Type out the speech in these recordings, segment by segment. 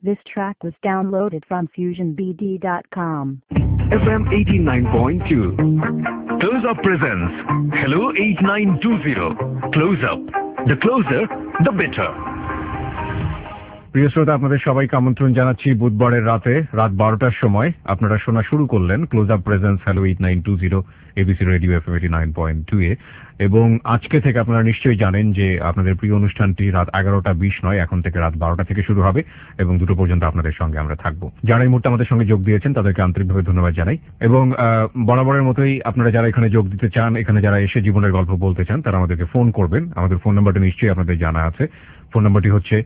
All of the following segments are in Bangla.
This track was downloaded from FusionBD.com. FM 89.2. Close Up presents Hello 8920. Close Up. The closer, the better. প্রিয় শ্রোতা, আপনাদের সবাইকে আমন্ত্রণ জানাচ্ছি বুধবারের রাত 12টার সময় আপনারা শোনা শুরু করলেন Close Up presents hello 8920 ABC radio FM 89.2 এ। এবং আজকে থেকে আপনারা নিশ্চয়ই জানেন যে আপনাদের প্রিয় অনুষ্ঠানটি রাত 11:20 নয়, এখন থেকে রাত 12টা থেকে শুরু হবে এবং 2টো পর্যন্ত আপনাদের সঙ্গে আমরা থাকবো। যারা এই মুহূর্তে আমাদের সঙ্গে যোগ দিয়েছেন তাদেরকে আন্তরিকভাবে ধন্যবাদ জানাই। এবং বরাবরের মতোই আপনারা যারা এখানে যোগ দিতে চান, এখানে যারা এসে জীবনের গল্প বলতে চান, তারা আমাদেরকে ফোন করবেন। আমাদের ফোন নাম্বারটা নিশ্চয়ই আপনাদের জানা আছে। ফোন নাম্বারটি হচ্ছে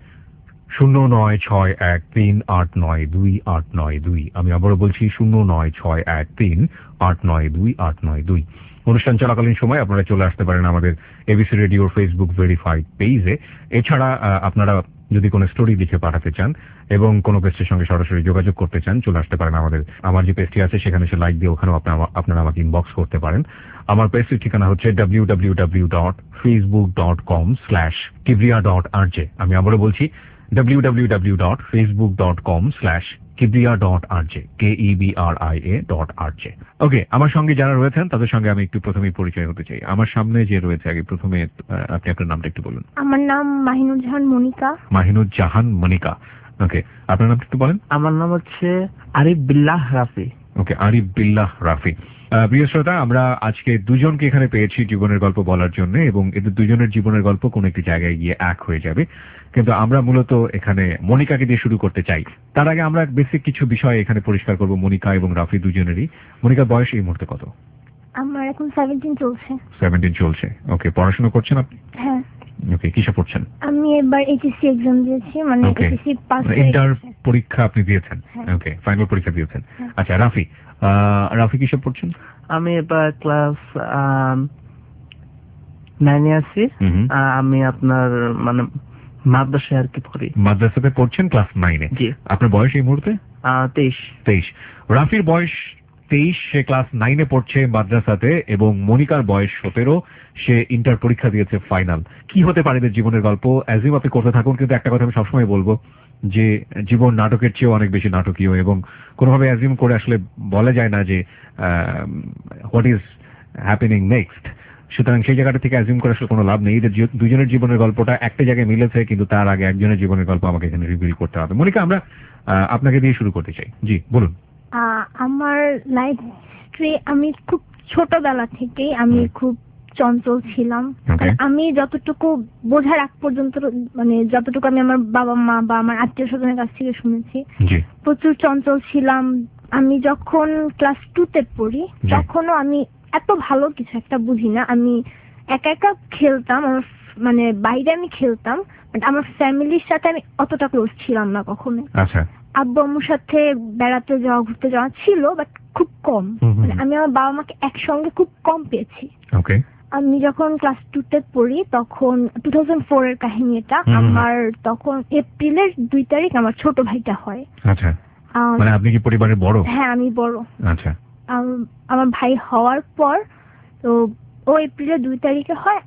0961389282। আমি আবারও বলছি 0961389282। অনুষ্ঠান চলাকালীন সময় আপনারা চলে আসতে পারেন আমাদের এবিসি রেডিওর ফেসবুক ভেরিফাইড পেজে। এছাড়া আপনারা যদি কোনো স্টোরি লিখে পাঠাতে চান এবং কোনো পেজের সঙ্গে সরাসরি যোগাযোগ করতে চান, চলে আসতে পারেন আমার যে পেজটি আছে সেখানে সে লাইক দিয়ে ওখানেও আপনারা আমাকে ইনবক্স করতে পারেন। আমার পেজটির ঠিকানা হচ্ছে www.facebook.com/kibria.rj। আমি আবারও বলছি www.facebook.com/kibria.rj, KEBRIA.rj। ওকে, আমার সঙ্গে যারা রয়েছেন তাদের সঙ্গে আমি একটু প্রথমেই পরিচয় হতে চাই। আমার সামনে যে রয়েছে, আগে প্রথমে আপনি আপনার নামটা একটু বলুন। আমার নাম মাহিনুজ্জাহান মনিকা। মাহিনুজ্জাহান মনিকা, ওকে। আপনার নামটা একটু বলেন। আমার নাম হচ্ছে আরিফ বিল্লাহ রাফি। ওকে, আরিফ বিল্লাহ রাফি। প্রিয় শ্রোতা, আমরা আজকে দুজনকে এখানে পেয়েছি জীবনের গল্প বলার জন্য, এবং এদের দুজনের জীবনের গল্প কোনো একটি জায়গায় গিয়ে এক হয়ে যাবে। কিন্তু আমরা মূলত এখানে মনিকাকে দিয়ে শুরু করতে চাই। তার আগে আমরা বেসিক কিছু বিষয় এখানে পরিষ্কার করব মনিকা এবং রাফি দুজনেরই। মনিকার বয়স এই মুহূর্তে কত? আমার এখন 17 চলছে। 17 চলছে, ওকে। পড়াশোনা করছেন আপনি? হ্যাঁ। ওকে, কিসে পড়ছেন? আমি এবার এইচএসসি এক্সাম দিয়েছি, মানে এইচএসসি পাস। ইন্টার পরীক্ষা আপনি দিয়েছেন? ওকে, ফাইনাল পরীক্ষা দিয়েছেন। আচ্ছা, রাফি কিসে পড়ছেন? আমি এবার ক্লাস 9 আছি। আমি আপনার মানে মাদ্রাসায় আর কি পড়ি। মাদ্রাসাতে পড়ছেন, ক্লাস 9 এ? জি। আপনার বয়স এই মুহূর্তে? 23। রাফির বয়স 23, সে ক্লাস 9 এ পড়ছে মাদ্রাসাতে, এবং মনিকার বয়স 17, সে ইন্টার পরীক্ষা দিয়েছে ফাইনাল। কি হতে পারে এদের জীবনের গল্প? অ্যাজিউম আপনি করতে থাকুন, কিন্তু একটা কথা আমি সবসময় বলবো যে জীবন নাটকের চেয়েও অনেক বেশি নাটকীয়, এবং কোনোভাবে অ্যাজিউম করে আসলে বলা যায় না যে হোয়াট ইজ হ্যাপেনিং নেক্সট। সুতরাং সেই জায়গাটা থেকে অ্যাজিউম করে আসলে কোনো লাভ নেই। এদের দুজনের জীবনের গল্পটা একটা জায়গায় মিলেছে, কিন্তু তার আগে একজনের জীবনের গল্প আমাকে এখানে রিভিল করতে হবে। মনিকা, আমরা আপনাকে দিয়ে শুরু করতে চাই। জি, বলুন। আমার লাইফ হিস্ট্রি, আমি খুব ছোটবেলা থেকেই আমি খুব চঞ্চল ছিলাম। আমি যতটুকু বোঝার আগ পর্যন্ত, মানে যতটুকু আমি আমার বাবা মা বা আমার আত্মীয় স্বজনের কাছ থেকে শুনেছি, প্রচুর চঞ্চল ছিলাম। আমি যখন ক্লাস 2তে পড়ি তখনও আমি এত ভালো কিছু একটা বুঝি না। আমি একা একা খেলতাম, মানে বাইরে আমি খেলতাম, বাট আমার ফ্যামিলির সাথে আমি অতটা ক্লোজ ছিলাম না কখনো। আচ্ছা। আব্বু আম্মুর সাথে বেড়াতে যাওয়া, ঘুরতে যাওয়া ছিল, বাট খুব কম। মানে আমি আমার বাবা মাকে একসঙ্গে খুব কম পেয়েছি। ওকে। আমি যখন ক্লাস 2তে পড়ি তখন 2004 এর কাহিনী এটা। আমার তখন এপ্রিলের 2 তারিখ আমার ছোট ভাইটা হয়। আচ্ছা, মানে আপনি কি পরিবারের বড়? হ্যাঁ, আমি বড়। আচ্ছা। আমার ভাই হওয়ার পর তো ও এপ্রিলের 2 তারিখে হয়।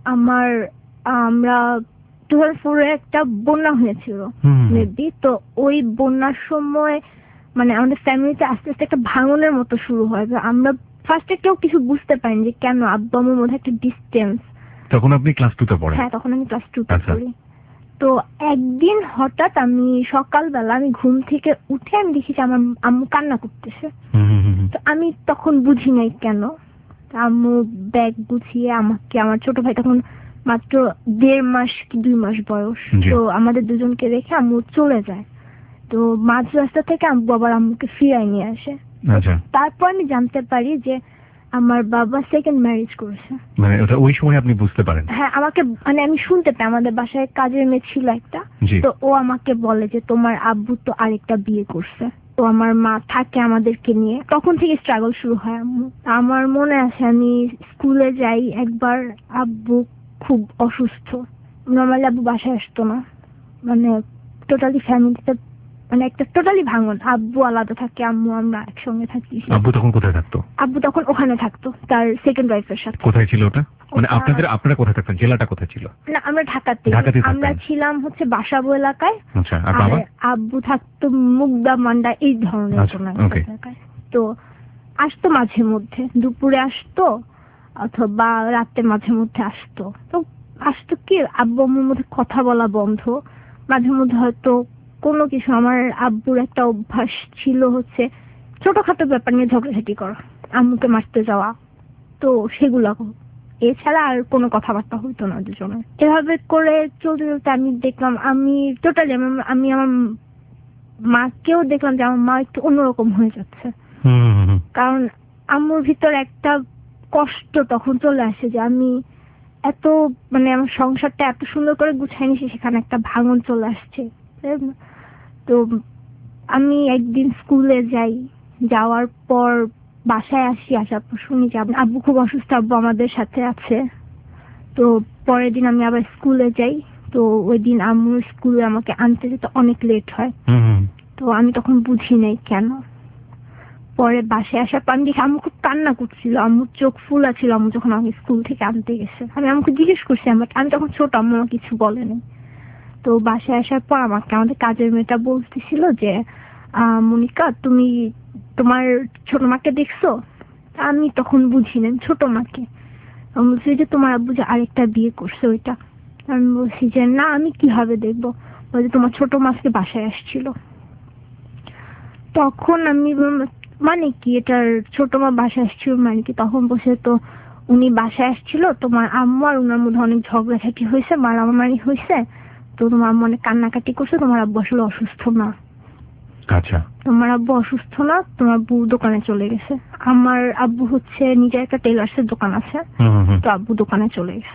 আমরা 2004 এ একটা বন্যা হয়েছিল মেবি। তো ওই বন্যার সময় মানে আমাদের ফ্যামিলিতে আস্তে আস্তে একটা ভাঙনের মতো শুরু হয়। আমরা ফার্স্টে কেউ কিছু বুঝতে পারিনি যে কেন, আব্বু আম্মুর মধ্যে একটা ডিস্টেন্স। তখন আপনি ক্লাস 2তে পড়েন? হ্যাঁ, তখন আমি ক্লাস 2তে পড়ি। তো একদিন হঠাৎ আমি সকালবেলা আমি ঘুম থেকে উঠে আমি দেখি যে আমার আম্মু কান্না করতেছে। তো আমি তখন বুঝি নাই কেন। আম্মু ব্যাগ গুছিয়ে আমাকে, আমার ছোট ভাই তখন মাত্র 1.5 মাস কি 2 মাস বয়স, তো আমাদের দুজনকে রেখে আম্মু চলে যায়। তো মাঝ রাস্তা থেকে আব্বু আবার আম্মুকে ফিরাই নিয়ে আসে। তারপর আমি জানতে পারি যে আমার বাবা সেকেন্ড ম্যারেজ করেছে। মানে ওই সময় আপনি বুঝতে পারেন? হ্যাঁ, আমাকে মানে আমি শুনতে পাই, আমাদের বাসায় কাজের মেয়ে ছিল একটা, তো ও আমাকে বলে যে তোমার আব্বু তো আরেকটা বিয়ে করছে। তো আমার মা থাকে আমাদেরকে নিয়ে, তখন থেকে স্ট্রাগল শুরু হয় আম্মু। আমার মনে আছে আমি স্কুলে যাই একবার, আব্বু খুব অসুস্থ। নর্মালি আব্বু বাসায় আসতো না, মানে টোটালি ফ্যামিলিতে মানে একটা টোটালি ভাঙন। আব্বু আলাদা থাকে, আম্মু আমরা একসঙ্গে থাকি। আব্বু তখন কোথায় থাকতো? আব্বু তখন ওখানে থাকতো তার সেকেন্ড ওয়াইফের সাথে। কোথায় ছিল ওটা? মানে আপনারা কোথায় থাকতেন? জেলাটা কোথায় ছিল? না, আমরা ঢাকাতে। আমরা ছিলাম হচ্ছে বাসাবো এলাকায়। আচ্ছা, আর বাবা? আব্বু থাকতো মুগদা মান্ডা এই ধরনের কোনো এলাকায়। তো আসতো মাঝে মধ্যে, দুপুরে আসতো অথবা রাতের মাঝে মধ্যে আসতো। তো আসতো কি, আব্বু আম্মুর মধ্যে কথা বলা বন্ধ। মাঝে মধ্যে হয়তো কোনো কিছু, আমার আব্বুর একটা অভ্যাস ছিল হচ্ছে ছোটখাটো ব্যাপার নিয়ে ঝগড়াঝাটি করা, আম্মুকে মারতে যাওয়া, তো সেগুলো। এছাড়া আর কোনো কথাবার্তা হইতো না দুজনের। এভাবে করে চলতে চলতে আমি দেখলাম, আমি টোটালি আমি আমার মাকেও দেখলাম যে আমার মা একটু অন্যরকম হয়ে যাচ্ছে। কারণ আম্মুর ভিতর একটা কষ্ট তখন চলে আসে যে আমি এত মানে আমার সংসারটা এত সুন্দর করে গুছাই নিছি, সেখানে একটা ভাঙন চলে আসছে। তো আমি একদিন স্কুলে যাই, যাওয়ার পর বাসায় আসি, আসার পর শুনি যে আব্বু খুব অসুস্থ, আব্বু আমাদের সাথে আছে। তো পরের দিন আমি আবার স্কুলে যাই। তো ওই দিন আম্মুর স্কুলে আমাকে আনতে যেতে অনেক লেট হয়। তো আমি তখন বুঝি নাই কেন। পরে বাসায় আসার পর আমি দেখি আম্মু খুব কান্না করছিল, আম্মুর চোখ ফুলা ছিল আম্মু যখন আমাকে স্কুল থেকে আনতে গেছে। আমি আম্মুকে জিজ্ঞেস করছি, আমি তখন ছোট, আম্মু কিছু বলেনি। তো বাসায় আসার পর আমাদের কাজের মেয়েটা বলতেছিল যে মনিকা, তুমি তোমার ছোট মাকে দেখছো? আমি তখন বুঝি না, ছোট মাকে। আমি বলছি যে তোমার আব্বু যে আরেকটা বিয়ে করছে ওইটা। আমি বলছি যে না, আমি কিভাবে দেখবো? বলছে তোমার ছোট মাকে বাসায় আসছিল। তখন আমি মানে কি, এটার ছোট মা বাসায় আসছিল মানে কি? তখন বসে তো উনি বাসায় আসছিল, তোমার আম্মু আর উনার মধ্যে অনেক ঝগড়াঝাটি হয়েছে, মারামারি হয়েছে। তো তোমার আম্মু অনেক কান্নাকাটি করছে, তোমার আব্বু আসলে অসুস্থ না। আচ্ছা, তোমার আব্বু অসুস্থ না, তোমার আব্বু দোকানে চলে গেছে। আমার আব্বু হচ্ছে নিজের একটা টেলার্সের দোকান আছে, তো আব্বু দোকানে চলে গেছে।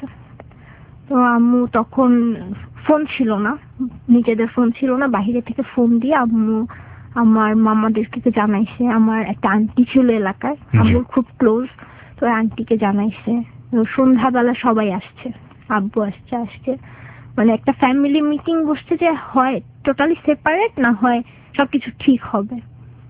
তো আম্মু তখন ফোন ছিল না, নিজেদের ফোন ছিল না, বাইরে থেকে ফোন দিয়ে আম্মু আমার মামাদেরকে জানাইছে। আমার একটা আন্টি ছিল এলাকায়, আম্মুর খুব ক্লোজ, তো আন্টিকে জানাইছে। সন্ধ্যাবেলা সবাই আসছে, আব্বু আসছে, মানে একটা ফ্যামিলি মিটিং বসছে যে হয় টোটালি সেপারেট, না হয় সবকিছু ঠিক হবে।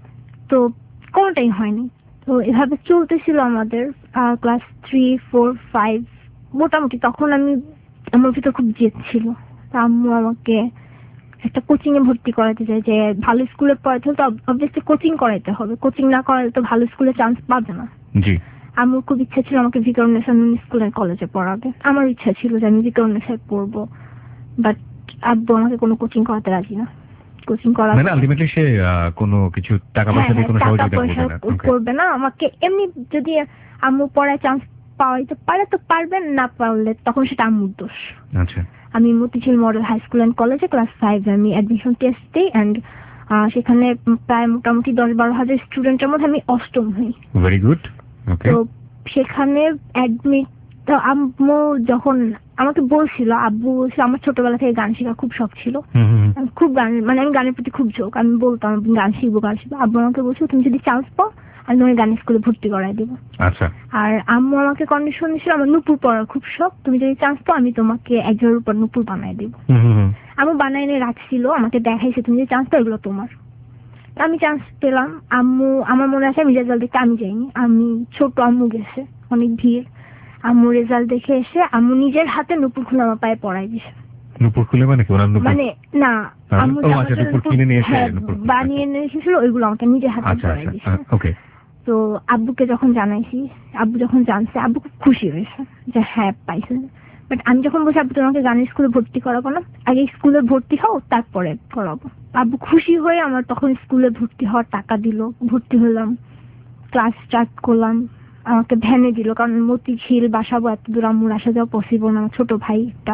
তো কোনোটাই হয়নি। তো এভাবে চলতেছিল আমাদের ক্লাস 3, 4, 5 মোটামুটি। তখন আমার ভিতর খুব জেদ ছিল। আম্মু আমাকে একটা কোচিং এ ভর্তি করাতে চাই, যে ভালো স্কুলে পড়াতে হলে তো অবভিয়াসলি কোচিং করাইতে হবে, কোচিং না করালে তো ভালো স্কুলে চান্স পাবে না। জি, আমার খুব ইচ্ছা ছিল আমাকে ভিকারুন্নেসা স্কুল এন্ড কলেজে পড়াবে। আমার ইচ্ছা ছিল যে আমি ভিকারুন্নেসায় পড়বো, বাট আব্বু আমাকে কোনো কোচিং করাতে রাজি না। কোচিং করা মানে আলটিমেটলি সে কোনো কিছু টাকা পয়সা দিয়ে কোনো সহযোগিতা করবে না আমাকে। এমনি যদি আম্মু পড়ায় চান্স পাওয়াইতে পারে তো পারবেন, না পারলে তখন সেটা আম্মুর দোষ। আচ্ছা, আমি Motijheel model high school and কলেজে ক্লাস 5 আমি অ্যাডমিশন টেস্ট দিই, এন্ড সেখানে প্রায় মোটামুটি 10-12 হাজার স্টুডেন্টের মধ্যে আমি 8ম হই। Very good. ওকে। তো সেখানে অ্যাডমিট, আম্মু যখন আমাকে বলছিল, আব্বু বলছিল, আমার ছোটবেলা থেকে গান শেখা খুব শখ ছিল, খুব গান, মানে আমি গানের প্রতি খুব ঝোঁক, আমি বলতাম গান শিখবো। আব্বু আমাকে বলছিল তুমি যদি চান্স পাও আমি তোমার গানের স্কুলে ভর্তি করাই দেবো। আচ্ছা। আর আম্মু আমাকে কন্ডিশন দিয়েছিল, আমার নুপুর পড়ার খুব শখ, তুমি যদি চান্স পাও আমি তোমাকে 1 উপর নুপুর বানাই দেবো। আম্মু বানাই এনে রাখছিল, আমাকে দেখাইছে তুমি যদি চান্স পাও এগুলো তোমার। আমি চান্স পেলাম। আম্মু, আমার মনে আছে আমি রেজাল্ট দেখতে আমি যাইনি, আমি ছোট, আম্মু গেছে, অনেক ভিড়। আম্মু রেজাল্ট দেখে এসে আম্মু নিজের হাতে নুপুর খুলে আমার পায়ে পরাই দিছে। নুপুর খুলে মানে কি? মানে না, আম্মু নুপুর কিনে নিয়ে এসে বানিয়ে নিয়ে এসেছিল, ওইগুলো আমাকে নিজের হাতে পরাই দিছে। ওকে। তো আব্বুকে যখন জানাইছি, আব্বু যখন জানছে, আব্বু খুব খুশি হয়েছে যে হ্যাঁ পাইছে। বাট আমি যখন বলছি আব্বু তোমাকে গানের স্কুলে ভর্তি করাবো না, আগে স্কুলে ভর্তি হও তারপরে করাবো। আব্বু খুশি হয়ে আমার তখন স্কুলে ভর্তি হওয়ার টাকা দিল, ভর্তি হলাম, ক্লাস স্টার্ট করলাম। আমাকে ভ্যানে দিল, কারণ মতিঝিল বাসাবো এত দূর আম্মুর আসা যাওয়া পসিবল না, আমার ছোট ভাই একটা।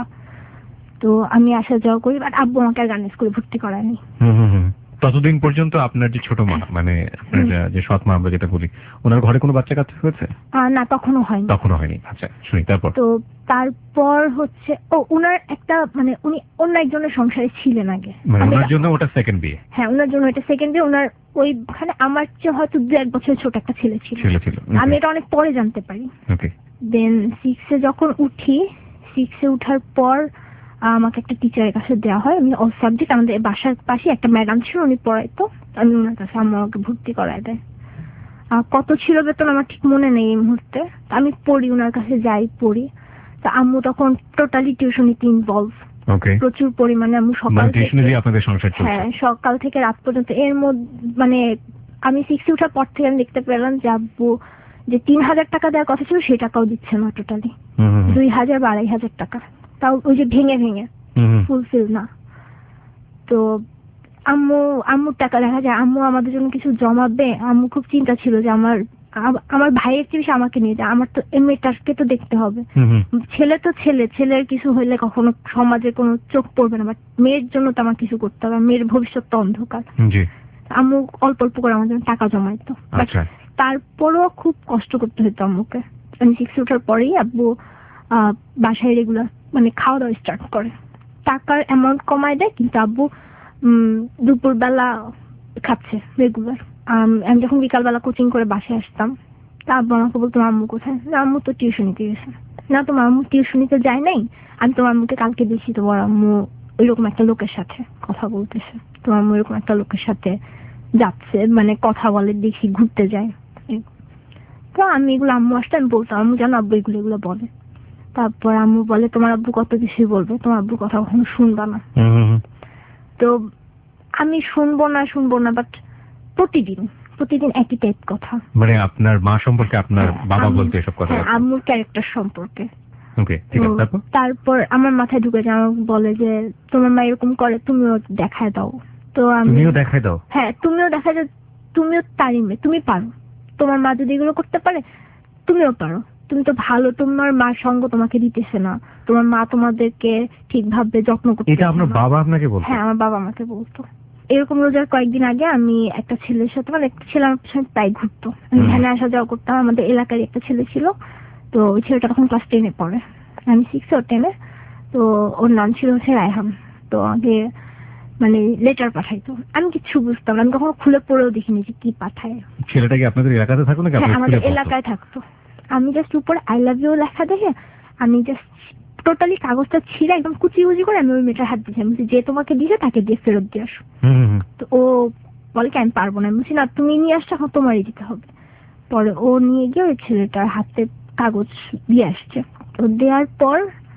তো আমি আসা যাওয়া করি, বাট আব্বু আমাকে আর গানের স্কুলে ভর্তি করায়নি। ততদিন পর্যন্ত আপনার যে ছোট মা, মানে আপনার যে সৎ মা আমরা যেটা বলি, ওনার ঘরে কোনো বাচ্চা কাচ্চা হয়েছে? না, তখনো হয়নি। আচ্ছা, শুনি তারপর। তো তারপর হচ্ছে ওনার একটা, মানে উনি অন্য একজনের সংসারে ছিলেন আগে, মানে ওনার জন্য ওটা সেকেন্ড বিয়ে। হ্যাঁ, ওনার জন্য এটা সেকেন্ড বিয়ে। ওনার ওইখানে আমার চেয়ে হয়তো 2-1 বছর ছোট একটা ছেলে ছিল। আমি এটা অনেক পরে জানতে পারি। ওকে। দেন 6 যখন উঠি, 6 উঠার পর আমাকে একটা টিচারের কাছে দেওয়া হয়। আমি অল সাবজেক্ট, আমাদের বাসার পাশে একটা ম্যাডাম ছিল, উনি পড়াইতো, আমি ওনার কাছে আমাকে ভর্তি করায় দেয়। কত ছিল বেতন আমার ঠিক মনে নেই এই মুহূর্তে। আমি পড়ি, ওনার কাছে যাই, পড়ি। তা আম্মু তখন টোটালি টিউশনিতে ইনভলভ, প্রচুর পরিমাণে। আম্মু সকাল হ্যাঁ, সকাল থেকে রাত পর্যন্ত। এর মধ্যে মানে আমি 6 উঠার পর থেকে আমি দেখতে পেলাম যে আব্বু যে 3,000 টাকা দেওয়ার কথা ছিল সেই টাকাও দিচ্ছে না, টোটালি 2,000 বা 2,500 টাকা, তাও ওই যে ভেঙে ভেঙে, ফুলফিল না। তো আম্মুর টাকা দেখা যায় আম্মু আমাদের জন্য কিছু জমাবে। আম্মু খুব চিন্তা ছিল যে আমার ভাইয়ের চেয়ে বেশি আমাকে নিয়ে যায়, আমার তো মেয়েটাকে তো দেখতে হবে। ছেলে তো ছেলের কিছু হইলে কখনো সমাজে কোনো চোখ পড়বে না, বাট মেয়ের জন্য তো আমার কিছু করতে হবে, মেয়ের ভবিষ্যৎ তো অন্ধকার। আম্মু অল্প অল্প করে আমার জন্য টাকা জমাইতো। তারপরও খুব কষ্ট করতে হতো আম্মুকে। আমি 6 ওঠার পরেই আব্বু বাসায় রেগুলার মানে খাওয়া দাওয়া স্টার্ট করে, টাকার অ্যামাউন্ট কমায় দেয়, কিন্তু আব্বু দুপুর বেলা খাচ্ছে রেগুলার। আমি যখন বিকালবেলা কোচিং করে বাসায় আসতাম, তা আব্বু আমাকে বলতো আম্মু কোথায়? আম্মু তো টিউশনিতে গেছে। না, তোমার আম্মু টিউশনিতে যায় নাই, আমি তোমার আম্মুকে কালকে দেখি তোমার আম্মু ওইরকম একটা লোকের সাথে কথা বলতেছে, তোমার আম্মু এরকম একটা লোকের সাথে যাচ্ছে, মানে কথা বলে, দেখি ঘুরতে যায়। তো আমি এগুলো আম্মু আসতে আমি বলতাম, আম্মু জানো আব্বু এগুলো বলে। তারপর আম্মু বলে তোমার আব্বু কত কিছুই বলবে, তোমার আব্বু কথা কখনো শুনবা না। তো আমি শুনবো না, বাট প্রতিদিন একই টাইপ কথা। মানে আপনার মা সম্পর্কে আপনার বাবা বলতে এসব কথা? আম্মুর ক্যারেক্টার সম্পর্কে। ওকে, ঠিক আছে। তারপর আমার মাথায় ঢুকে যায়, আমাকে বলে যে তোমার মা এরকম করে, তুমিও দেখায় দাও। তো তুমিও দেখায় দাও? হ্যাঁ, তুমিও দেখায় দাও, তুমিও তারই মেয়ে, তুমি পারো। তোমার মা যদি এগুলো করতে পারে তুমিও পারো, তুমি তো ভালো, তোমার মার সঙ্গ তোমাকে দিতেছে না, তোমার মা তোমাদেরকে ঠিকভাবে যত্ন করতে। এটা আপনার বাবা আপনাকে বলতো? হ্যাঁ, আমার বাবা আমাকে বলতো। এরকম রোজার কয়েকদিন আগে আমি একটা ছেলের সাথে, মানে একটা ছেলে আমার পিছনে প্রায় ঘুরতো, আমি ভ্যানে আসা যাওয়া করতাম। আমাদের এলাকার একটা ছেলে ছিল, তো ওই ছেলেটা তখন ক্লাস 10-এ পড়ে, আমি 6 ও 10-এ। তো ওর নাম ছিল হচ্ছে রায়হান। তো আগে মানে লেটার পাঠাইতো, আমি কিছু বুঝতাম না, আমি কখনো খুলে পড়েও দেখিনি যে কি পাঠায়। ছেলেটা কি আপনাদের এলাকাতে থাকতো নাকি? হ্যাঁ, আমাদের এলাকায় থাকতো। আমি জাস্ট উপরে আই লাভ ইউ লেখা দেখে আমি জাস্ট টোটালি কাগজটা ছিঁড়ে একদম কুচি করে আমি ওই মেয়েটার হাত দিয়েছি। আমি বলছি যে তোমাকে দিয়েছে তাকে দিয়ে ফেরত দিয়ে আসো। তো ও বলে কি আমি পারবো না। আমি বলছি না, তুমি নিয়ে আসছো, এখন তোমারই দিতে হবে। পরে ও নিয়ে গিয়ে ওই ছেলেটার হাতে কাগজ দিয়ে আসছে। তো দেওয়ার পর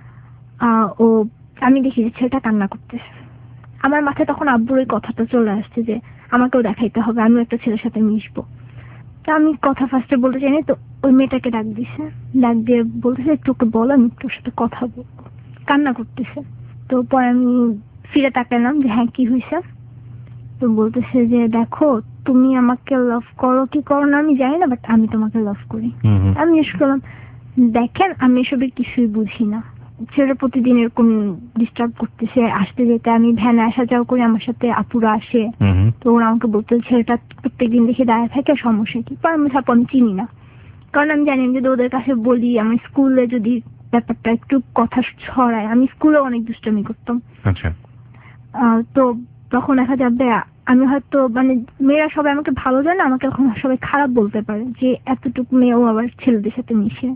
ও আমি দেখি যে ছেলেটা কান্না করতেছে। আমার মাথায় তখন আব্বুর ওই কথাটা চলে আসছে যে আমাকেও দেখাইতে হবে, আমিও একটা ছেলের সাথে মিশবো। তা আমি কথা ফার্স্টে বলতে চাইনি, তো ওই মেয়েটাকে ডাক দিয়ে বলতেছে একটু ওকে বলো, আমি তোর সাথে কথা বলবো। কান্না করতেছে। তো পরে আমি ফিরে তাকালাম যে হ্যাঁ কি হয়েছে। তো বলতেছে যে দেখো, তুমি আমাকে লাভ করো কি করো না আমি জানি না, বাট আমি তোমাকে লাভ করি। আমি জিজ্ঞেস করলাম দেখেন আমি এসবের কিছুই বুঝি না, ছেলেটা প্রতিদিন এরকম ডিস্টার্ব করতেছে, আসতে যেতে, আমি ভ্যানে আসা যাওয়া করি, আমার সাথে আপুরা আসে, তো ওরা আমাকে বলতে ছেলেটা প্রত্যেকদিন দেখে দাঁড়ায় থাকে, সমস্যা কি? পর আমি আমি চিনি না, কারণ আমি জানি যদি ওদের কাছে বলি, আমি স্কুলে যদি ব্যাপারটা একটু কথা ছড়ায়, আমি স্কুলে অনেক দুষ্টামি করতাম। আচ্ছা। তো তখন দেখা যাবে আমি হয়তো মানে মেয়েরা সবাই আমাকে ভালো জানে, আমাকে এখন সবাই খারাপ বলতে পারে যে এতটুকু মেয়েও আবার ছেলেদের সাথে মিশে।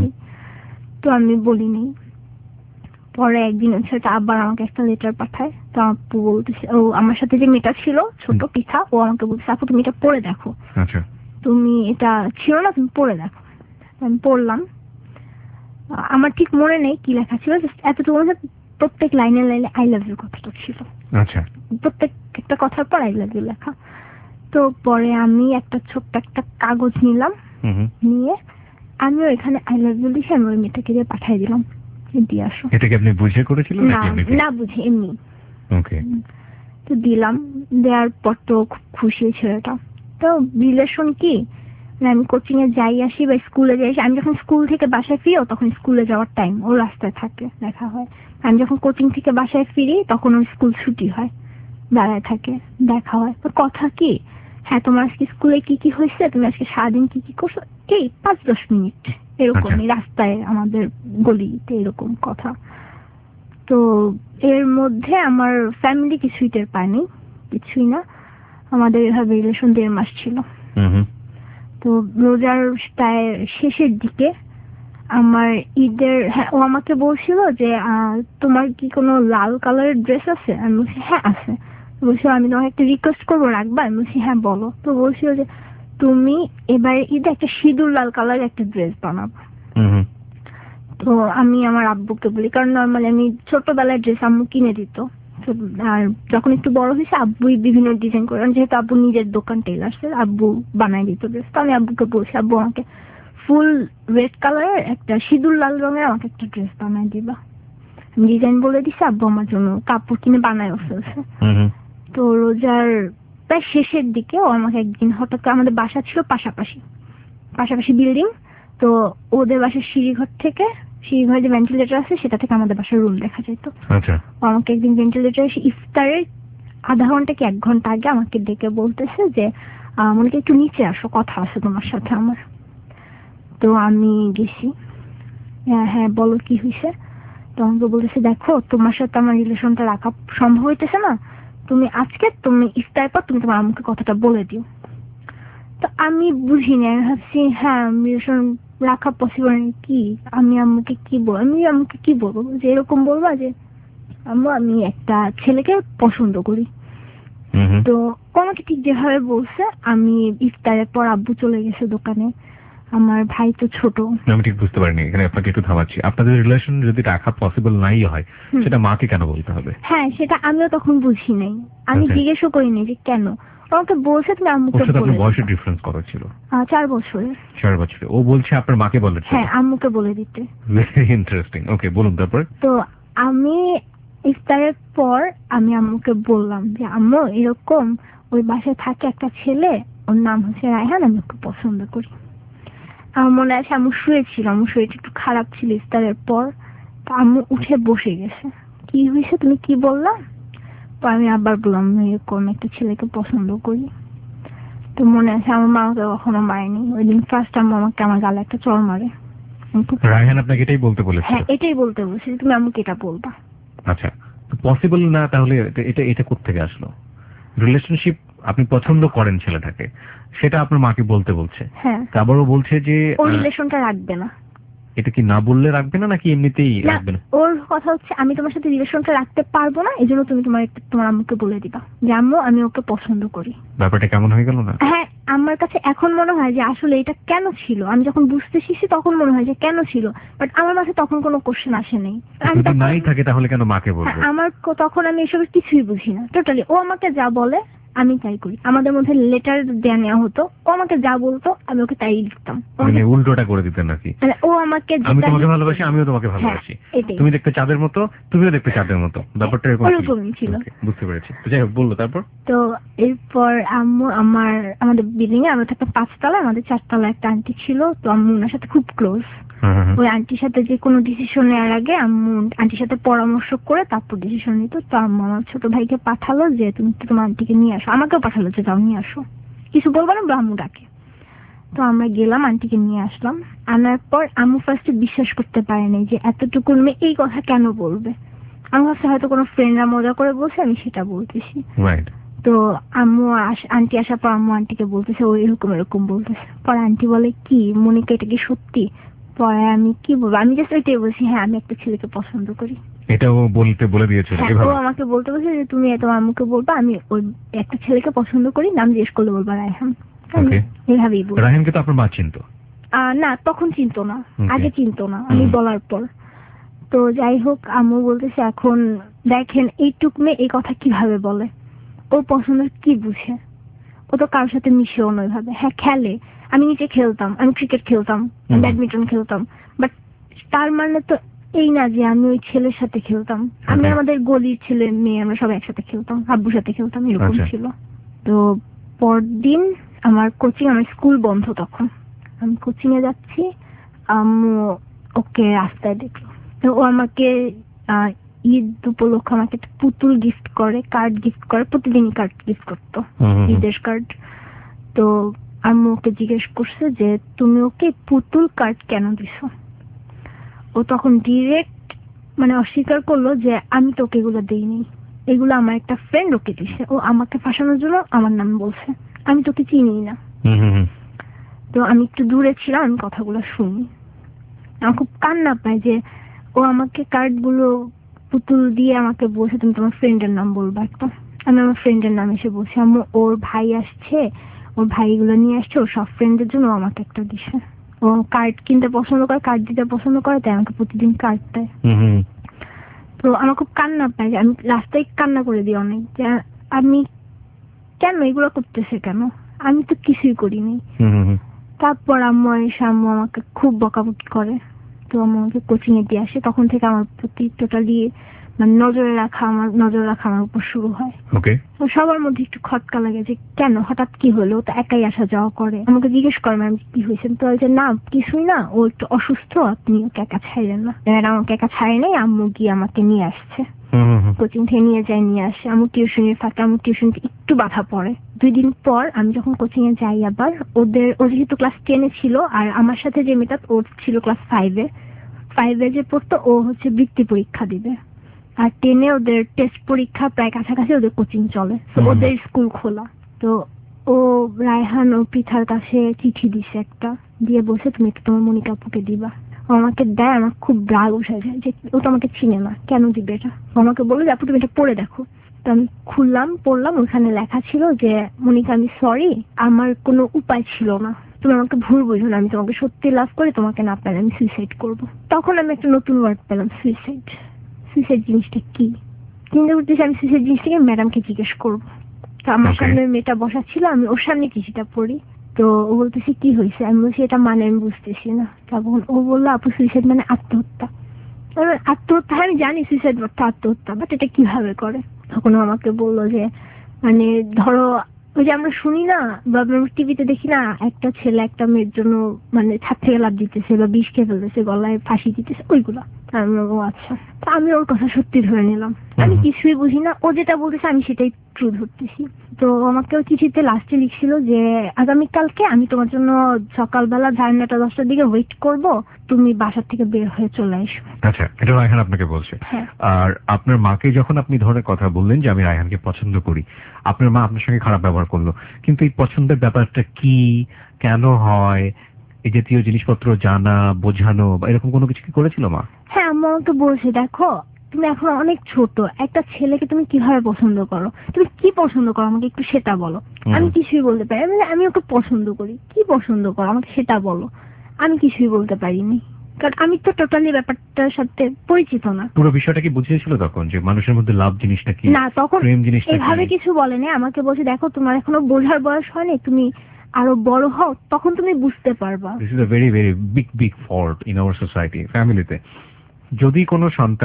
তো আমি বলিনি। পরে একদিন সেটা আবার আমাকে একটা লেটার পাঠায়। তো আপু বলতেছে, ও আমার সাথে যে মেয়েটা ছিল ছোট পিঠা, ও আমাকে বলছে আপু তুমি এটা পড়ে দেখো। আচ্ছা। তুমি এটা ছিল না, তুমি পড়ে দেখো। আমি পড়লাম, আমার ঠিক মনে নেই কি লেখা ছিল, এতটুকু প্রত্যেক লাইনে আই লাভ ইউ কথাটা ছিল। আচ্ছা। প্রত্যেক একটা কথার পর আই লাভ ইউ লেখা। তো পরে আমি একটা ছোট্ট একটা কাগজ নিলাম, নিয়ে আমিও এখানে আই লাভ ইউ লিখে আমি ওই মেয়েটাকে দিয়ে পাঠিয়ে দিলাম, দিয়ে আসো। এটা কি আপনি বুঝে করেছিলেন? না বুঝে, এমনি। ওকে। তো দিলাম, দেওয়ার পর তো খুব খুশি ছেলেটা। তো রিলেশন কি, আমি কোচিং এ যাই আসি বা স্কুলে যাই আসি, আমি যখন স্কুল থেকে বাসায় ফিরি তখন স্কুলে যাওয়ার টাইম, ও রাস্তায় থাকে, দেখা হয়। আমি যখন কোচিং থেকে বাসায় ফিরি তখন ওর স্কুল ছুটি হয়, দাঁড়ায় থাকে, দেখা হয়। তো কথা কি, হ্যাঁ তোমার আজকে স্কুলে কি কি হয়েছে, তুমি আজকে সারাদিন কি কি করছো, এই 5-10 মিনিট এরকমই রাস্তায় আমাদের গলিতে এরকম কথা। তো এর মধ্যে আমার ফ্যামিলি কিছুই টের পায়নি, কিছুই না। আমাদের এভাবে রিলেশন 1.5 মাস ছিল। তো রোজার প্রায় শেষের দিকে আমার ঈদের, হ্যাঁ, ও আমাকে বলছিল যে তোমার কি কোনো লাল কালারের ড্রেস আছে? আমি বলছি হ্যাঁ আছে। বলছিল আমি তোমাকে একটা রিকোয়েস্ট করবো, রাখবা? আমি বলছি হ্যাঁ বলো। তো বলছিল যে তুমি এবার ঈদে একটা সিঁদুর লাল কালারের একটা ড্রেস বানাবো। তো আমি আমার আব্বুকে বলি, কারণ নর্মালি আমি ছোটবেলায় ড্রেস আম্মু কিনে দিত, আর যখন একটু বড় হয়েছে আব্বুই বিভিন্ন ডিজাইন করে, যেহেতু আব্বু নিজের দোকান টেলার্স, আব্বু বানাই দিত ড্রেস। তো আমি আব্বুকে বলছি আব্বু আমাকে ফুল রেড কালারের একটা সিঁদুর লাল রঙের আমাকে একটা ড্রেস বানাই দিবা। আমি ডিজাইন বলে দিছি, আব্বু আমার জন্য কাপড় কিনে বানায় ফেলছে। তো রোজার প্রায় শেষের দিকে ও আমাকে একদিন হঠাৎ, আমাদের বাসা ছিল পাশাপাশি বিল্ডিং, তো ওদের বাসার সিঁড়িঘর থেকে, সিঁড়িঘরে যে ভেন্টিলেটর আছে সেটা থেকে আমাদের বাসার রুম দেখা যেত। ও আমাকে একদিন ভেন্টিলেটর এসে ইফতারের আধা ঘন্টা কি 1 ঘন্টা আগে আমাকে ডেকে বলতেছে যে মনে একটু নিচে আসো, কথা আছে তোমার সাথে আমার। তো আমি গেছি। হ্যাঁ বলো কি হয়েছে? তো আমাকে বলতেছে দেখো তোমার সাথে আমার রিলেশনটা রাখা সম্ভব হইতেছে না, তুমি ইফতার পর তুমি তোমার আম্মুকে কথাটা বলে দিও। তো আমি বুঝিনি, আমি ভাবছি হ্যাঁ রিলেশন রাখা পসিবল কি, আমি আম্মুকে কি বলবো, যে এরকম বলবা যে আম্মু আমি একটা ছেলেকে পছন্দ করি। তো আমাকে ঠিক যেভাবে বলছে, আমি ইফতারের পর আব্বু চলে গেছে দোকানে, আমার ভাই তো ছোট। আমি ঠিক বুঝতে পারিনি, এখানে আপনাকে একটু থামাচ্ছি। আপনাদের রিলেশন যদি রাখা পসিবল নাই হয় সেটা মাকে কেন বলতে হবে? হ্যাঁ সেটা আমিও তখন বুঝি নাই, আমি জিজ্ঞেসও করিনি যে কেন। আমাকে বলছে তুমি আম্মুকে বলে। আপনার বয়সের ডিফারেন্স কত ছিল? 4 বছরের। 4 বছরের। ও বলছে আপনার মাকে বলে? হ্যাঁ আম্মুকে বলে দিতে। Very interesting. ওকে বলুন তারপর। তো আমি ইফতারের পর আমি আম্মুকে বললাম যে আম্মু এরকম ওই বাসায় থাকে একটা ছেলে, ওর নাম হচ্ছে রায়হান, আমি ওকে পছন্দ করি। আমার মনে আছে আম্মু শুয়েছিল, আমার শরীরটা একটু খারাপ ছিল ইফতারের পর। তো আম্মু উঠে বসে গেছে, কি হয়েছে তুমি কি বললা? তো আমি আবার বললাম এরকম একটা ছেলেকে পছন্দ করি। তো মনে আছে আমার মা আমাকে কখনো মারেনি, ওই দিন ফার্স্ট আম্মু আমাকে আমার গালে একটা চড় মারে। রায়হান আপনাকে এটাই বলতে বলেছে? হ্যাঁ এটাই বলতে বলছে, তুমি আমাকে এটা বলবা। আচ্ছা, পসিবল না তাহলে এটা কোত্থেকে আসলো? রিলেশনশিপ আপনি পছন্দ করেন ছেলেটাকে, সেটা আপনার মাকে বলতে বলছে, হ্যাঁ আবারও বলছে যে ও রিলেশনটা রাখবে না। এটা কি না বললে রাখবে না নাকি এমনিতেই রাখবে না? ওর কথা হচ্ছে আমি তোমার সাথে রিলেশনটা রাখতে পারবো না, এজন্য তুমি তোমার আম্মুকে বলে দিবা যে আম্মু আমি ওকে পছন্দ করি। ব্যাপারটা কেমন হয়ে গেল না? হ্যাঁ আমার কাছে এখন মনে হয় যে আসলে এটা কেন ছিল, আমি যখন বুঝতে শিখছি তখন মনে হয় যে কেন ছিল, বাট আমার মাঝে তখন কোনো কোশ্চেন আসে নাই। যদি নাই থাকে তাহলে কেন মাকে বলবো? আমার তখন আমি এসবের কিছুই বুঝি না টোটালি। ও আমাকে যা বলে আমি তাই করি, আমাদের মধ্যে লেটার দেয়া নেওয়া হতো, ও আমাকে যা বলতো আমি ওকে তাই লিখতাম। মানে উল্টোটা করে দিতেন নাকি? ও আমাকে আমি তোমাকে ভালোবাসি আমিও তোমাকে ভালোবাসি, তুমি দেখতে চাঁদের মতো তুমিও দেখতে চাঁদের মতো, ব্যাপারটা এরকম ছিল। বুঝতে পেরেছি। যাই হোক বললো তারপর। তো এরপর আম্মু আমাদের বিল্ডিং এ আমরা থাকতাম 5 তলা, আমাদের 4 তলা একটা আন্টি ছিল, তো আম্মু ওনার সাথে খুব ক্লোজ। ওই আন্টির সাথে যে কোনো ডিসিশন নেওয়ার আগে আম্মু আন্টির সাথে পরামর্শ করে তারপর ডিসিশন নিত। তো আম্মু আমার ছোট ভাইকে পাঠালো যে তুমি তোমার আন্টিকে নিয়ে আসো, আমাকেও পাঠালো যে যাও নিয়ে আসো, কিছু বলবো না আম্মু ডাকে। তো আমরা গেলাম, আন্টিকে নিয়ে আসলাম। আনার পর আম্মু ফার্স্টে বিশ্বাস করতে পারেনি যে এতটুকু মেয়ে এই কথা কেন বলবে। আমি ভাবছি হয়তো কোনো ফ্রেন্ডরা মজা করে বলছে, আমি সেটা বলতেছি। তো আন্টি আসার পর আম্মু আন্টিকে বলতেছে ও এরকম বলতেছে। পরে আন্টি বলে কি মনিকা এটা কি সত্যি? পরে আমি কি বলবো, আমি জাস্ট ওইটাই বলছি হ্যাঁ আমি একটা ছেলেকে পছন্দ করি। এটাও বলে দিয়েছিল? ও আমাকে বলতে বলছে যে তুমি তোমার আম্মুকে বলবা আমি ওই একটা ছেলেকে পছন্দ করি, নাম জিজ্ঞেস করলে বলবা রায়হান। এভাবেই বল। রায়হানকে তো আপনার মা চিনতো? না তখন চিনতো না, আগে চিনতো না, আমি বলার পর। তো যাই হোক আম্মু বলতেছে এখন দেখেন এইটুক মেয়ে এই কথা কিভাবে বলে, ওর পছন্দ কি বুঝে, ও তো কারোর সাথে মিশেও না ওইভাবে। হ্যাঁ খেলে, আমি নিচে খেলতাম, আমি ক্রিকেট খেলতাম, ব্যাডমিন্টন খেলতাম, বাট তার মানে তো এই না যে আমি ওই ছেলের সাথে খেলতাম। আমি আমাদের গলির ছেলে মেয়ে আমরা সবাই একসাথে খেলতাম, আব্বুর সাথে খেলতাম, এরকম ছিল। তো পরদিন আমার স্কুল বন্ধ, তখন আমি কোচিং এ যাচ্ছি, আম্মু ওকে রাস্তায় দেখলো। তো ও আমাকে ঈদ উপলক্ষে আমাকে একটা পুতুল গিফট করে, কার্ড গিফট করে, প্রতিদিনই কার্ড গিফট করতো, ঈদের কার্ড। তো আম্মু ওকে জিজ্ঞেস করছে যে তুমি ওকে পুতুল কার্ড কেন দিছো? ও তখন ডিরেক্ট মানে অস্বীকার করলো যে আমি তোকে এগুলো দিইনি, এগুলো আমার একটা ফ্রেন্ড ওকে দিছে, ও আমাকে ফাঁসানোর জন্য আমার নাম বলছে, আমি তোকে চিনি না। তো আমি একটু দূরে ছিলাম, আমি কথাগুলো শুনি। আমার খুব কান্না পায় যে ও আমাকে কার্ডগুলো পুতুল দিয়ে আমাকে বলছে তুমি তোমার ফ্রেন্ডের নাম বলবা একটা। আমি আমার ফ্রেন্ডের নাম এসে বলছি আম্মু ওর ভাই আসছে, ওর ভাইগুলো নিয়ে আসছে, ওর সব ফ্রেন্ডের জন্য ও আমাকে একটা দিছে। ও কার্ড কিনতে পছন্দ করে, কার্ড দিতে পছন্দ করে, তাই আমাকে প্রতিদিন কার্ড দেয়। তো আমার খুব কান্না পায়, আমি রাস্তায় কান্না করে দিই অনেক, যে আমি কেন এগুলো করতেছে, কেন আমি তো কিছুই করিনি। তারপর আম্মু এসে আম্মু আমাকে খুব বকাবকি করে, তো আমাকে কোচিং এ দিয়ে আসে। তখন থেকে আমার প্রতি টোটালি মানে নজর রাখা আমার উপর শুরু হয়। তো সবার মধ্যে একটু খটকা লাগে যে কেন হঠাৎ কি হলো, তো একাই আসা যাওয়া করে। আমাকে জিজ্ঞেস করে ম্যাম কি হয়েছে, তো যে না কিছুই না, ও একটু অসুস্থ, আপনি ওকে একা ছাইলেন না। আমাকে একা ছাড়ে নাই, আম্মু গিয়ে আমাকে নিয়ে আসছে, কোচিং থেকে নিয়ে আসে। আম্মু টিউশনের ফাঁকে, আম্মু টিউশনকে একটু বাধা পড়ে। 2 দিন পর আমি যখন কোচিং এ যাই আবার, ও যেহেতু ক্লাস 10 এ ছিল, আর আমার সাথে যে মেয়েটা ওর ছিল ক্লাস 5 এ যে পড়তো, ও হচ্ছে বৃত্তি পরীক্ষা দিবে, আর 10 এ ওদের টেস্ট পরীক্ষা প্রায় কাছাকাছি, ওদের কোচিং চলে, তো ওদের স্কুল খোলা। তো ও রায়হান ও পৃথার কাছে চিঠি দিছে একটা, দিয়ে বলছে তুমি একটু তোমার মনিকা আপুকে দিবা। ও আমাকে দেয়, আমার খুব রাগ উঠে যায় যে ও তো আমাকে চিনে না, কেন দিবে এটা। আমাকে বললো যে আপু তুমি এটা পড়ে দেখো। তো আমি খুললাম, পড়লাম, ওখানে লেখা ছিল যে মনিকা আমি সরি, আমার কোনো উপায় ছিল না, তুমি আমাকে ভুল বুঝো না, আমি তোমাকে সত্যি লাভ করি, তোমাকে না পেলে আমি সুইসাইড করবো। তখন আমি একটা নতুন ওয়ার্ড পেলাম, সুইসাইড জিনিসটা কি চিন্তা করতেছি। আমি সুইসাইড জিনিসটাকে ম্যাডামকে জিজ্ঞেস করবো। তো আমার সামনে মেয়েটা বসা ছিল, আমি ওর সামনে চিঠিটা পড়ি। তো ও বলতেছি কি হয়েছে, আমি বলছি এটা মানে আমি বুঝতেছি না। তখন ও বললো আপু সুইসাইড মানে আত্মহত্যা। আত্মহত্যা আমি জানি সুইসাইড অর্থ আত্মহত্যা, বাট এটা কিভাবে করে। তখন আমাকে বললো যে মানে ধরো ওই যে আমরা শুনি না বা আমরা টিভিতে দেখি না, একটা ছেলে একটা মেয়ের জন্য মানে ছাদ থেকে লাফ দিতেছে বা বিষ খেয়ে ফেলতেছে, গলায় ফাঁসি দিতেছে, ওইগুলা। ও আচ্ছা, তো আমি ওর কথা সত্যি ধরে নিলাম, আমি কিছুই বুঝি না, ও যেটা বলতেছে আমি সেটাই ট্রু ধরতেছি। তো আমাকে ওই চিঠিতে লাস্টে লিখছিল যে আগামীকালকে আমি তোমার জন্য সকালবেলা 9:30-10টার দিকে ওয়েট করব, তুমি বাসা থেকে বের হয়ে চলে এসো। আচ্ছা, এটা রায়হান আপনাকে বলছে। আর আপনার মাকে যখন আপনি ধরনের কথা বললেন যে আমি রায়হানকে পছন্দ করি, আপনার মা আপনার সঙ্গে খারাপ ব্যবহার করলো, কিন্তু এই পছন্দের ব্যাপারটা কি, কেন হয়, এই জাতীয় জিনিসপত্র জানা বোঝানো বা এরকম কোনো কিছু কি করেছিল মা? হ্যাঁ, আম্মা আমাকে বলছে দেখো তুমি এখন অনেক ছোট, একটা ছেলেকে তুমি কিভাবে পছন্দ করো, তুমি কি পছন্দ করো আমাকে একটু সেটা বলো। আমি কিছুই বলতে পারি, আমি ওকে পছন্দ করি, কি পছন্দ করো আমাকে সেটা বলো। আমি কিছুই বলতে পারিনি, কারণ আমি তো টোটালি ব্যাপারটার সাথে পরিচিত না। পুরো বিষয়টা কি বুঝিয়েছিল তখন যে মানুষের মধ্যে লাভ জিনিসটা কি? না, তখন এভাবে কিছু বলেনি, আমাকে বলছে দেখো তোমার এখনো বোঝার বয়স হয়নি, তুমি আরো বড় হও, তখন তুমি বুঝতে পারবা। This is a very very big fault in our society, ফ্যামিলিতে। যদি কোনো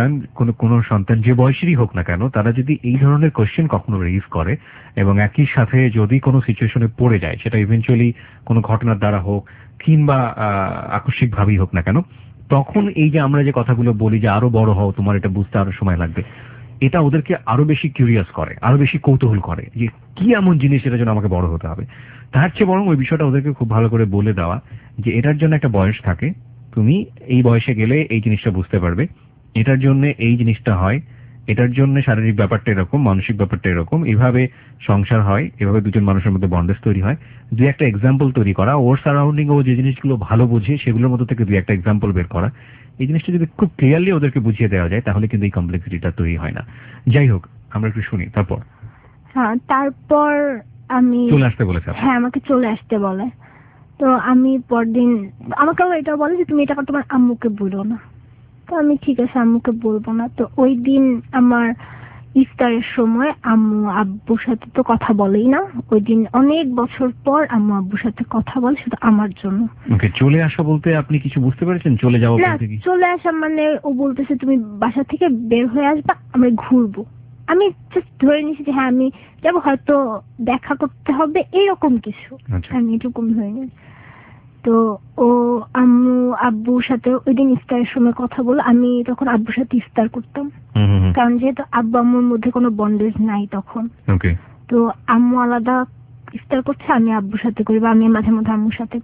সন্তান যে বয়সেরই হোক না কেন, তারা যদি এই ধরনের কোশ্চেন কখনো রেইজ করে এবং একই সাথে যদি কোনো সিচুয়েশনে পড়ে যায়, সেটা ইভেন্চুয়ালি কোনো ঘটনার দ্বারা হোক কিংবা আকস্মিক ভাবেই হোক না কেন, তখন এই যে আমরা যে কথাগুলো বলি যে আরো বড় হও, তোমার এটা বুঝতে আরো সময় লাগবে, এটা ওদেরকে আরো বেশি কিউরিয়াস করে, আরো বেশি কৌতূহল করে যে কি এমন জিনিস এটার জন্য আমাকে বড় হতে হবে। তার চেয়ে বরং ওই বিষয়টা ওদেরকে খুব ভালো করে বলে দেওয়া যে এটার জন্য একটা বয়স থাকে, তুমি এই বয়সে গেলে এই জিনিসটা বুঝতে পারবে, এটার জন্য এই জিনিসটা হয়, এটার জন্য শারীরিক ব্যাপারটা এরকম, মানসিক ব্যাপারটা এরকম, এভাবে সংসার হয়, এভাবে দুজন মানুষের মধ্যে বন্ডেজ তৈরি হয়। দুই একটা এক্সাম্পল তৈরি করা, ওর সারাউন্ডিং ও যে জিনিসগুলো ভালো বোঝে সেগুলোর মধ্যে থেকে দুই একটা এক্সাম্পল বের করা, এই জিনিসটা যদি খুব ক্লিয়ারলি ওদেরকে বুঝিয়ে দেওয়া যায় তাহলে কিন্তু এই কমপ্লেক্সিটিটা তৈরি হয় না। যাই হোক, আমরা একটু শুনি তারপর। হ্যাঁ, তারপর আমি চলে আসতে বলেছে। হ্যাঁ, আমাকে চলে আসতে বলে। তো আমি পরদিন আমাকে এটা বলে যে তুমি এটা তোমার আম্মুকে বলো না। তো আমি ঠিক আছে আম্মুকে বলবো না। তো ওই দিন আমার ইফতারের সময় আম্মু আব্বুর সাথে তো কথা বলেই না, ওই দিন অনেক বছর পর আম্মু আব্বুর সাথে কথা বলে শুধু আমার জন্য। ওকে, চলে আসা বলতে আপনি কিছু বুঝতে পেরেছেন? চলে যাওয়া বলতে কি? চলে আসা মানে ও বলতেছে তুমি বাসা থেকে বের হয়ে আসবা, আমরা ঘুরবো। আমি জাস্ট ধরে নিয়েছি যে হ্যাঁ আমি যাবো, হয়তো দেখা করতে হবে এরকম কিছু, আমি এরকম ধরে নিই। তো ও আম্মু আব্বুর সাথে ওই দিন ইফতারের সময় কথা বলে, আমি তখন আব্বুর সাথে ইফতার করতাম, কারণ যেহেতু আব্বু আম্মুর মধ্যে কোনো বন্ডেজ নাই তখন। তো আম্মু আলাদা ইফতার করছে, আমি আব্বুর সাথে করি বা আমি মাঝে মধ্যে আম্মুর সাথে করি।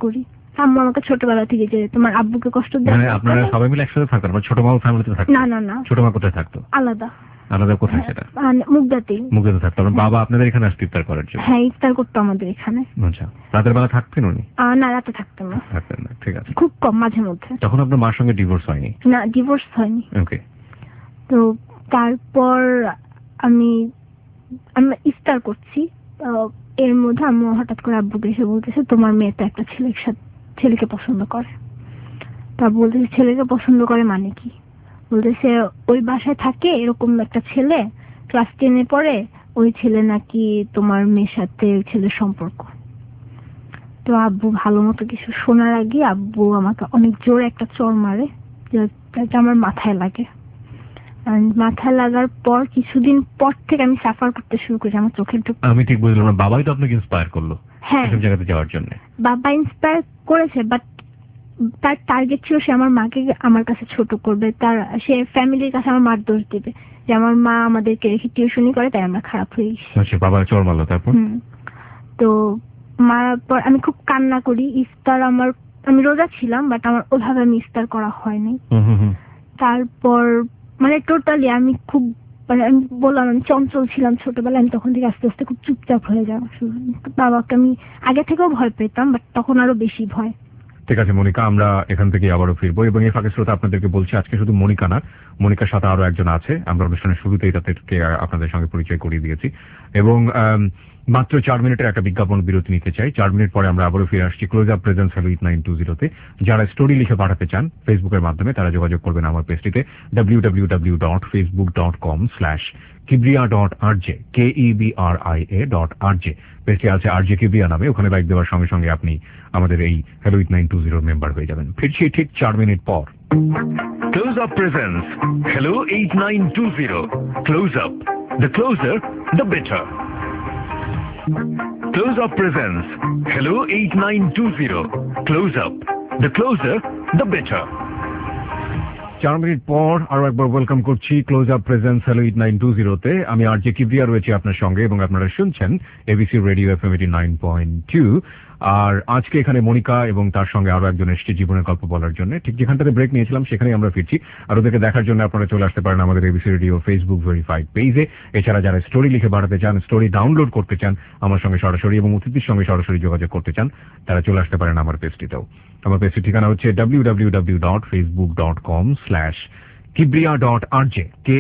আম্মু আমাকে ছোটবেলা থেকে যে তোমার আব্বুকে কষ্ট দেয়, মানে আপনারা সবাই মিলে একসাথে থাকতেন? মানে ছোট মা ফ্যামিলিতে থাকতেন? না না না, ছোট মা কোথায় থাকতো? আলাদা। আলাদা কোথায় সেটা? মুগদাতে। মুগদাতে থাকতো। আপনার বাবা আপনাদের এখানে আসতো ইফতার করার জন্য? হ্যাঁ, ইফতার করতো আমাদের এখানে। আচ্ছা, রাতের বেলা থাকতেন উনি? না, রাতে থাকতেন না। থাকতেন না, ঠিক আছে। খুব কম, মাঝে মধ্যে। তখন আপনার মার সঙ্গে ডিভোর্স হয়নি? না, ডিভোর্স হয়নি। ওকে। তো তারপর আমি ইফতার করছি, এর মধ্যে আম্মু হঠাৎ করে আব্বুকে এসে বলতেছে তোমার মেয়ে তো একটা ছেলেকে পছন্দ করে। তা বলতেছে ছেলেকে পছন্দ করে মানে কি? বলতেছে ওই বাসায় থাকে এরকম একটা ছেলে, ক্লাস 10-এ পড়ে, ওই ছেলে নাকি তোমার মেয়ের সাথে ছেলের সম্পর্ক। তো আব্বু ভালো মতো কিছু শোনার আগে আব্বু আমাকে অনেক জোরে একটা চড় মারে, যেটা আমার মাথায় লাগে। মাথায় লাগার পর কিছুদিন পর থেকে আমি সাফার করতে শুরু করেছি। আমার চোখের আমি ঠিক বুঝলাম না, বাবাই তো আপনাকে ইন্সপায়ার করলো হ্যাঁ এসব জায়গাতে যাওয়ার জন্য? বাবা ইন্সপায়ার করেছে, বাট তার টার্গেট ছিল সে আমার মাকে আমার কাছে ছোট করবে, সে ফ্যামিলির কাছে আমার মার দোষ দিবে যে আমার মা আমাদেরকে রেখে টিউশনি করে তাই আমরা খারাপ হয়ে গেছি। আচ্ছা, বাবা চড় মারলো তারপর? তো মারার পর আমি খুব কান্না করি। ইফতার আমি রোজা ছিলাম, বাট আমার ওইভাবে আমি ইফতার করা হয়নি। তারপর মানে টোটালি আমি খুব আমি বললাম আমি চঞ্চল ছিলাম ছোটবেলায়। আমি তখন থেকে আস্তে আস্তে খুব চুপচাপ হয়ে যাওয়া শুরু। বাবাকে আমি আগে থেকেও ভয় পেতাম, বাট তখন আরো বেশি ভয়। ঠিক আছে মনিকা, আমরা এখান থেকে আবারও ফিরবো এবং এই ফাঁকে শ্রোতা আপনাদেরকে বলছি আজকে শুধু মনিকা না, মনিকার সাথে আরো একজন আছে। আমরা অনুষ্ঠানের শুরুতেই তাদেরকে আপনাদের সঙ্গে পরিচয় করিয়ে দিয়েছি এবং মাত্র 4 মিনিটের একটা বিজ্ঞাপন বিরতি নিতে চাই। 4 মিনিট পরে আমরা আবারও ফিরে আসছি ক্লোজ আপ প্রেজেন্স হ্যালো 8920-তে। যারা স্টোরি লিখে পাঠাতে চান ফেসবুকের মাধ্যমে তারা যোগাযোগ করবেন আমার পেজটিতে www.facebook.com/kibria.rj KEBRIA.rj। পেজটি আছে আরজে কিবরিয়া নামে। ওখানে লাইক দেওয়ার সঙ্গে সঙ্গে আপনি আমাদের এই হ্যালো 8920 মেম্বার হয়ে যাবেন। ফিরছি ঠিক 4 মিনিট পর। Close Up presents Hello 8920. Close Up. The closer, the better. Close Up presents Hello 8920. Close Up. The closer, the better. 4 minute পর আরো একবার ওয়েলকাম করছি ক্লোজ আপ প্রেজেন্স হ্যালো 8920-তে। আমি আরজে কিবরিয়া রয়েছি আপনার সঙ্গে এবং আপনারা শুনছেন এবিসি রেডিও এফএম 89.2। আর আজকে এখানে মনিকা এবং তার সঙ্গে আরো একজন এসেছে জীবনের গল্প বলার জন্য। ঠিক যেখানটাতে ব্রেক নিয়েছিলাম সেখানেই আমরা ফিরছি। আর ওদেরকে দেখার জন্য আপনারা চলে আসতে পারেন আমাদের এবিসি রেডিও ফেসবুক ভেরিফাইড পেজে। এছাড়া যারা স্টোরি লিখে পাঠাতে চান, স্টোরি ডাউনলোড করতে চান আমার সঙ্গে সরাসরি এবং অতিথির সঙ্গে সরাসরি যোগাযোগ করতে চান, তারা চলে আসতে পারেন আমার পেজটিতেও। আমার পেজটির ঠিকানা হচ্ছে www.facebook.com/kibria.rj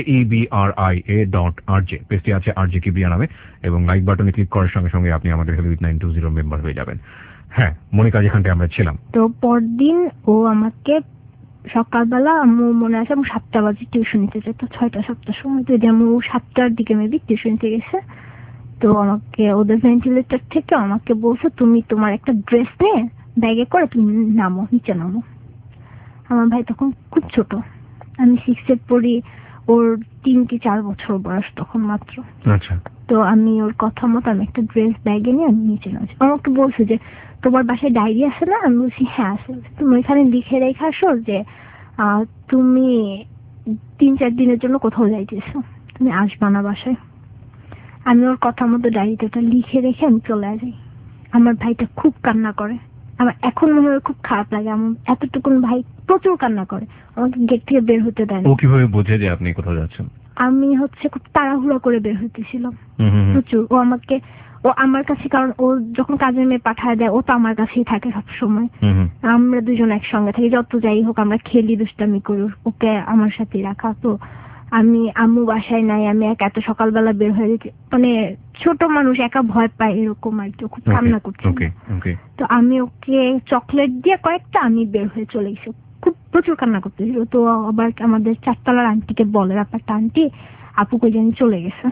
KEBRIA.rj। পেজটি আছে আরজে কিবরিয়া নামে এবং লাইক বাটনে ক্লিক করার সঙ্গে সঙ্গে আপনি আমাদের হ্যালো 8920 মেম্বার হয়ে যাবেন। হ্যাঁ মনিকা, যেখানটায় আমরা ছিলাম। তো পরদিন ও আমাকে সকালবেলা মনে আছে 7টা বাজে টিউশন নিতে যেত, 6টা-7টার সময়। তো যেমন 7টার দিকে মেবি টিউশন নিতে গেছে। তো আমাকে ওদের ভেন্টিলেটর থেকে আমাকে বলছে তুমি তোমার একটা ড্রেস নিয়ে ব্যাগে করে তুমি নামো, নিচে নামো। আমার ভাই তখন খুব ছোট, আমি 6-এ পড়ি, ওর 3 কি 4 বছর বয়স তখন মাত্র। আচ্ছা। তো আমি ওর কথা মতো আমি একটা ড্রেস ব্যাগে নিয়ে আমি নিচে নামছি। আমাকে বলছে যে তোমার বাসায় ডায়েরি আছে না? আমি বলছি হ্যাঁ আছে। তুমি এখানে লিখে রেখে আসো যে তুমি 3-4 দিনের জন্য কোথাও যাইতেছো, তুমি আসবা না বাসায়। আমি ওর কথা মতো ডায়েরিতে ওটা লিখে রেখে আমি চলে যাই। আমার ভাইটা খুব কান্না করে। আমার এখন মনে হয় খুব খারাপ লাগে, আমার এতটুকুন ভাই প্রচুর কান্না করে, আমাকে গেট থেকে বের হতে দেয় না। ও কিভাবে বোঝে যে আপনি কোথাও যাচ্ছেন? আমি খুব তাড়াহুড়া করে বের হইতেছিলাম প্রচুর। ও আমার কাছে, কারণ ও যখন কাজের মেয়ে পাঠায় দেয় ও তো আমার কাছেই থাকে সবসময়। আমরা দুজন একসঙ্গে থাকি, যত যাই হোক আমরা খেলি দুষ্টামি করি, ওকে আমার সাথেই রাখা। তো আম্মু বাসায় নাই, আমি এত সকালবেলা বের হয়ে গেছি, মানে ছোট মানুষ একা ভয় পায় এরকম আর কি। খুব কান্না করছে। তো আমি ওকে চকলেট দিয়ে কয়েকটা আমি বের হয়ে চলে গেছি। খুব প্রচুর কান্না করতেছিল। তো আবার আমাদের 4তলার আন্টিকে বলে ব্যাপারটা, আন্টি আপুকে জানি চলে গেছে,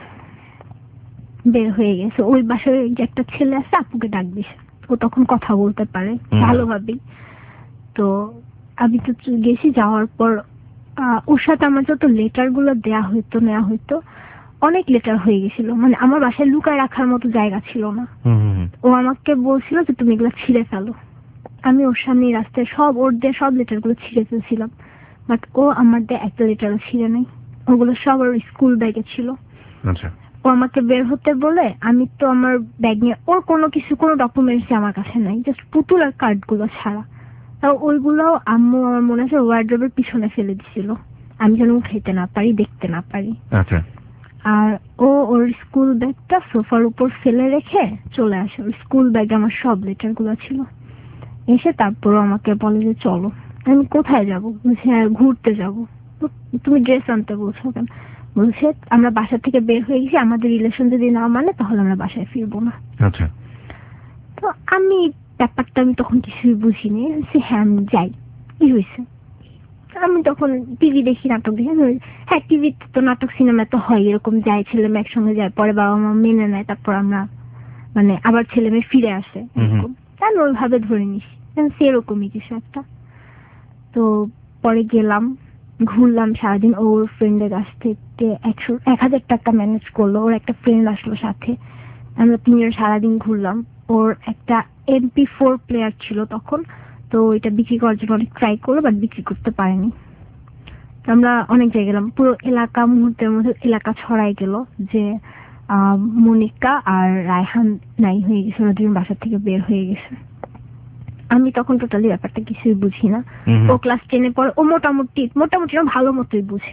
বের হয়ে গেছে, ওই বাসায় যে একটা ছেলে আছে আপুকে ডাক দিছে। ও তখন কথা বলতে পারে ভালোভাবেই। তো আমি তো গেছি, যাওয়ার পর ওর সাথে আমার যত লেটার গুলো নেওয়া হইতো অনেক লেটার হয়ে গেছিল, মানে আমার বাসায় লুকায় রাখার মতো জায়গা ছিল না। ও আমাকে বলছিল যে তুমি এগুলো ছিঁড়ে ফেলো। আমি ওর সামনে রাস্তায় ওর দিয়ে সব লেটার গুলো ছিঁড়ে ফেলছিলাম, বাট ও আমার দিয়ে একটা লেটারও ছিঁড়ে নেই। ওগুলো সব ওর স্কুল ব্যাগে ছিল। ও আমাকে বের হতে বলে, আমি তো আমার ব্যাগ নিয়ে, ওর কোনো ডকুমেন্টস আমার কাছে নাই, জাস্ট পুতুল আর কার্ডগুলো ছাড়া। তাও ওইগুলো আম্মু আমার মনে আছে ওয়ার্ড্রোবের পিছনে ফেলে দিছিল, আমি যেন উঠাইতে না পারি, দেখতে না পারি। আচ্ছা। আর ওর স্কুল ব্যাগটা সোফার উপর ফেলে রেখে চলে আসে। ওর স্কুল ব্যাগে আমার সব লেটার গুলো ছিল। এসে তারপর আমাকে বলে যে চলো। আমি কোথায় যাবো? বলছি হ্যাঁ ঘুরতে যাবো। তুমি ড্রেস আনতে বলছো কেন? বলছে আমরা বাসা থেকে বের হয়ে গেছি, আমাদের রিলেশন যদি না মানে তাহলে আমরা বাসায় ফিরবো না। আচ্ছা। তো আমি ব্যাপারটা আমি তখন কিছুই বুঝিনি। হ্যাঁ আমি যাই, কি হয়েছে? আমি তখন টিভি দেখি, নাটক দেখি। হ্যাঁ টিভিতে তো নাটক সিনেমা তো হয়, এরকম যায় ছেলে মেয়ে একসঙ্গে যায়, পরে বাবা মা মেনে নেয়, তারপর আমরা মানে আবার ছেলে মেয়ে ফিরে আসে, এরকম আমি ওইভাবে ধরে নিছি সেরকমই কিছু একটা। তো পরে গেলাম, ঘুরলাম সারাদিন। ওর ফ্রেন্ডের কাছ থেকে 1,000 টাকা ম্যানেজ করলো, ওর একটা ফ্রেন্ড আসলো সাথে, আমরা তিনজন সারাদিন ঘুরলাম। ওর একটা MP4 প্লেয়ার ছিল তখন, তো এটা বিক্রি করার জন্য অনেক ট্রাই করলো, বাট বিক্রি করতে পারেনি। আমরা অনেক জায়গায় গেলাম, পুরো এলাকা মুহূর্তের মধ্যে এলাকা ছড়াই গেল যে মনিকা আর রায়হান নাই হয়ে গেছে, ওরা দুজন বাসা থেকে বের হয়ে গেছে। আমি তখন টোটালি ব্যাপারটা কিছুই বুঝি না। ও ক্লাস 10-এ পড়ে, ও মোটামুটি ভালো মতোই বুঝে।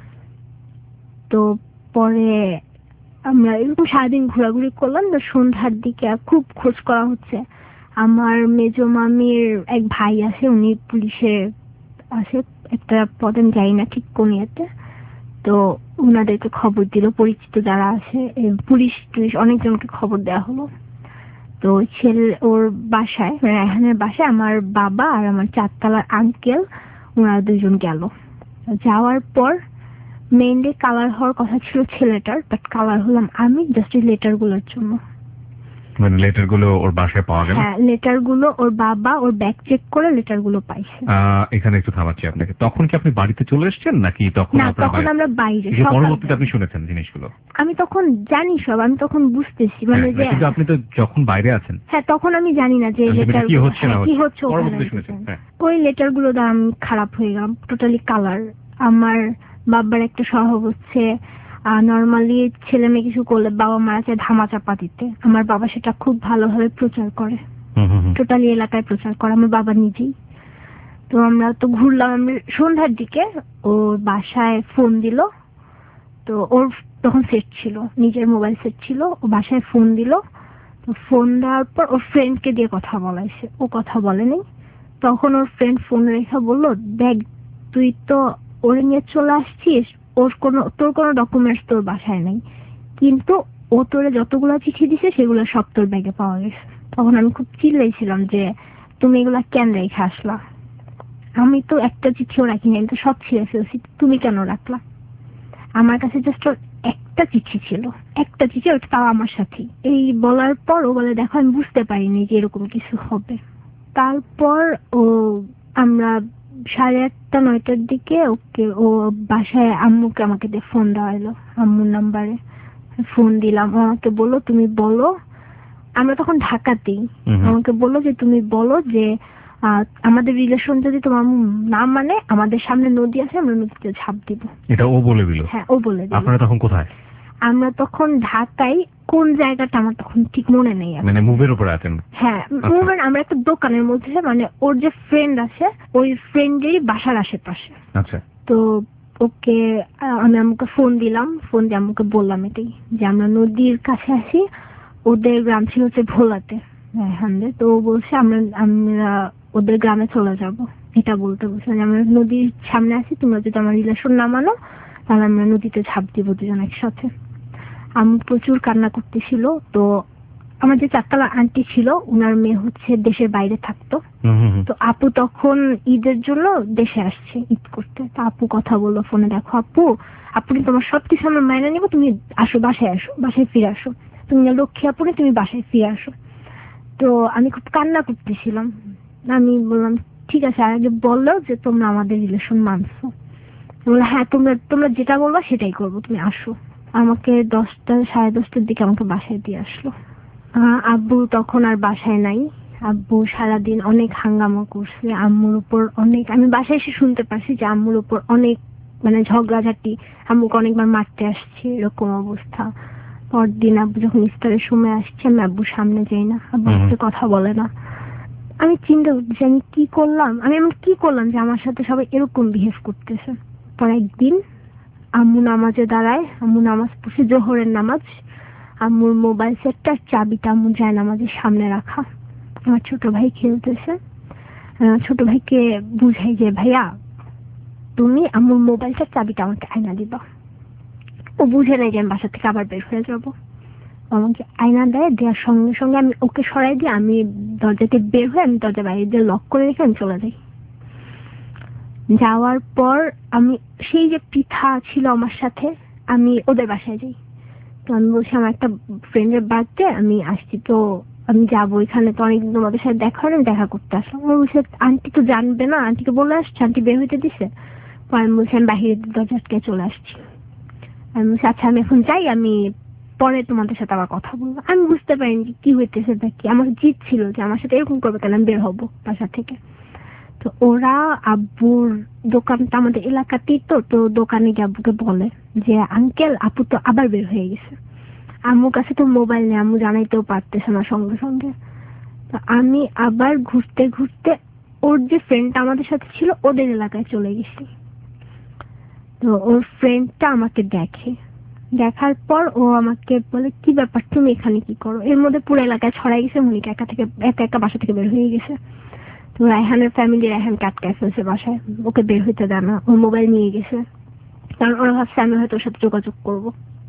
তো পরে আমরা এরকম সারাদিন ঘোরাঘুরি করলাম। সন্ধ্যার দিকে খুব খোঁজ করা হচ্ছে। আমার মেজো মামির এক ভাই আছে, উনি পুলিশে আছে একটা পদে, আমি যাই না ঠিক কোন ইয়েতে। তো উনাদেরকে খবর দিল, পরিচিত যারা আছে পুলিশ অনেকজনকে খবর দেওয়া হলো। তো ওর বাসায়, রায়হানের বাসায় আমার বাবা আর আমার 4 তলার আঙ্কেল, ওনারা দুজন গেল। যাওয়ার পর মেইনলি কালার হওয়ার কথা ছিল ছেলেটার, বাট কালার হলাম আমি, জাস্ট লেটার গুলোর জন্য। মানে লেটার গুলো ওর বাসায় পাওয়া গেল? হ্যাঁ, লেটার গুলো ওর বাবা ওর ব্যাগ চেক করে লেটার গুলো পাইছে। এখানে একটু থামাচ্ছি আপনাকে। তখন কি আপনি বাড়িতে চলে এসেছেন নাকি তখন? না, তখন আমরা বাইরে। পরবর্তীতে আপনি শুনেছেন জিনিসগুলো? আমি তখন জানি সব, আমি তখন বুঝতেছি মানে যে কিন্তু আপনি তো যখন বাইরে আছেন। হ্যাঁ, তখন আমি জানি না যে লেটার কি হচ্ছে না কি হচ্ছে। পরবর্তীতে শুনেছেন? ওই লেটার গুলো দ্বারা আমি খারাপ হয়ে গেলাম টোটালি। কালার, আমার বাবার একটা স্বভাব হচ্ছে নর্মালি ছেলে মেয়ে কিছু করলে বাবা মারা চায় ধামা চাপা দিতে। আমার বাবা সেটা খুব ভালোভাবে প্রচার করে, টোটালি এলাকায় প্রচার করে, আমার বাবা নিজেই। তো আমরা তো ঘুরলাম। সন্ধ্যার দিকে ওর বাসায় ফোন দিল। তো ওর তখন সেট ছিল, নিজের মোবাইল সেট ছিল, ও বাসায় ফোন দিল। তো ফোন দেওয়ার পর ওর ফ্রেন্ডকে দিয়ে কথা বলাইছে, ও কথা বলেনি। তখন ওর ফ্রেন্ড ফোন রেখে বললো, দেখ তুই তো ওরে নিয়ে চলে আসছিস, তোর কোনো ডকুমেন্টস তোর বাসায় নেই, কিন্তু ও তোরে যতগুলো চিঠি দিছে সেগুলো সব তোর ব্যাগে পাওয়া গেছে। তখন আমি খুব চিল্লাইছিলাম যে তুমি এগুলা কেন রেখে আসলা? আমি তো একটা চিঠিও রাখিনি, আমি তো সব ছিঁড়ে ফেলছি, তুমি কেন রাখলা? আমার কাছে জাস্ট একটা চিঠি ছিল, একটা চিঠি, ওটা তাও আমার সাথে। এই বলার পর ও বলে, দেখো আমি বুঝতে পারিনি যে এরকম কিছু হবে। তারপর আমরা 8:30 9টার দিকে ওকে ও বাসায় আম্মুকে আমাকে দিয়ে ফোন দেওয়া হলো, আম্মুর নাম্বারে ফোন দিলাম। আমাকে বললো তুমি বলো, আমরা তখন ঢাকাতেই, আমাকে বললো যে তুমি বলো যে আমাদের রিলেশন যদি তোমার না মানে, আমাদের সামনে নদী আছে, আমরা নদীতে ঝাঁপ দিব। এটা ও বলে দিল? হ্যাঁ, ও বলে দিল। আপনারা তখন কোথায়? আমরা তখন ঢাকায়, কোন জায়গাটা আমার তখন ঠিক মনে নেই। মানে মুভের উপরে আছেন? হ্যাঁ, মুভের আমরা একটা দোকানের মধ্যে, মানে ওর যে ফ্রেন্ড আছে ওই ফ্রেন্ডেরই বাসার আশেপাশে। আচ্ছা। তো ওকে আমি আমাকে ফোন দিলাম, ফোন দিয়ে আমাকে বললাম এটাই যে আমরা নদীর কাছে আছি। ওদের গ্রাম ছিল হচ্ছে ভোলাতে, হ্যাঁ। তো ও বলছে আমরা ওদের গ্রামে চলে যাব, এটা বলতে বলছে আমরা নদীর সামনে আছি, তোমরা যদি আমার রিলেশন না মানো তাহলে আমরা নদীতে ঝাঁপ দিব দুজন একসাথে। আমি প্রচুর কান্না করতেছিল। তো আমার যে 4 তলা আন্টি ছিল, উনার মেয়ে হচ্ছে দেশের বাইরে থাকতো। তো আপু তখন ঈদের জন্য দেশে আসছে ঈদ করতে। তো আপু কথা বললো ফোনে, দেখো আপু তোমার সবকিছু আমরা মাইনে নিবো, তুমি আসো, বাসায় ফিরে আসো, তুমি লক্ষ্মী আপু, তুমি বাসায় ফিরে আসো। তো আমি খুব কান্না করতেছিলাম। আমি বললাম ঠিক আছে, আর আগে বললো যে তোমরা আমাদের রিলেশন মানছো। বললো হ্যাঁ, তোমরা যেটা বলবা সেটাই করবো, তুমি আসো। আমাকে 10টা 10:30টার দিকে আমাকে বাসায় দিয়ে আসলো। আব্বু তখন আর বাসায় নাই। আব্বু সারাদিন অনেক হাঙ্গামা করছে আম্মুর উপর, অনেক। আমি বাসায় এসে শুনতে পারছি যে আম্মুর উপর অনেক মানে ঝগড়াঝাটি, আম্মুকে অনেকবার মারতে আসছে, এরকম অবস্থা। পরদিন আব্বু যখন ইফতারের সময় আসছে, আমি আব্বুর সামনে যাই না, আব্বু আমাকে কথা বলে না। আমি চিন্তা করছি আমি কি করলাম, আমি এমন কি করলাম যে আমার সাথে সবাই এরকম বিহেভ করতেছে। পর একদিন আম্মু নামাজে দাঁড়ায়, আম্মু নামাজ পড়ছে, জোহরের নামাজ। আম্মুর মোবাইল সেটটা চাবিটা আম্মু যায় নামাজের সামনে রাখা। আমার ছোট ভাই খেলতেছে, ছোট ভাইকে বুঝাই যে ভাইয়া তুমি আম্মুর মোবাইলটার চাবিটা আমাকে আয়না দিবা। ও বুঝে নেই যে আমি বাসা থেকে আবার বের হয়ে যাবো। আমাকে আয়না দেয়, দেওয়ার সঙ্গে সঙ্গে আমি ওকে সরাই দিয়ে আমি দরজাতে বের হয়ে আমি দরজা বাইরে দিয়ে লক করে রেখে আমি চলে যাই। যাওয়ার পর আমি সেই যে পিঠা ছিল আমার সাথে, আমি ওদের বাসায় যাই। তো আমি বলছি আমার একটা ফ্রেন্ডের বার্থডে, আমি আসছি, তো আমি যাবো, এখানে তো অনেকদিন তোমাদের সাথে দেখা হয় না, দেখা করতে আসলাম। আমার বলছে আন্টি তো জানবে না, আন্টিকে বলে আসছে, আন্টি বের হইতে দিছে। আমি বলছি আমি বাহিরে দরজা আটকে চলে আসছি। আমি বলছি আচ্ছা আমি এখন যাই, আমি পরে তোমাদের সাথে আবার কথা বলবো। আমি বুঝতে পারিনি কি হইতেছে বা কি, আমার জিদ ছিল যে আমার সাথে এরকম করবে কেন, আমি বের হবো বাসা থেকে। তো ওরা আব্বুর দোকানটা আমাদের এলাকাতেই, তো দোকানে গিয়ে আব্বুকে বলে যে আঙ্কেল আপু তো আবার বের হয়ে গেছে। আম্মুর কাছে তো মোবাইল নেই, আম্মু জানাইতেও পারতেছে না সঙ্গে সঙ্গে। তো আমি আবার ঘুরতে ঘুরতে ওর যে ফ্রেন্ডটা আমাদের সাথে ছিল ওদের এলাকায় চলে গেছি। তো ওর ফ্রেন্ডটা আমাকে দেখে, দেখার পর ও আমাকে বলে কি ব্যাপার তুমি এখানে কি করো। এর মধ্যে পুরো এলাকায় ছড়াই গেছে মনিকা একা একা বাসা থেকে বের হয়ে গেছে। তো রায়হানের ফ্যামিলি রায়হানকে আটকায় ফেলছে বাসায়, ওকে বের হইতে দেয় না, ও মোবাইল নিয়ে গেছে, কারণ ওরা ভাবছে আমি হয়তো ওর সাথে যোগাযোগ করবো।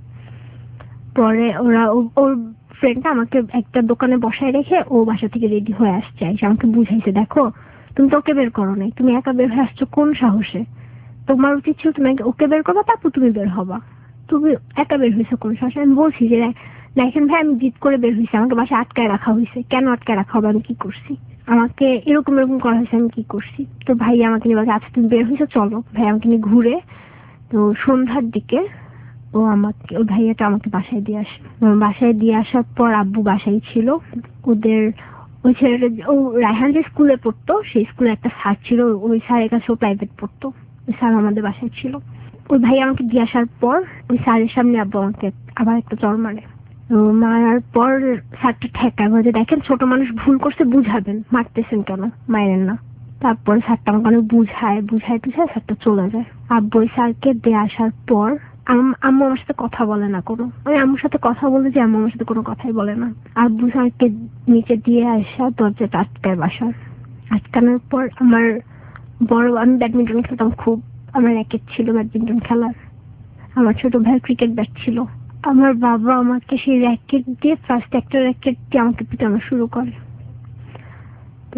পরে ওরা ওর ফ্রেন্ডটা আমাকে একটা দোকানে বসায় রেখে ও বাসা থেকে রেডি হয়ে আসছে, এসে আমাকে বুঝাইছে দেখো তুমি তো ওকে বের করো নাই, তুমি একা বের হয়ে আসছো কোন সাহসে, তোমার উচিত ছিল তুমি ওকে বের করবা, তারপর তুমি বের হবা, তুমি একা বের হয়েছে কোন সাহসে। আমি বলছি যে দেখেন ভাই আমি জিদ করে বের হয়েছি, আমাকে বাসায় আটকায় রাখা হয়েছে, কেন আটকায় রাখা হবে, আমি কি করছি, আমাকে এরকম এরকম করা হয়েছে, আমি কি করছি। তো ভাই আমাকে নিয়ে বলছে আচ্ছা তুমি বের হয়েছো চলো। ভাই আমাকে নিয়ে ঘুরে, তো সন্ধ্যার দিকে ওই ভাইয়াটা আমাকে বাসায় দিয়ে আসে। বাসায় দিয়ে আসার পর আব্বু বাসায় ছিল, ওদের ওই ছেলেটা ও রায়হান যে স্কুলে পড়তো সেই স্কুলে একটা স্যার ছিল, ওই স্যারের কাছে ও প্রাইভেট পড়তো, ওই স্যার আমাদের বাসায় ছিল। ওই ভাই আমাকে দিয়ে আসার পর ওই স্যারের সামনে আব্বু আমাকে আবার একটা চড় মারে। মারার পর স্যারটা ঠেকায়, বলে দেখেন ছোট মানুষ ভুল করছে, বুঝাবেন, মারতেছেন কেন, মাইরেন না। তারপর স্যারটা আমাকে অনেক বুঝায় স্যারটা চলে যায়। আব্বু ওই স্যারকে দিয়ে আসার পর আম্মু আমার সাথে কথা বলে না কোনো, আমি আম্মুর সাথে কথা বলে যে আম্মু আমার সাথে কোনো কথাই বলে না। আব্বু স্যারকে নিচে দিয়ে আসা দরজাটা আটকায় বাসার। আটকানোর পর আমার আমি ব্যাডমিন্টন খেলতাম খুব, আমার র্যাকেট ছিল ব্যাডমিন্টন খেলার, আমার ছোট ভাই ক্রিকেট ব্যাট ছিল। আমার বাবা আমাকে সেই র্যাকেট দিয়ে ফার্স্ট একটা র্যাকেট দিয়ে আমাকে পিটানো শুরু করে। তো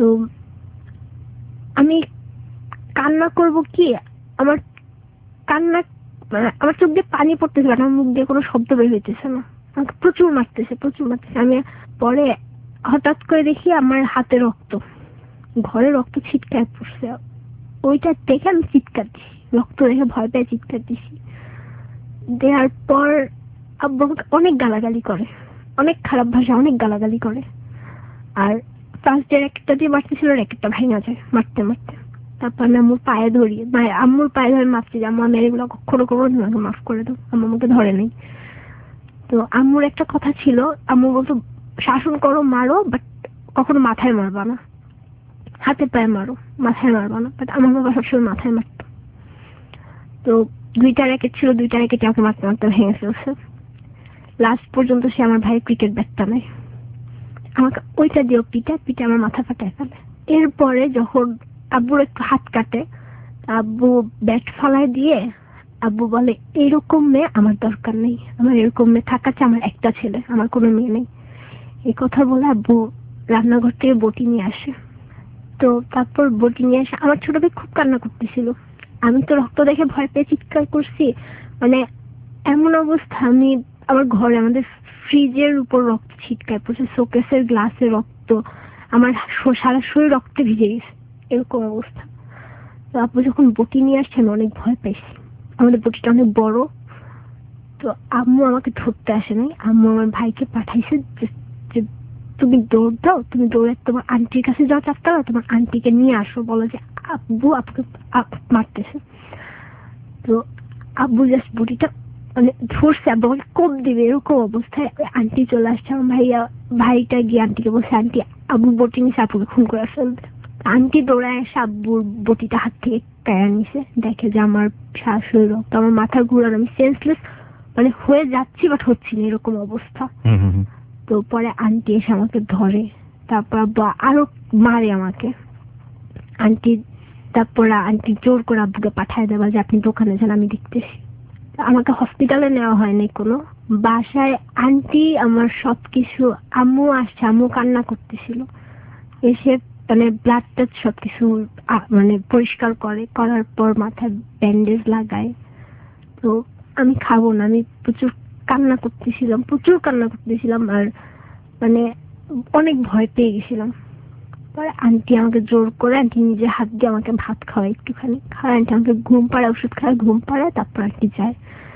আমি কান্না করব কি, আমার কান্না আমার চোখ দিয়ে পানি পড়তেছে, আমার মুখ দিয়ে কোনো শব্দ বের হইতেছে না, আমাকে প্রচুর মারতেছে। আমি পরে হঠাৎ করে দেখি আমার হাতে রক্ত, ঘরে রক্ত ছিটকায় পড়ছে, ওইটা দেখে আমি চিৎকার দিছি, রক্ত দেখে ভয় পেয়ে চিৎকার দিছি। দেওয়ার পর আব্বু আমাকে অনেক গালাগালি করে, অনেক খারাপ ভাষা অনেক গালাগালি করে। আর ফার্স্ট যে র্যাকেটটা দিয়ে মারতেছিল র্যাকেটটা ভেঙে যায় মারতে মারতে। তারপর আমি আম্মুর পায়ে ধরি, আম্মুর পায়ে ধরে মারছি যে আম্মু আমি এগুলো কখনো করবো না, আমাকে মাফ করে দাও। আম্মু আমাকে ধরে নেই। তো আম্মুর একটা কথা ছিল, আম্মু বলতো শাসন করো মারো, বাট কখনো মাথায় মারবা না, হাতে পায়ে মারো, মাথায় মারবা না। বাট আমার বাবা সবসময় মাথায় মারতো। তো দুইটা র্যাকেট ছিল, দুইটা র্যাকেট আমাকে মারতে মারতে ভেঙে ফেলছে। লাস্ট পর্যন্ত সে আমার ভাই ক্রিকেট ব্যাটটা নেয়, আমাকে ওইটা দিয়েও পিঠে আমার মাথা ফাটায় ফেলে। এরপরে যখন আব্বুর একটু হাত কাটে, আব্বু ব্যাট ফালায় দিয়ে আব্বু বলে এরকম মেয়ে আমার দরকার নেই, আমার এরকম মেয়ে থাকাচ্ছে, আমার একটা ছেলে, আমার কোনো মেয়ে নেই। এই কথা বলে আব্বু রান্নাঘর থেকে বটি নিয়ে আসে। তো তারপর বটি নিয়ে আসে, আমার ছোট ভাই খুব কান্না করতেছিল, আমি তো রক্ত দেখে ভয় পেয়ে চিৎকার করছি, মানে এমন অবস্থা, আমি আমার ঘরে আমাদের ফ্রিজের উপর রক্ত ছিটকায় পড়ছে, শোকেসের গ্লাসে রক্ত, আমার সারা শরীর রক্তে ভিজে গেছে, এরকম অবস্থা। তো আপু যখন বটি নিয়ে আসছে আমি অনেক ভয় পাইছি, আমাদের বটিটা অনেক বড়। তো আম্মু আমাকে ধরতে আসে নাই, আম্মু আমার ভাইকে পাঠাইছে যে তুমি দৌড় দাও, তুমি দৌড়ে তোমার আন্টির কাছে যাও চারতলা, তোমার আন্টিকে নিয়ে আসো, বলো যে আব্বু আপুকে মারতেছে। তো আব্বু জাস্ট বটিটা মানে ধরছে আমাকে কোপ দিবে এরকম অবস্থায় আন্টি চলে আসছে। আমার ভাইটা গিয়ে আন্টিকে বলছে, আন্টি আবু বটি নিছে, আপুকে খুন করে ফেলবে। আন্টি দৌড়ায় এসে আব্বুর বটিটা হাত থেকে কেড়ে নিছে, দেখে যে আমার শ্বাস হইল, তো আমার মাথা ঘুরানো, আমি সেন্সলেস মানে হয়ে যাচ্ছি বাট হচ্ছি না এরকম অবস্থা। তো পরে আন্টি এসে আমাকে ধরে, তারপর আব্বু আরো মারে আমাকে। তারপর আন্টি জোর করে আব্বুকে পাঠায় দেবা যে আপনি দোকানে যান, আমি দেখতেছি। আমাকে হসপিটালে নেওয়া হয়নি কোনো, বাসায় আন্টি আমার সবকিছু, আম্মু আসছে, আম্মু কান্না করতেছিল, এসে মানে ব্লাড টাচ সবকিছু মানে পরিষ্কার করার পর মাথায় ব্যান্ডেজ লাগায়। তো আমি খাবো না, আমি প্রচুর কান্না করতেছিলাম আর মানে অনেক ভয় পেয়ে গেছিলাম। পরে আন্টি আমাকে জোর করে, আন্টি নিজে হাত দিয়ে আমাকে ভাত খাওয়ায়, একটুখানি খাওয়ায়, আন্টি আমাকে ঘুম পাড়ায়, ওষুধ খাওয়ায়, ঘুম পাড়ায়, তারপর আন্টি যায়।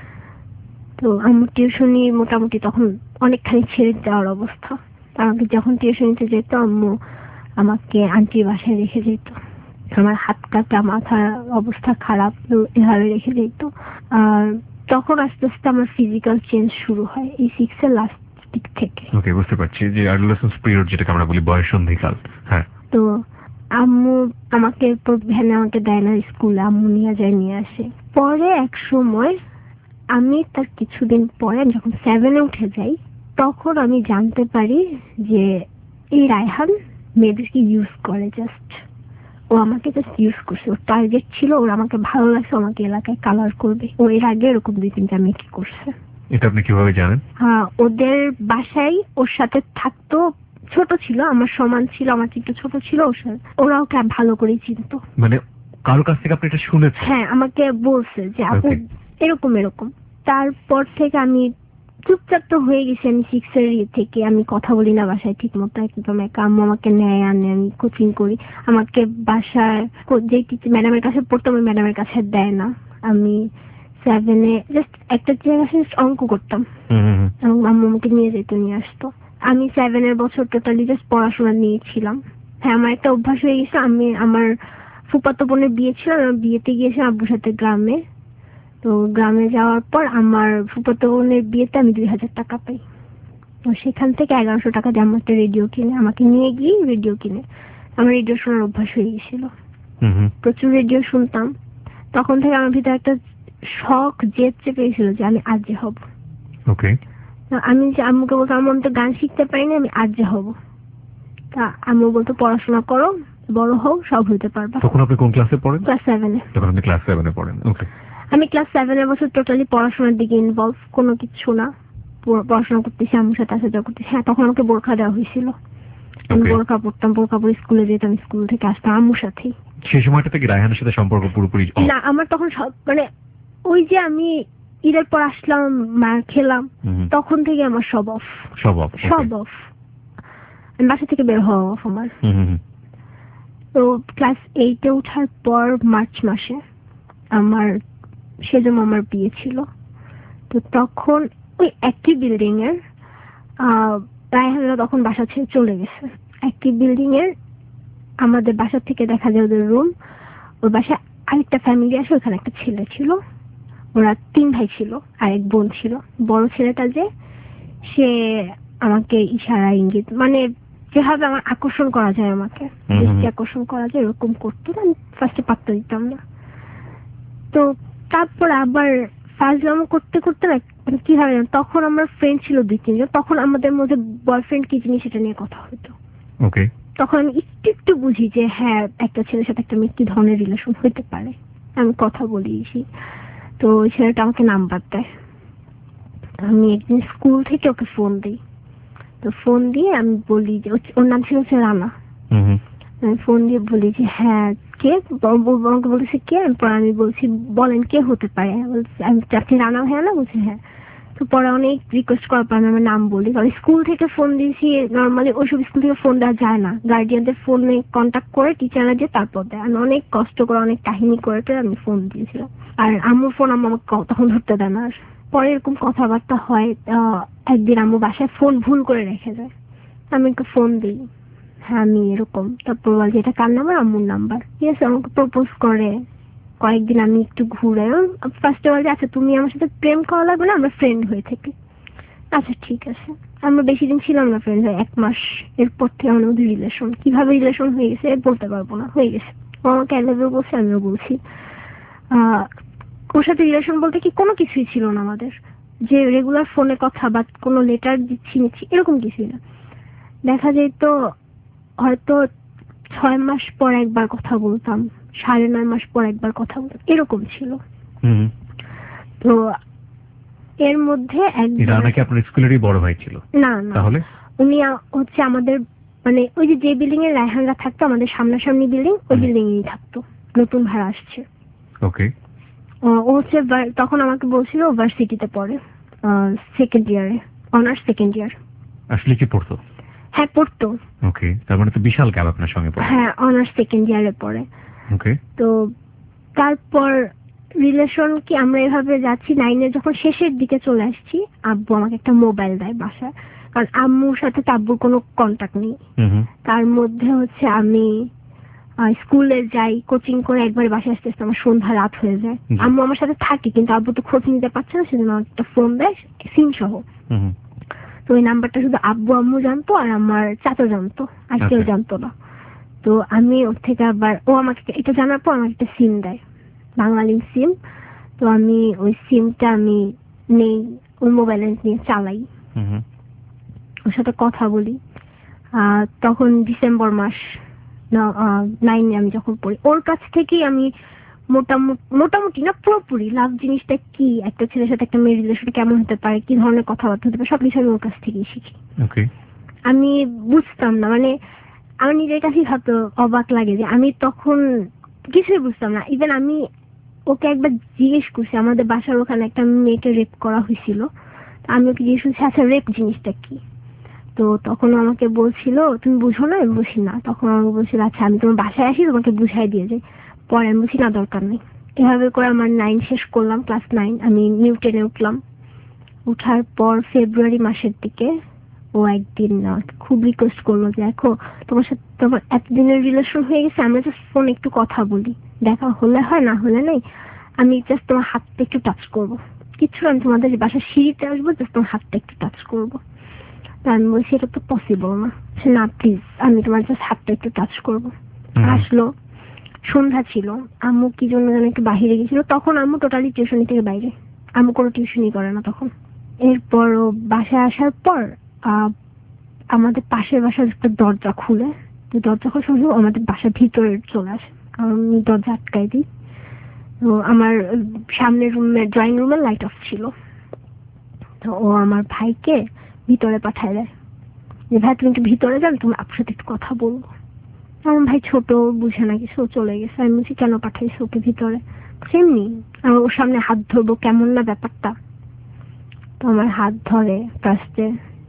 তো আমার টিউশনি মোটামুটি তখন অনেকখানি ছেড়ে দেওয়ার অবস্থা। আমাকে যখন টিউশনিতে যেত আম্মু আমাকে আন্টির বাসায় রেখে যেত, আমার হাত কাটা, মাথার অবস্থা খারাপ, এভাবে রেখে যেত। আর তখন আস্তে আস্তে আমার ফিজিক্যাল চেঞ্জ শুরু হয় এই 6 এর লাস্ট দিক থেকে। ওকে, বুঝতে পারছি যে অ্যাডোলেসেন্স পিরিয়ড যেটাকে আমরা বলি বয়ঃসন্ধিকাল। হ্যাঁ। তো আম্মু আমাকে ভ্যানে আমাকে দেয় না স্কুলে, আম্মু নিয়ে আসে। পরে এক সময় আমি তার কিছুদিন পরে যখন 7 এ উঠে যাই, তখন আমি জানতে পারি যে এই রায়হান মেয়েদেরকে ইউজ করে, জাস্ট ও আমাকে জাস্ট ইউজ করছে। ওর টার্গেট ছিল, ওর আমাকে ভালো লাগছে, আমাকে এলাকায় কালার করবে। ও এর আগে এরকম 2-3টা মেয়েকে করছে। এটা আপনি কিভাবে জানেন? হ্যাঁ, ওদের বাসায় ওর সাথে থাকতো, ছোট ছিল, আমার সমান ছিল, আমার একটু ছোট ছিল, ওরা ওকে ভালো করেই চিনতো। মানে কারোর কাছ থেকে আপনি এটা শুনেছেন? হ্যাঁ, আমাকে বলছে যে আপু এরকম। তারপর থেকে আমি চুপচাপ তো হয়ে গেছি। আমি 6 এর থেকে আমি কথা বলি না বাসায় ঠিক মতো, একদম আম্মু আমাকে নেয় আনে, আমি কোচিং করি, আমাকে বাসায় যে ম্যাডামের কাছে পড়তাম ওই ম্যাডামের কাছে দেয় না। আমি 7 এ জাস্ট একটা জায়গায় অঙ্ক করতাম, আম্মু আমাকে নিয়ে যেত, নিয়ে আসতো। আমি 7 এর বছর টোটালি জাস্ট পড়াশোনা নিয়েছিলাম। হ্যাঁ, আমার একটা অভ্যাস হয়ে গেছে, আমি আমার ফুফাতো বোনের বিয়ে ছিল, বিয়েতে গিয়েছিলাম আব্বুর সাথে গ্রামে। তো গ্রামে যাওয়ার পর আমার ফুফাতো বোনের বিয়েতে আমি 2000 টাকা পাই। তো সেখান থেকে 1100 টাকা দিয়ে আমার একটা রেডিও কিনে, আমাকে নিয়ে গিয়ে রেডিও কিনে, আমার রেডিও শোনার অভ্যাস হয়ে গেছিল, প্রচুর রেডিও শুনতাম। তখন থেকে আমার ভিতরে একটা শখ জেদ চেপে গেছিল যে আমি আরজে হব। ওকে। আমি যে আম্মুকে বলতাম, আম্মু আমি তো গান শিখতে পারিনি, আমি আরজে হব। তা আম্মু বলতো পড়াশোনা করো, বড় হও, সব হইতে পারবা। তখন আপনি কোন ক্লাসে পড়েন? ক্লাস 7 এ। তখন আপনি ক্লাস 7 এ পড়েন। ওকে। আমি ক্লাস 7 এর বছর টোটালি পড়াশোনার দিকে ইনভলভ, কোনো কিছু না, পড়াশোনা করতেছি, আম্মুর সাথে আসা যাওয়া করতেছি। হ্যাঁ, তখন আমাকে বোরখা দেওয়া হয়েছিল, আমি বোরখা পড়তাম, বোরখা পরে স্কুলে যেতাম, স্কুল থেকে আসতাম আম্মুর সাথেই। সেই সময়টাতে কি রায়হানের সাথে সম্পর্ক পুরোপুরি? না, আমার তখন সব মানে ওই যে আমি ঈদের পর আসলাম, মার খেলাম, তখন থেকে আমার সব অফ। আমি বাসা থেকে বের হওয়া অফ আমার। তো ক্লাস 8 এ ওঠার পর মার্চ মাসে আমার সেজন্য আমার বিয়ে ছিল। তো তখন ওই একই বিল্ডিং এর রায়হানরা তখন বাসা ছেড়ে চলে গেছে। একই বিল্ডিং এর আমাদের বাসা থেকে দেখা যায় ওদের রুম, ওর বাসায় আরেকটা ফ্যামিলি আসে, ওখানে একটা ছেলে ছিল, ওরা 3 ভাই ছিল আর এক বোন ছিল। বড় ছেলেটা যে সে আমাকে ইশারা ইঙ্গিত মানে যেভাবে আমার আকর্ষণ করা যায়, আমাকে বেশি আকর্ষণ করা যায় এরকম করতো, আমি ফার্স্টে পাত্তা দিতাম না। তো তারপর আবার ফাজলামো করতে করতে না মানে কিভাবে, তখন আমার ফ্রেন্ড ছিল 2-3 জন, তখন আমাদের মধ্যে বয়ফ্রেন্ড কি জিনিস সেটা নিয়ে কথা হতো। ওকে। তখন আমি একটু বুঝি যে হ্যাঁ, একটা ছেলের সাথে একটা মেয়ে কি ধরনের রিলেশন হইতে পারে, আমি কথা বলিছি। তো ওই ছেলেটা আমাকে নাম্বার দেয়, আমি একদিন স্কুল থেকে ওকে ফোন দিই। তো ফোন দিয়ে আমি বলি যে ওর নাম ছিল রানা। আমি ফোন দিয়ে বলি যে হ্যাঁ কে, আমাকে বলেছে কে, আমি বলছি বলেন কে হতে পারে, আপনি রানা ভাইয়া না? বলছে হ্যাঁ। তো পরে অনেক রিকোয়েস্ট করার পর আমি আমার নাম বলি, কারণ স্কুল থেকে ফোন দিয়েছি, নর্মালি ওইসব স্কুল থেকে ফোন দেওয়া যায় না, গার্ডিয়ানদের ফোনে কন্ট্যাক্ট করে টিচাররা দিয়ে তারপর দেয়। আমি অনেক কষ্ট করে অনেক কাহিনী করে আমি ফোন দিয়েছিলাম। আর আম্মুর ফোন আম্মু আমাকে তখন ধরতে দেয় না। পরে এরকম কথাবার্তা হয়। একদিন আম্মু বাসায় ফোন ভুল করে রেখে যায়, আমি ওকে ফোন দিই, হ্যাঁ আমি এরকম। তারপর বল যে এটা কার নাম্বার? আম্মুর নাম্বার। ঠিক আছে, আমাকে প্রপোজ করে, কয়েকদিন আমি একটু ঘুরে ফার্স্টে বলে আচ্ছা তুমি আমার সাথে প্রেম করা লাগবে না, আমরা ফ্রেন্ড হয়ে থাকি। আচ্ছা ঠিক আছে। আমরা বেশি দিন ছিলাম না ফ্রেন্ড হয়ে, 1 মাস। এরপর থেকে আমাদের রিলেশন, কিভাবে রিলেশন হয়ে গেছে বলতে পারবো না, হয়ে গেছে। ও আমাকে আই লাভ ইউ বলছে, আমিও বলছি। ওর সাথে রিলেশন বলতে কি কোনো কিছুই ছিল না আমাদের, যে রেগুলার ফোনে কথা বা কোনো লেটার দিচ্ছি নিচ্ছি এরকম কিছুই না। দেখা যায় তো হয়তো 6 মাস পর একবার কথা বলতাম, 9.5 মাস পর একবার কথা বলতাম, এরকম ছিল। তো এর মধ্যে আপনার স্কুলেরই বড় ভাই ছিল? না না, তাহলে উনি হচ্ছে আমাদের মানে ওই যে বিল্ডিং এ রায়হানরা থাকতো, আমাদের সামনাসামনি বিল্ডিং, ওই বিল্ডিং এই থাকতো, নতুন ভাড়া আসছে। ওকে। ও হচ্ছে তখন আমাকে বলছিল ভার্সিটিতে পড়ে, সেকেন্ড ইয়ারে, অনার্স সেকেন্ড ইয়ার। আসলে কি পড়তো? হ্যাঁ পড়তো। ওকে, তার মানে তো বিশাল গ্যাপ আপনার সঙ্গে পড়ে। হ্যাঁ, অনার্স সেকেন্ড ইয়ারে পড়ে। ওকে। তো তারপর রিলেশন কি আমরা এভাবে যাচ্ছি, 9 যখন শেষের দিকে চলে আসছি, আব্বু আমাকে একটা মোবাইল দেয় বাসায়, কারণ আম্মুর সাথে তো আব্বুর কোনো কন্টাক্ট নেই। তার মধ্যে হচ্ছে আমি স্কুলে যাই, কোচিং করে একবার বাসায় আসতে আসতে আমার সন্ধ্যা রাত হয়ে যায়। আম্মু আমার সাথে থাকে কিন্তু আব্বু তো খোঁজ নিতে পারছে না, সেজন্য একটা ফোন দেয় সিম সহ। তো ওই নাম্বারটা শুধু আব্বু আম্মু জানতো আর আমার চাচা জানতো, আর কেউ জানতো না। তো আমি ওর থেকে আবার, ও আমাকে এটা জানার পর আমাকে একটা সিম দেয়, বাঙালি সিম। তো আমি ওই সিমটা আমি নেই, ওই মোবাইলে নিয়ে চালাই, ওর সাথে কথা বলি। তখন ডিসেম্বর মাস 9 আমি যখন পড়ি, ওর কাছ থেকেই আমি মোটামুটি না পুরোপুরি লাভ জিনিসটা কি, একটা ছেলের সাথে একটা মেয়ের রিলেশনটা কেমন হতে পারে, কি ধরনের কথাবার্তা হতে পারে, সবকিছু আমি ওর কাছ থেকেই শিখি। আমি বুঝতাম না, মানে আমার নিজের কাছেই হয়তো অবাক লাগে যে আমি তখন কিছুই বুঝতাম না। ইভেন আমি ওকে একবার জিজ্ঞেস করছি, আমাদের বাসার ওখানে একটা মেয়েকে রেপ করা হয়েছিল, আমি ওকে জিজ্ঞেস করছি আচ্ছা রেপ জিনিসটা কি। তো তখন আমাকে বলছিল তুমি বুঝো না, আমি বুঝি না। তখন আমাকে বলছিল আচ্ছা আমি তোমার বাসায় আসি, তোমাকে বুঝাই দিয়ে যাই। পরে আমি বুঝি না, দরকার নেই। এভাবে করে আমার 9 শেষ করলাম, ক্লাস 9 আমি নিউ 10-এ উঠলাম। উঠার পর ফেব্রুয়ারি মাসের দিকে ও একদিন খুব রিকোয়েস্ট করলো যে দেখো তোমার সাথে তোমার এতদিনের রিলেশন হয়ে গেছে, আমরা জাস্ট ফোন একটু কথা বলি, দেখা হলে হয় না হলে নেই, আমি জাস্ট তোমার হাতটা একটু টাচ করবো, কিছু আমি তোমাদের বাসার সিঁড়িতে আসবো, জাস্ট তোমার হাতটা একটু টাচ করবো। তা আমি বলছি এটা তো পসিবল না। না প্লিজ, আমি তোমার জাস্ট হাতটা একটু টাচ করবো। আসলো, সন্ধ্যা ছিল, আম্মু কি জন্য যেন একটু বাহিরে গেছিল, তখন আম্মু টোটালি টিউশনি থেকে বাইরে, আম্মু কোনো টিউশনই করে না তখন। এরপর ও বাসায় আসার পর আমাদের পাশের বাসার একটা দরজা খুলে, দরজা খোলার সময় আমাদের বাসার ভিতরে চলে আসে, আমি দরজা আটকাই দিই। তো আমার সামনের রুমের ড্রয়িং রুমের লাইট অফ ছিল, তো ও আমার ভাইকে ভিতরে পাঠায় দেয় যে ভাই তুমি একটু ভিতরে যান, তুমি আপনার সাথে একটু কথা বলবো। আমার ভাই ছোট, বুঝে না কিছু, চলে গেছে। আমি বলছি কেন পাঠাইছো ওকে ভিতরে? সেমনি আমি ওর সামনে হাত ধরবো, কেমন না ব্যাপারটা। তো আমার হাত ধরে ফার্স্টে,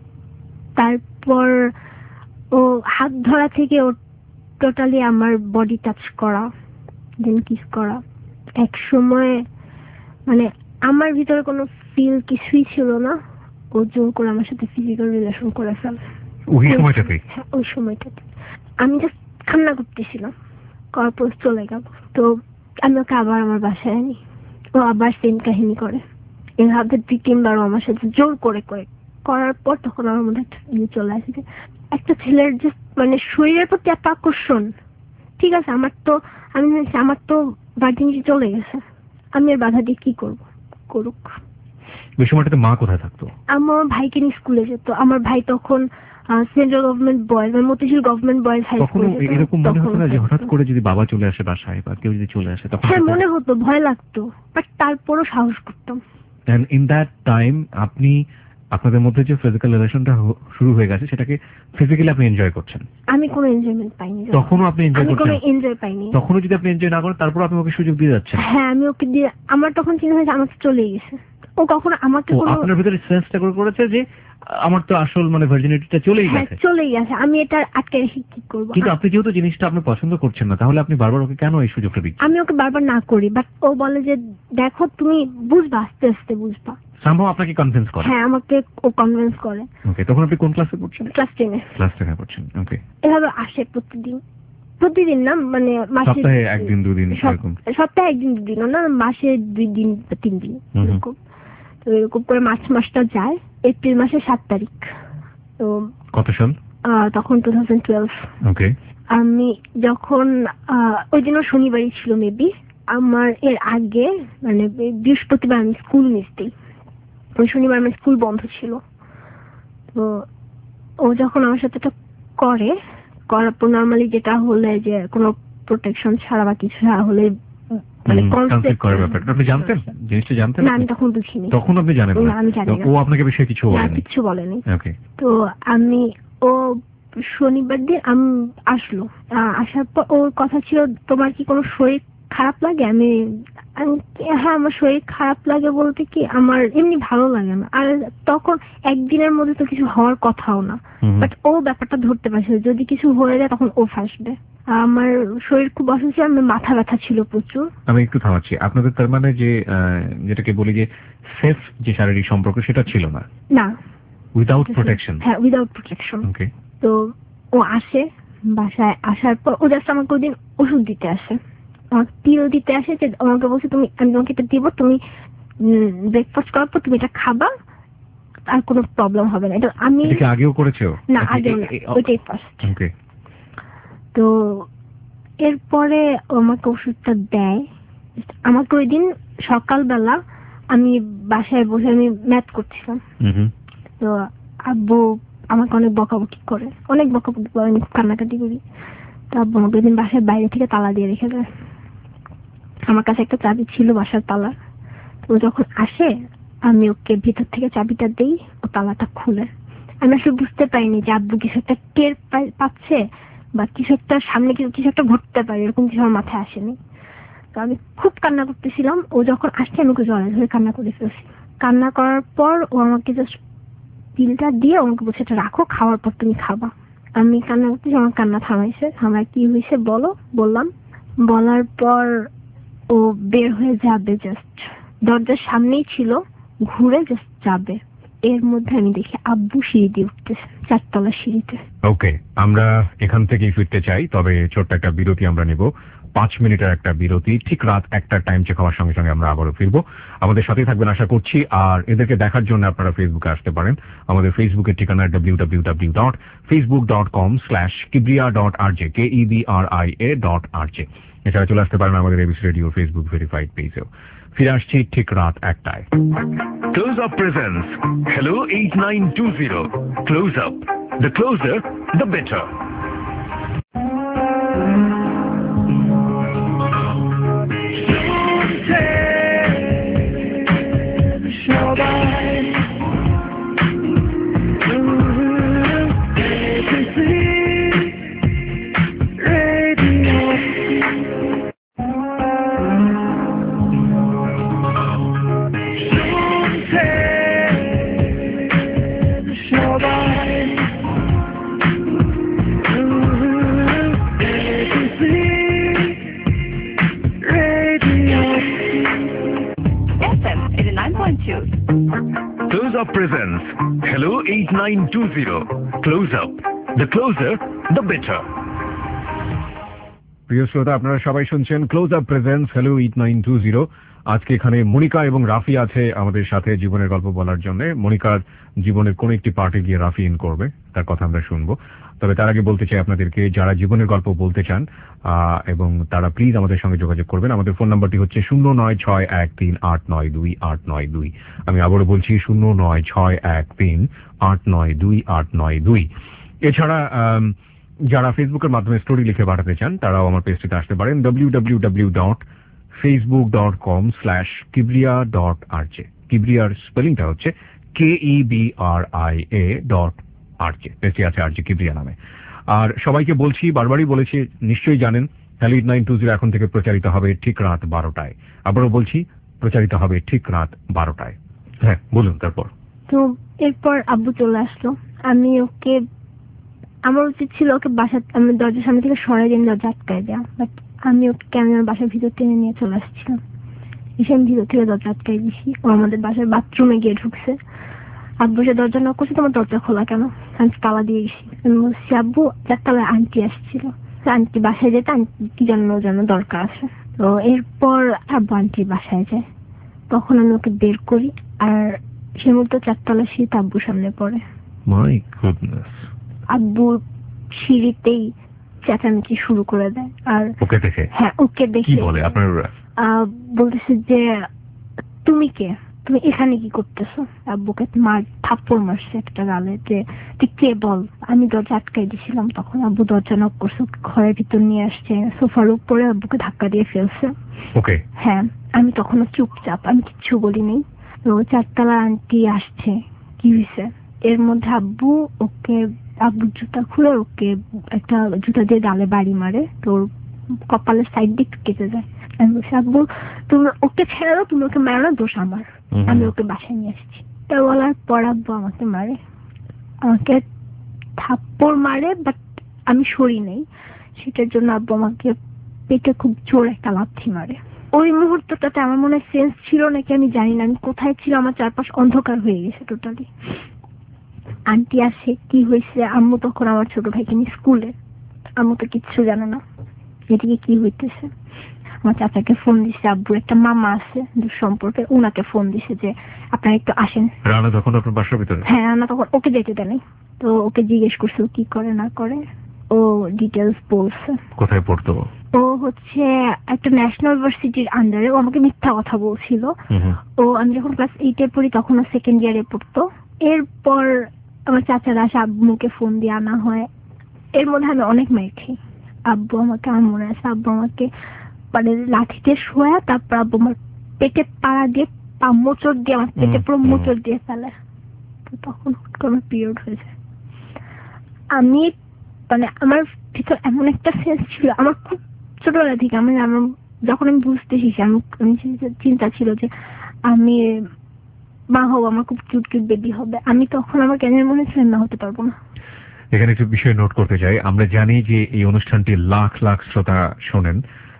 তারপর ও হাত ধরা থেকে ও টোটালি আমার বডি টাচ করা, দেন কিস করা। এক সময় মানে আমার ভিতরে কোনো ফিল কিছুই ছিল না, ও জোর করে আমার সাথে ফিজিক্যাল রিলেশন করে ফেলে ওই সময়টাতে। আমি জাস্ট কান্না করতেছিলাম, করার চলে গেল। তো আমি ওকে আবার আমার বাসায় আনি, ও আবার সেম কাহিনী করে। এভাবে 2-3 বার আমার সাথে জোর করে করার পর তখন আমার মধ্যে একটা চলে আসে, একটা ছেলের যে মানে শরীরের প্রতি একটা আকর্ষণ। ঠিক আছে, আমার তো ভার্জিনিটি চলে গেছে, আমি আর বাধা দিয়ে কি করবো, করুক। ওই সময়টাতে মা কোথায় থাকতো? আমার ভাইকে নিয়ে স্কুলে যেত। আমার ভাই তখন central government boys, Motijheel government boys high school. এরকম মনে হতো না যে হঠাৎ করে যদি বাবা চলে আসে বাসায় বা কেউ যদি চলে আসে তখন? হ্যাঁ মনে হতো, ভয় লাগতো, বাট তারপরও সাহস করতাম। এন্ড ইন দ্যাট টাইম আপনি আপনাদের মধ্যে যে ফিজিক্যাল রিলেশনটা শুরু হয়ে গেছে সেটাকে ফিজিক্যালি আপনি এনজয় করছেন? আমি কোনো এনজয়মেন্ট পাইনি তখনও। আপনি এনজয় করছেন? কোনো এনজয় পাইনি তখনও। যদি আপনি এনজয় না করেন তারপর আপনি ওকে সুযোগ দিয়ে যাচ্ছেন? হ্যাঁ আমি ওকে দিয়ে, আমার তখন চিন্তা হয়েছে আমাকে চলে গেছে, ও কখনো আমাকে আপনার ভিতরে সেন্সটা করেছে যে আমার তো আসল মানে ভার্জিনিটিটা চলেই গেছে, আমি এটা আটকে রেখে কি করব। কিন্তু আপনি যেহেতু জিনিসটা আপনি পছন্দ করছেন না, তাহলে আপনি বারবার ওকে কেন এই সুযোগটা দিচ্ছেন? আমি ওকে বারবার না করি, বাট ও বলে যে দেখো তুমি বুঝবা, আস্তে আস্তে বুঝবা। সম্ভব আপনাকে কনভিন্স করে? হ্যাঁ আমাকে ও কনভিন্স করে। ওকে, তখন আপনি কোন ক্লাসে পড়ছেন? ক্লাস 10-এ। ক্লাস 10-এ পড়ছেন, ওকে। এভাবে আসে প্রতিদিন, প্রতিদিন না, মানে মাসে সপ্তাহে একদিন দুদিন এরকম? সপ্তাহে একদিন দুদিন না, মাসে 2 দিন বা 3 দিন এরকম। তো এরকম করে মাসটা যায়। এপ্রিল মাসের 7 তারিখ। তো কত সাল তখন 2012। ওকে। আমি যখন ওই দিন শনিবারই ছিল মেবি, আমার এর আগে মানে বৃহস্পতিবার আমি স্কুল মিস দিই, ওই শনিবার আমার স্কুল বন্ধ ছিল। তো ও যখন আমার সাথে এটা করার পর নর্মালি যেটা হলে যে কোনো প্রোটেকশন ছাড়া বা কিছু ছাড়া হলে মানে কনসেপ্ট করার ব্যাপারটা আপনি জানতেন, জিনিসটা জানতেন? না, আমি তখন বুঝিনি। তখন আপনি জানেন না? আমি জানি না। ও আপনাকে বিষয়ে কিছু বলেনি? কিছু বলেনি। ওকে। তো ও শনিবার দিন আসলো, আসার পর ওর কথা ছিল তোমার কি কোনো শরীর খারাপ লাগে? আমি হ্যাঁ আমার শরীর খারাপ লাগে বলতে কি আমার এমনি ভালো লাগে না। আর তখন একদিনের মধ্যে তো কিছু হওয়ার কথাও না, বাট ও ব্যাপারটা ধরতে পারছিল যদি কিছু হয়ে যায় তখন ও ফাঁসবে। আমার শরীর খুব অসুস্থ, আমার মাথা ব্যথা ছিল প্রচুর। আমি একটু থামাচ্ছি, আপনাদের তার মানে যে যেটাকে বলি যে সেফ যে শারীরিক সম্পর্ক সেটা ছিল না? না, উইদাউট প্রোটেকশন। হ্যাঁ, উইদাউট প্রোটেকশন। ওকে। তো ও আসে, বাসায় আসার পর ও জাস্ট আমাকে ওদিন ওষুধ দিতে আসে, আমাকে পিল দিতে আসে, যে আমাকে বলছে আমি তোমাকে এটা দিব, তুমি ব্রেকফাস্ট করার পর তুমি এটা খাবা, আর কোনো প্রবলেম হবে না। এটা আমি আগেও করেছো? না, আগেও না, ওইটাই ফার্স্ট। ওকে। তো এরপরে আমাকে ওষুধটা দেয়। আমাকে ওই দিন সকালবেলা আমি বাসায় বসে আমি ম্যাথ করছিলাম। তো আব্বু আমাকে অনেক বকাবকি করে, অনেক বকাবকি করে, আমি খুব কান্নাকাটি করি। তো আব্বু আমাকে ওই দিন বাসায় বাইরে থেকে তালা দিয়ে রেখে দেয়। আমার কাছে একটা চাবি ছিল বাসার তালা। তো যখন আসে আমি ওকে ভিতর থেকে চাবিটা দেই, ও তালাটা খুলে। আমি আসলে বুঝতে পারিনি যে আব্বু কিছু একটা টের পাচ্ছে বা কিছু একটা সামনে কিছু একটা ঘটতে পারে, এরকম কিছু আমার মাথায় আসেনি। তো আমি খুব কান্না করতেছিলাম। ও যখন আসছে আমি ওকে জড়ায় ধরে কান্না করে ফেলছি। কান্না করার পর ও আমাকে জাস্ট পিলটা দিয়ে আমাকে বলছে এটা রাখো, খাওয়ার পর তুমি খাবা। আমি কান্না করতেছি, আমার কান্না থামাইছে। আমার কি হয়েছে বললাম। বলার পর ও বের হয়ে যাবে, জাস্ট দরজার সামনেই ছিল, ঘুরে জাস্ট যাবে। এর মধ্যে আমি দেখি আব্বু সিঁড়ি দিয়ে উঠতেছে, 4 তলা সিঁড়িতে। ওকে, আমরা এখান থেকেই ফিরতে চাই, তবে ছোট্ট একটা বিরতি আমরা নেব, 5 মিনিটের একটা বিরতি। ঠিক রাত 1টার টাইম চেক হওয়ার সঙ্গে সঙ্গে আমরা আবারও ফিরবো। আমাদের সাথেই থাকবেন আশা করছি। আর এদেরকে দেখার জন্য আপনারা ফেসবুকে আসতে পারেন। আমাদের ফেসবুকের ঠিকানা www.facebook.com/kibria.rj KEBRIA.RJ। এছাড়া চলে আসতে পারেন আমাদের এবিসি রেডিও ফেসবুক ভেরিফাইড পেজেও। ফিরে আসছি ঠিক রাত 1টায়। Close Up presents Hello 8920. Close Up. The closer, the better. Close Up presents Hello 8920. Close Up. The closer, the better. প্রিয় শ্রোতা, আপনারা সবাই শুনছেন ক্লোজ আপ প্রেজেন্স হ্যালো 8920। আজকে এখানে মনিকা এবং রাফি আছে আমাদের সাথে জীবনের গল্প বলার জন্য। মনিকার জীবনের কোন একটি পার্টে গিয়ে রাফি ইন করবে, তার কথা আমরা শুনবো। তবে তার আগে বলতে চাই আপনাদেরকে, যারা জীবনের গল্প বলতে চান এবং তারা প্লিজ আমাদের সঙ্গে যোগাযোগ করবেন। আমাদের ফোন নাম্বারটি হচ্ছে 09613892892। আমি আবারও বলছি 09613892892। এছাড়া যারা ফেসবুকের মাধ্যমে স্টোরি লিখে পাঠাতে চান তারাও আমার পেজটিতে আসতে পারেন www.facebook.com/kibria.rj। কিবরিয়ার স্পেলিংটা হচ্ছে KEBRIA.RJ। পেজটি আছে আরজে কিবরিয়া নামে। আর সবাইকে বলছি, বারবারই বলেছি, নিশ্চয়ই জানেন, হ্যালো 8920 এখন থেকে প্রচারিত হবে ঠিক রাত 12টায়। আবারও বলছি, প্রচারিত হবে ঠিক রাত 12টায়। হ্যাঁ, বলুন তারপর। তো এরপর আব্বু চলে আসলো। আমি ওকে, আমার উচিত ছিল ওকে আমি দরজার সামনে থেকে সরাই দিয়ে দরজা আটকায় দেওয়া, বাট আমি ওকে আমার বাসার ভিতর টেনে নিয়ে চলে আসছিলাম। এসে আমি ভিতর থেকে দরজা আটকাই দিছি। ও আমাদের বাসার বাথরুমে গিয়ে ঢুকছে। আব্বু সে দরজা নক করছে, তোমার দরজা খোলা কেন? আমি তালা দিয়ে গেছি। আমি বলছি আব্বু 4 তলায় আন্টি আসছিল। আন্টি বাসায় যেতে, আন্টি কি যেন দরকার আছে। তো এরপর আব্বু আন্টির বাসায় যায়, তখন আমি ওকে বের করি, আর সে মতো 4 তলা শীত আব্বুর সামনে পড়ে। My goodness. আব্বু সিঁড়িতেই চেঁচামেচি শুরু করে দেয়। আর ওকে দেখে? হ্যাঁ, ওকে দেখে। কি বলে? আপনার বলতেছে যে তুমি কে, তুমি এখানে কি করতেছো? আব্বুকে থাপ্পড় মারছে একটা গালে, যে তুই কে বল। আমি দরজা আটকাই দিয়েছিলাম, তখন আব্বু দরজা নক করছে, ঘরের ভিতর নিয়ে আসছে, সোফার উপরে আব্বুকে ধাক্কা দিয়ে ফেলছে। ওকে। হ্যাঁ, আমি তখনও চুপচাপ, আমি কিচ্ছু বলিনি। তো 4 তলা আন্টি আসছে, কি হয়েছে? এর মধ্যে আব্বুর জুতা খুলে ওকে একটা জুতা দিয়ে গালে বাড়ি মারে, তোর কপালের সাইড দিয়ে কেটে যায়। আমি বলছি, আব্বু তুমি ওকে ছেড়ে দাও, তুমি ওকে মারো না, দোষ আমার, আমি ওকে বাসায় নিয়ে আসছি। তা বলার পর আব্বু আমাকে মারে, আমাকে থাপ্পড় মারে, বাট আমি সরি নেই। সেটার জন্য আব্বু আমাকে পেটে খুব জোর একটা লাথি মারে। ওই মুহূর্তটাতে আমার মনে হয় সেন্স ছিল নাকি আমি জানি না, আমি কোথায় ছিল, আমার চারপাশ অন্ধকার হয়ে গেছে টোটালি। আন্টি আসে, কি হয়েছে? আম্মু তখন আমার ছোট ভাইকে নিয়ে স্কুলে, আম্মু তো কিচ্ছু জানে না এদিকে কি হইতেছে। আমার চাচাকে ফোন দিছে, আব্বুর একটা মামা আছে দূর সম্পর্কে, ওনাকে ফোন দিছে যে আপনারা একটু আসেন। রানা তখন আপনার বাসার ভিতরে? হ্যাঁ, রানা তখন ওকে যেতে দেয়নি। তো ওকে জিজ্ঞেস করছে ও কি করে না করে, ও ডিটেলস বলছে। কোথায় পড়তো? ও হচ্ছে একটা ন্যাশনাল ভার্সিটির আন্ডারে। ও আমাকে মিথ্যা কথা বলছিল। ও আমি যখন ক্লাস 8-এ পড়ি তখন ও 2nd ইয়ারে পড়তো। এরপর আমার চাচারা আসে, আব্বুকে ফোন দিয়ে আনা হয়। এর মধ্যে আমি অনেক মাইর খাই। আব্বু আমাকে, আমার মনে আছে আব্বু আমাকে মানে লাঠিতে শোয়া, তারপর আব্বু আমার পেটে পাড়া দিয়ে মোচড় দিয়ে আমার পেটে পুরো মোচড় দিয়ে ফেলে। তো তখন হুট করে আমার পিরিয়ড হয়ে যায়। আমি মানে আমার ভিতর এমন একটা সেন্স ছিল, আমার খুব ছোটবেলা থেকে আমার যখন আমি বুঝতে শিখি, আমি চিন্তা ছিল যে আমি মা হবো, আমার খুব কিউট কিউট বেবি হবে। আমি তখন আমার কেন মনে ছিল না হতে পারবো না। এখানে একটু বিষয় নোট করতে চাই। আমরা জানি যে এই অনুষ্ঠানটি লাখ লাখ শ্রোতা শোনেন,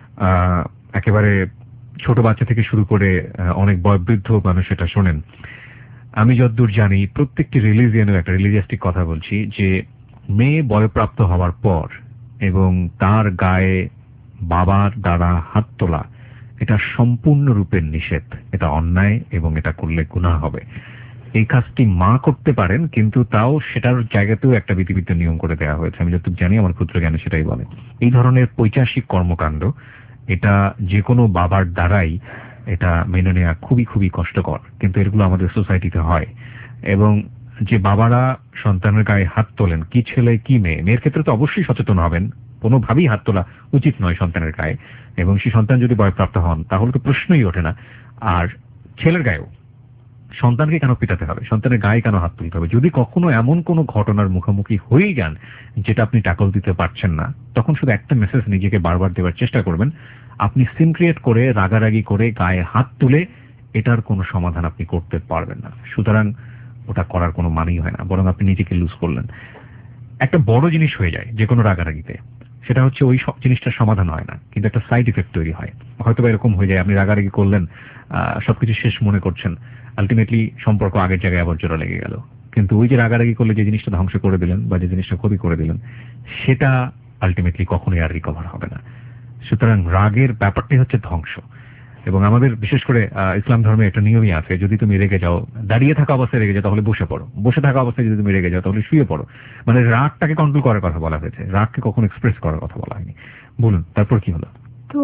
একেবারে ছোট বাচ্চা থেকে শুরু করে অনেক বয়োবৃদ্ধ মানুষ এটা শোনেন। আমি যতদূর জানি প্রত্যেকটি রিলিজিয়নের একটা রিলিজিয়াস্টিক কথা বলছি, যে মেয়ে বয়প্রাপ্ত হওয়ার পর এবং তার গায়ে বাবার দ্বারা হাত তোলা এটা সম্পূর্ণরূপে নিষেধ, এটা অন্যায় এবং এটা করলে গুনাহ হবে। এই কাজটি মা করতে পারেন, কিন্তু তাও সেটার জায়গাতেও একটা বিধিবিধ নিয়ম করে দেওয়া হয়েছে। আমি যতটুকু জানি, আমার ক্ষুদ্র জ্ঞানে সেটাই বলে। এই ধরনের পৈশাচিক কর্মকাণ্ড এটা যে কোনো বাবার দ্বারাই এটা মেনে নেওয়া খুবই খুবই কষ্টকর, কিন্তু এগুলো আমাদের সোসাইটিতে হয়। এবং যে বাবারা সন্তানের গায়ে হাত তোলেন, কি ছেলে কি মেয়ে, মেয়ের ক্ষেত্রে তো অবশ্যই সচেতন হবেন, কোনোভাবেই হাত তোলা উচিত নয় সন্তানের গায়ে, এবং সেই সন্তান যদি বয়প্রাপ্ত হন তাহলে তো প্রশ্নই ওঠে না। আর ছেলের গায়েও সন্তানকে কেন পিটাতে হবে, সন্তানের গায়ে কেন হাত তুলতে হবে? যদি কখনো এমন কোনো ঘটনার মুখোমুখি হয়েই যান যেটা আপনি ট্যাকল দিতে পারছেন না, তখন শুধু একটা মেসেজ নিজেকে বারবার দেওয়ার চেষ্টা করবেন, আপনি সিন ক্রিয়েট করে রাগারাগি করে গায়ে হাত তুলে এটার কোনো সমাধান আপনি করতে পারবেন না। সুতরাং ওটা করার কোনো মানেই হয় না, বরং আপনি নিজেকে লুজ করলেন। একটা বড় জিনিস হয়ে যায় যে কোনো রাগারাগিতে, সেটা হচ্ছে ওই জিনিসটার সমাধান হয় না, কিন্তু একটা সাইড ইফেক্ট তৈরি হয়। হয়তো বা এরকম হয়ে যায়, আপনি রাগারাগি করলেন, সবকিছু শেষ মনে করছেন, আলটিমেটলি সম্পর্ক আগের জায়গায় আবার জোড়া লেগে গেল। কিন্তু ওই যে রাগারাগি করলে যে জিনিসটা ধ্বংস করে দিলেন বা যে জিনিসটা ক্ষতি করে দিলেন, সেটা আলটিমেটলি কখনোই আর রিকভার হবে না। সুতরাং রাগের ব্যাপারটাই হচ্ছে ধ্বংস। এবং আমাদের বিশেষ করে ইসলাম ধর্মে একটা নিয়মই আছে, যদি তুমি রেগে যাও, দাঁড়িয়ে থাকা অবস্থায় রেগে যাও তাহলে বসে পড়ো, বসে থাকা অবস্থায় যদি তুমি রেগে যাও তাহলে শুয়ে পড়ো। মানে রাগটাকে কন্ট্রোল করার কথা বলা হয়েছে, রাগকে কখনো এক্সপ্রেস করার কথা বলা হয়নি। বলুন, তারপর কি হলো? তো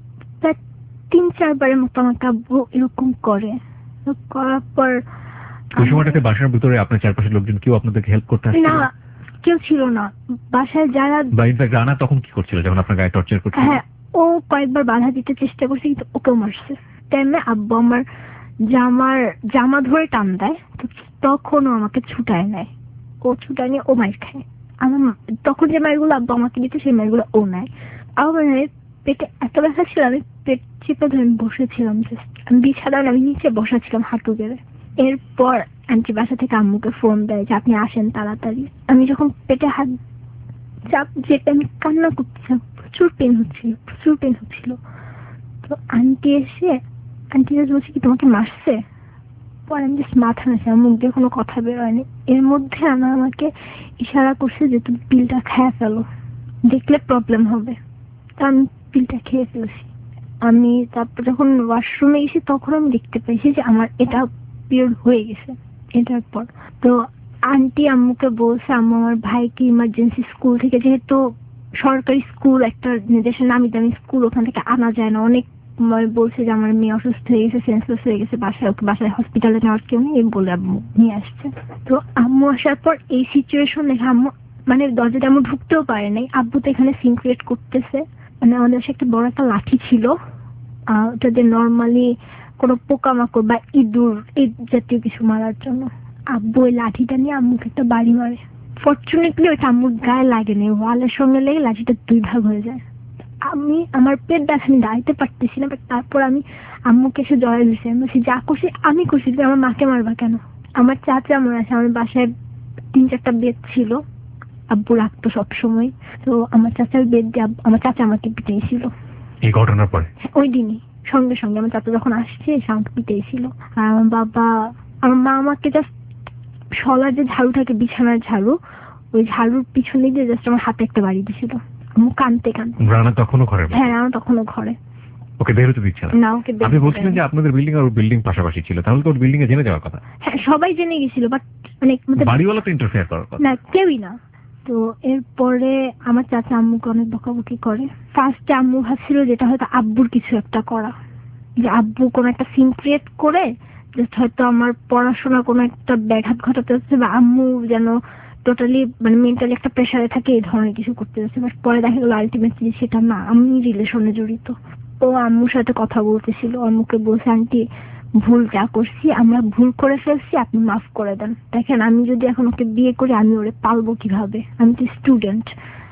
3-4 বারের মতো আমাকে আব্বু এরকম করে, করার পর ওই সময়টাতে বাসার ভিতরে আপনার চারপাশের লোকজন কেউ আপনাদেরকে হেল্প করতে আসছিল না? কেউ ছিল না বাসায়। যারা বা ইনফ্যাক্ট রানা তখন কি করছিল যখন আপনার গায়ে টর্চার করছিল? হ্যাঁ, ও কয়েকবার বাধা দিতে চেষ্টা করছে, কিন্তু ওকেও মারছে। টাইমে আব্বু আমার জামা ধরে টান দেয়, তখনও আমাকে ছুটায় নেয়। ও ছুটায় নিয়ে ও মাইর খায়। আমার তখন যে মায়েরগুলো আব্বু আমাকে দিত সেই মায়েরগুলো ও নেয়। আমার পেটে এত ব্যথা ছিল, আমি পেট চিপে ধরে বসেছিলাম, আমি বিছানায় আমি নিচে বসা ছিলাম হাঁটু গেড়ে। এরপর আন্টি বাসা থেকে আম্মুকে ফোন দেয় যে আপনি আসেন তাড়াতাড়ি। আমি যখন পেটে হাত চাপ যেটা আমি কান্না করছিলাম, প্রচুর পেন হচ্ছিল। তো আন্টি বলছে কি তোমাকে মারছে? পরে আমি জাস্ট মাথা নাড়ছি, আমার মুখ দিয়ে কোনো কথা বের হয়নি। এর মধ্যে আমাকে ইশারা করছে যে তুমি পিলটা খেয়ে ফেলো, দেখলে প্রবলেম হবে। তা আমি পিলটা খেয়ে ফেলছি। আমি তারপর যখন ওয়াশরুমে গেছি তখন আমি দেখতে পেয়েছি যে আমার এটা পিরিয়ড হয়ে গেছে। এটার পর তো আন্টি আম্মুকে বলছে, আম্মু আমার ভাইকে ইমার্জেন্সি স্কুল থেকে, যেহেতু সরকারি স্কুল একটা দেশের নামি দামি স্কুল, ওখান থেকে আনা যায় না, অনেক বলছে যে আমার মেয়ে অসুস্থ হয়ে গেছে, সেন্সলেস হয়ে গেছে, বাসায় ওকে বাসায় হসপিটালে নেওয়ার কেউ নেই বলে আম্মু নিয়ে আসছে। তো আম্মু আসার পর এই সিচুয়েশন দেখে আম্মু মানে দরজাটা আম্মু ঢুকতেও পারে নাই। আব্বু তো এখানে সিন ক্রিয়েট করতেছে, মানে আমাদের বাসায় একটা বড় একটা লাঠি ছিল, ওটা দিয়ে নর্মালি কোনো পোকামাকড় বা ইঁদুর এই জাতীয় কিছু মারার জন্য। আব্বু ওই লাঠিটা নিয়ে আম্মুকে একটা বাড়ি মারে। ফরচুনেটলি ওইটা আম্মুর গায়ে লাগেনি, ওয়ালের সঙ্গে লেগে লাঠিটা 2 ভাগ হয়ে যায়। আমি আমার পেট ব্যথা, আমি দাঁড়াইতে পারতেছি না। তারপর আমি আম্মুকে এসে জড়াই দিয়েছি, আমি বলছি যা করছি আমি করছি, তুমি আমার মাকে মারবা কেন? আমার চাচা মনে আছে, আমার বাসায় 3-4টা বেদ ছিল, আব্বু রাখতো সবসময়। তো আমার চাচার বেদ দিয়ে আমার চাচা আমাকে পিটাইছিল এই ঘটনার পরে। ওই দিনই সঙ্গে সঙ্গে আমার চাচা যখন আসছে এসে আমাকে পিটাইছিল। আর আমার মা আমাকে জাস্ট শলার যে ঝাড়ু থাকে, বিছানার ঝাড়ু, ওই ঝাড়ুর পিছনে দিয়ে জাস্ট আমার হাতে একটা বাড়ি দিয়েছিল। আমি কানতে রানা তখনও ঘরে? হ্যাঁ, রানা তখনও ঘরে। ওকে বের হতে দিচ্ছে না? ওকে। আপনি বলছিলেন যে আপনাদের বিল্ডিং আর বিল্ডিং পাশাপাশি ছিল, তাহলে তো ওর বিল্ডিং এ জেনে যাওয়ার কথা। হ্যাঁ, সবাই জেনে গেছিল, বাট মানে বাড়িওয়ালা তো ইন্টারফেয়ার করার কথা না, কেউই না। তো এরপরে আমার চাচা আম্মুকে অনেক বকাবকি করে। ফার্স্টে আম্মু ভাবছিল যেটা হয়তো আব্বুর কিছু একটা করা, যে আব্বু কোনো একটা সিন ক্রিয়েট করে জাস্ট হয়তো আমার পড়াশোনা কোনো একটা ব্যাঘাত ঘটাতে হচ্ছে, বা আম্মু যেন টোটালি মানে মেন্টালি একটা প্রেশারে থাকে, এই ধরনের কিছু করতে যাচ্ছে। বাট পরে দেখা গেল আলটিমেটলি সেটা না, আমি রিলেশনে জড়িত। ও আম্মুর সাথে কথা বলতেছিল, আম্মুকে বলছে আন্টি ভুল যা করছি, আমরা ভুল করে ফেলছি, আপনি মাফ করে দেন। দেখেন আমি যদি এখন ওকে বিয়ে করি আমি ওরে পালবো কিভাবে, আমি তো স্টুডেন্ট।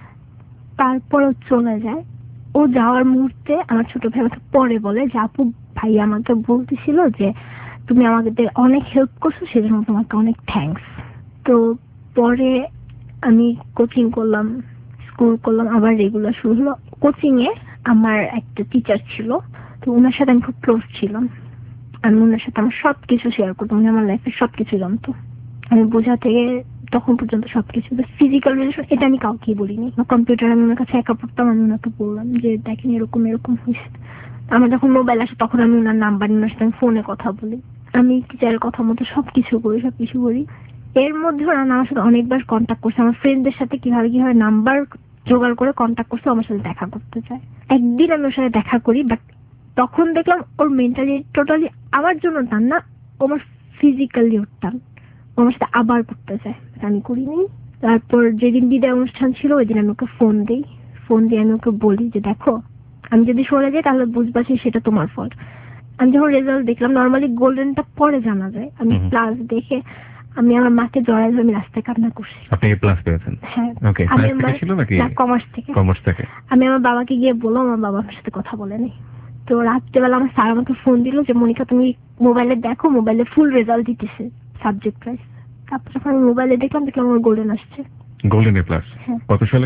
তারপর ও চলে যায়। ও যাওয়ার মুহূর্তে আমার ছোট ভাই আমাকে পরে বলে যে আপু ভাই আমাকে বলতেছিল যে তুমি আমাকে অনেক হেল্প করছো, সেজন্য তোমাকে অনেক থ্যাঙ্কস। তো পরে আমি কোচিং করলাম, স্কুল করলাম, আবার রেগুলার শুরু হলো। কোচিং এ আমার একটা টিচার ছিল, তো ওনার সাথে আমি খুব ক্লোজ ছিলাম। আমি ওনার সাথে আমার সবকিছু শেয়ার করতাম, উনি আমার লাইফের সবকিছু জানতো। আমি বোঝা থেকে তখন পর্যন্ত সবকিছু। ফিজিক্যাল রিলেশন এটা আমি কাউকেই বলিনি। কম্পিউটার আমি ওনার কাছে একা পড়তাম, আমি ওনাকে বললাম যে দেখেন এরকম এরকম হয়েছে। আমার যখন মোবাইল আসে তখন আমি ওনার নাম্বার নিয়ে ওনার সাথে আমি ফোনে কথা বলি, আমি টিচারের কথা মতো সবকিছু করি। এর মধ্যে ওরা আমার সাথে অনেকবার কন্ট্যাক্ট করছে, আমার ফ্রেন্ডদের সাথে কিভাবে নাম্বার জোগাড় করে কন্ট্যাক্ট করছে, আমার সাথে দেখা করতে চায়। একদিন আমি ওর সাথে দেখা করি, বাট তখন দেখলাম ওর মেন্টালি টোটালি আমার জন্য টান না, আমার ফিজিক্যালি ওর টান, আমার সাথে আবার করতে চায়, আমি করিনি। তারপর যেদিন বিদায় অনুষ্ঠান ছিল ওই দিন আমি ওকে ফোন দিয়ে আমি ওকে বলি যে দেখো আমি যদি সরে যাই তাহলে বুঝবা সেটা তোমার ফল্ট। আমি যখন রেজাল্ট দেখলাম, নর্মালি গোল্ডেনটা পরে জানা যায়, আমি প্লাস দেখে আমি আমার মাকে জড়াই ধরে আমি রাস্তায় কান্না করছি। আপনি এ প্লাস পেয়েছেন? হ্যাঁ। ওকে, সায়েন্স থেকে ছিল নাকি কমার্স থেকে? কমার্স থেকে। আমি আমার বাবাকে গিয়ে বললাম, আমার বাবা আমার সাথে কথা বলেনি। তো রাত্রেবেলা আমার স্যার আমাকে ফোন দিল যে মনিকা তুমি মোবাইলে দেখো, মোবাইলে ফুল রেজাল্ট দিতেছে সাবজেক্ট ওয়াইজ। তারপর যখন আমি মোবাইলে দেখলাম আমার গোল্ডেন আসছে। Golden A plus? কত সালে?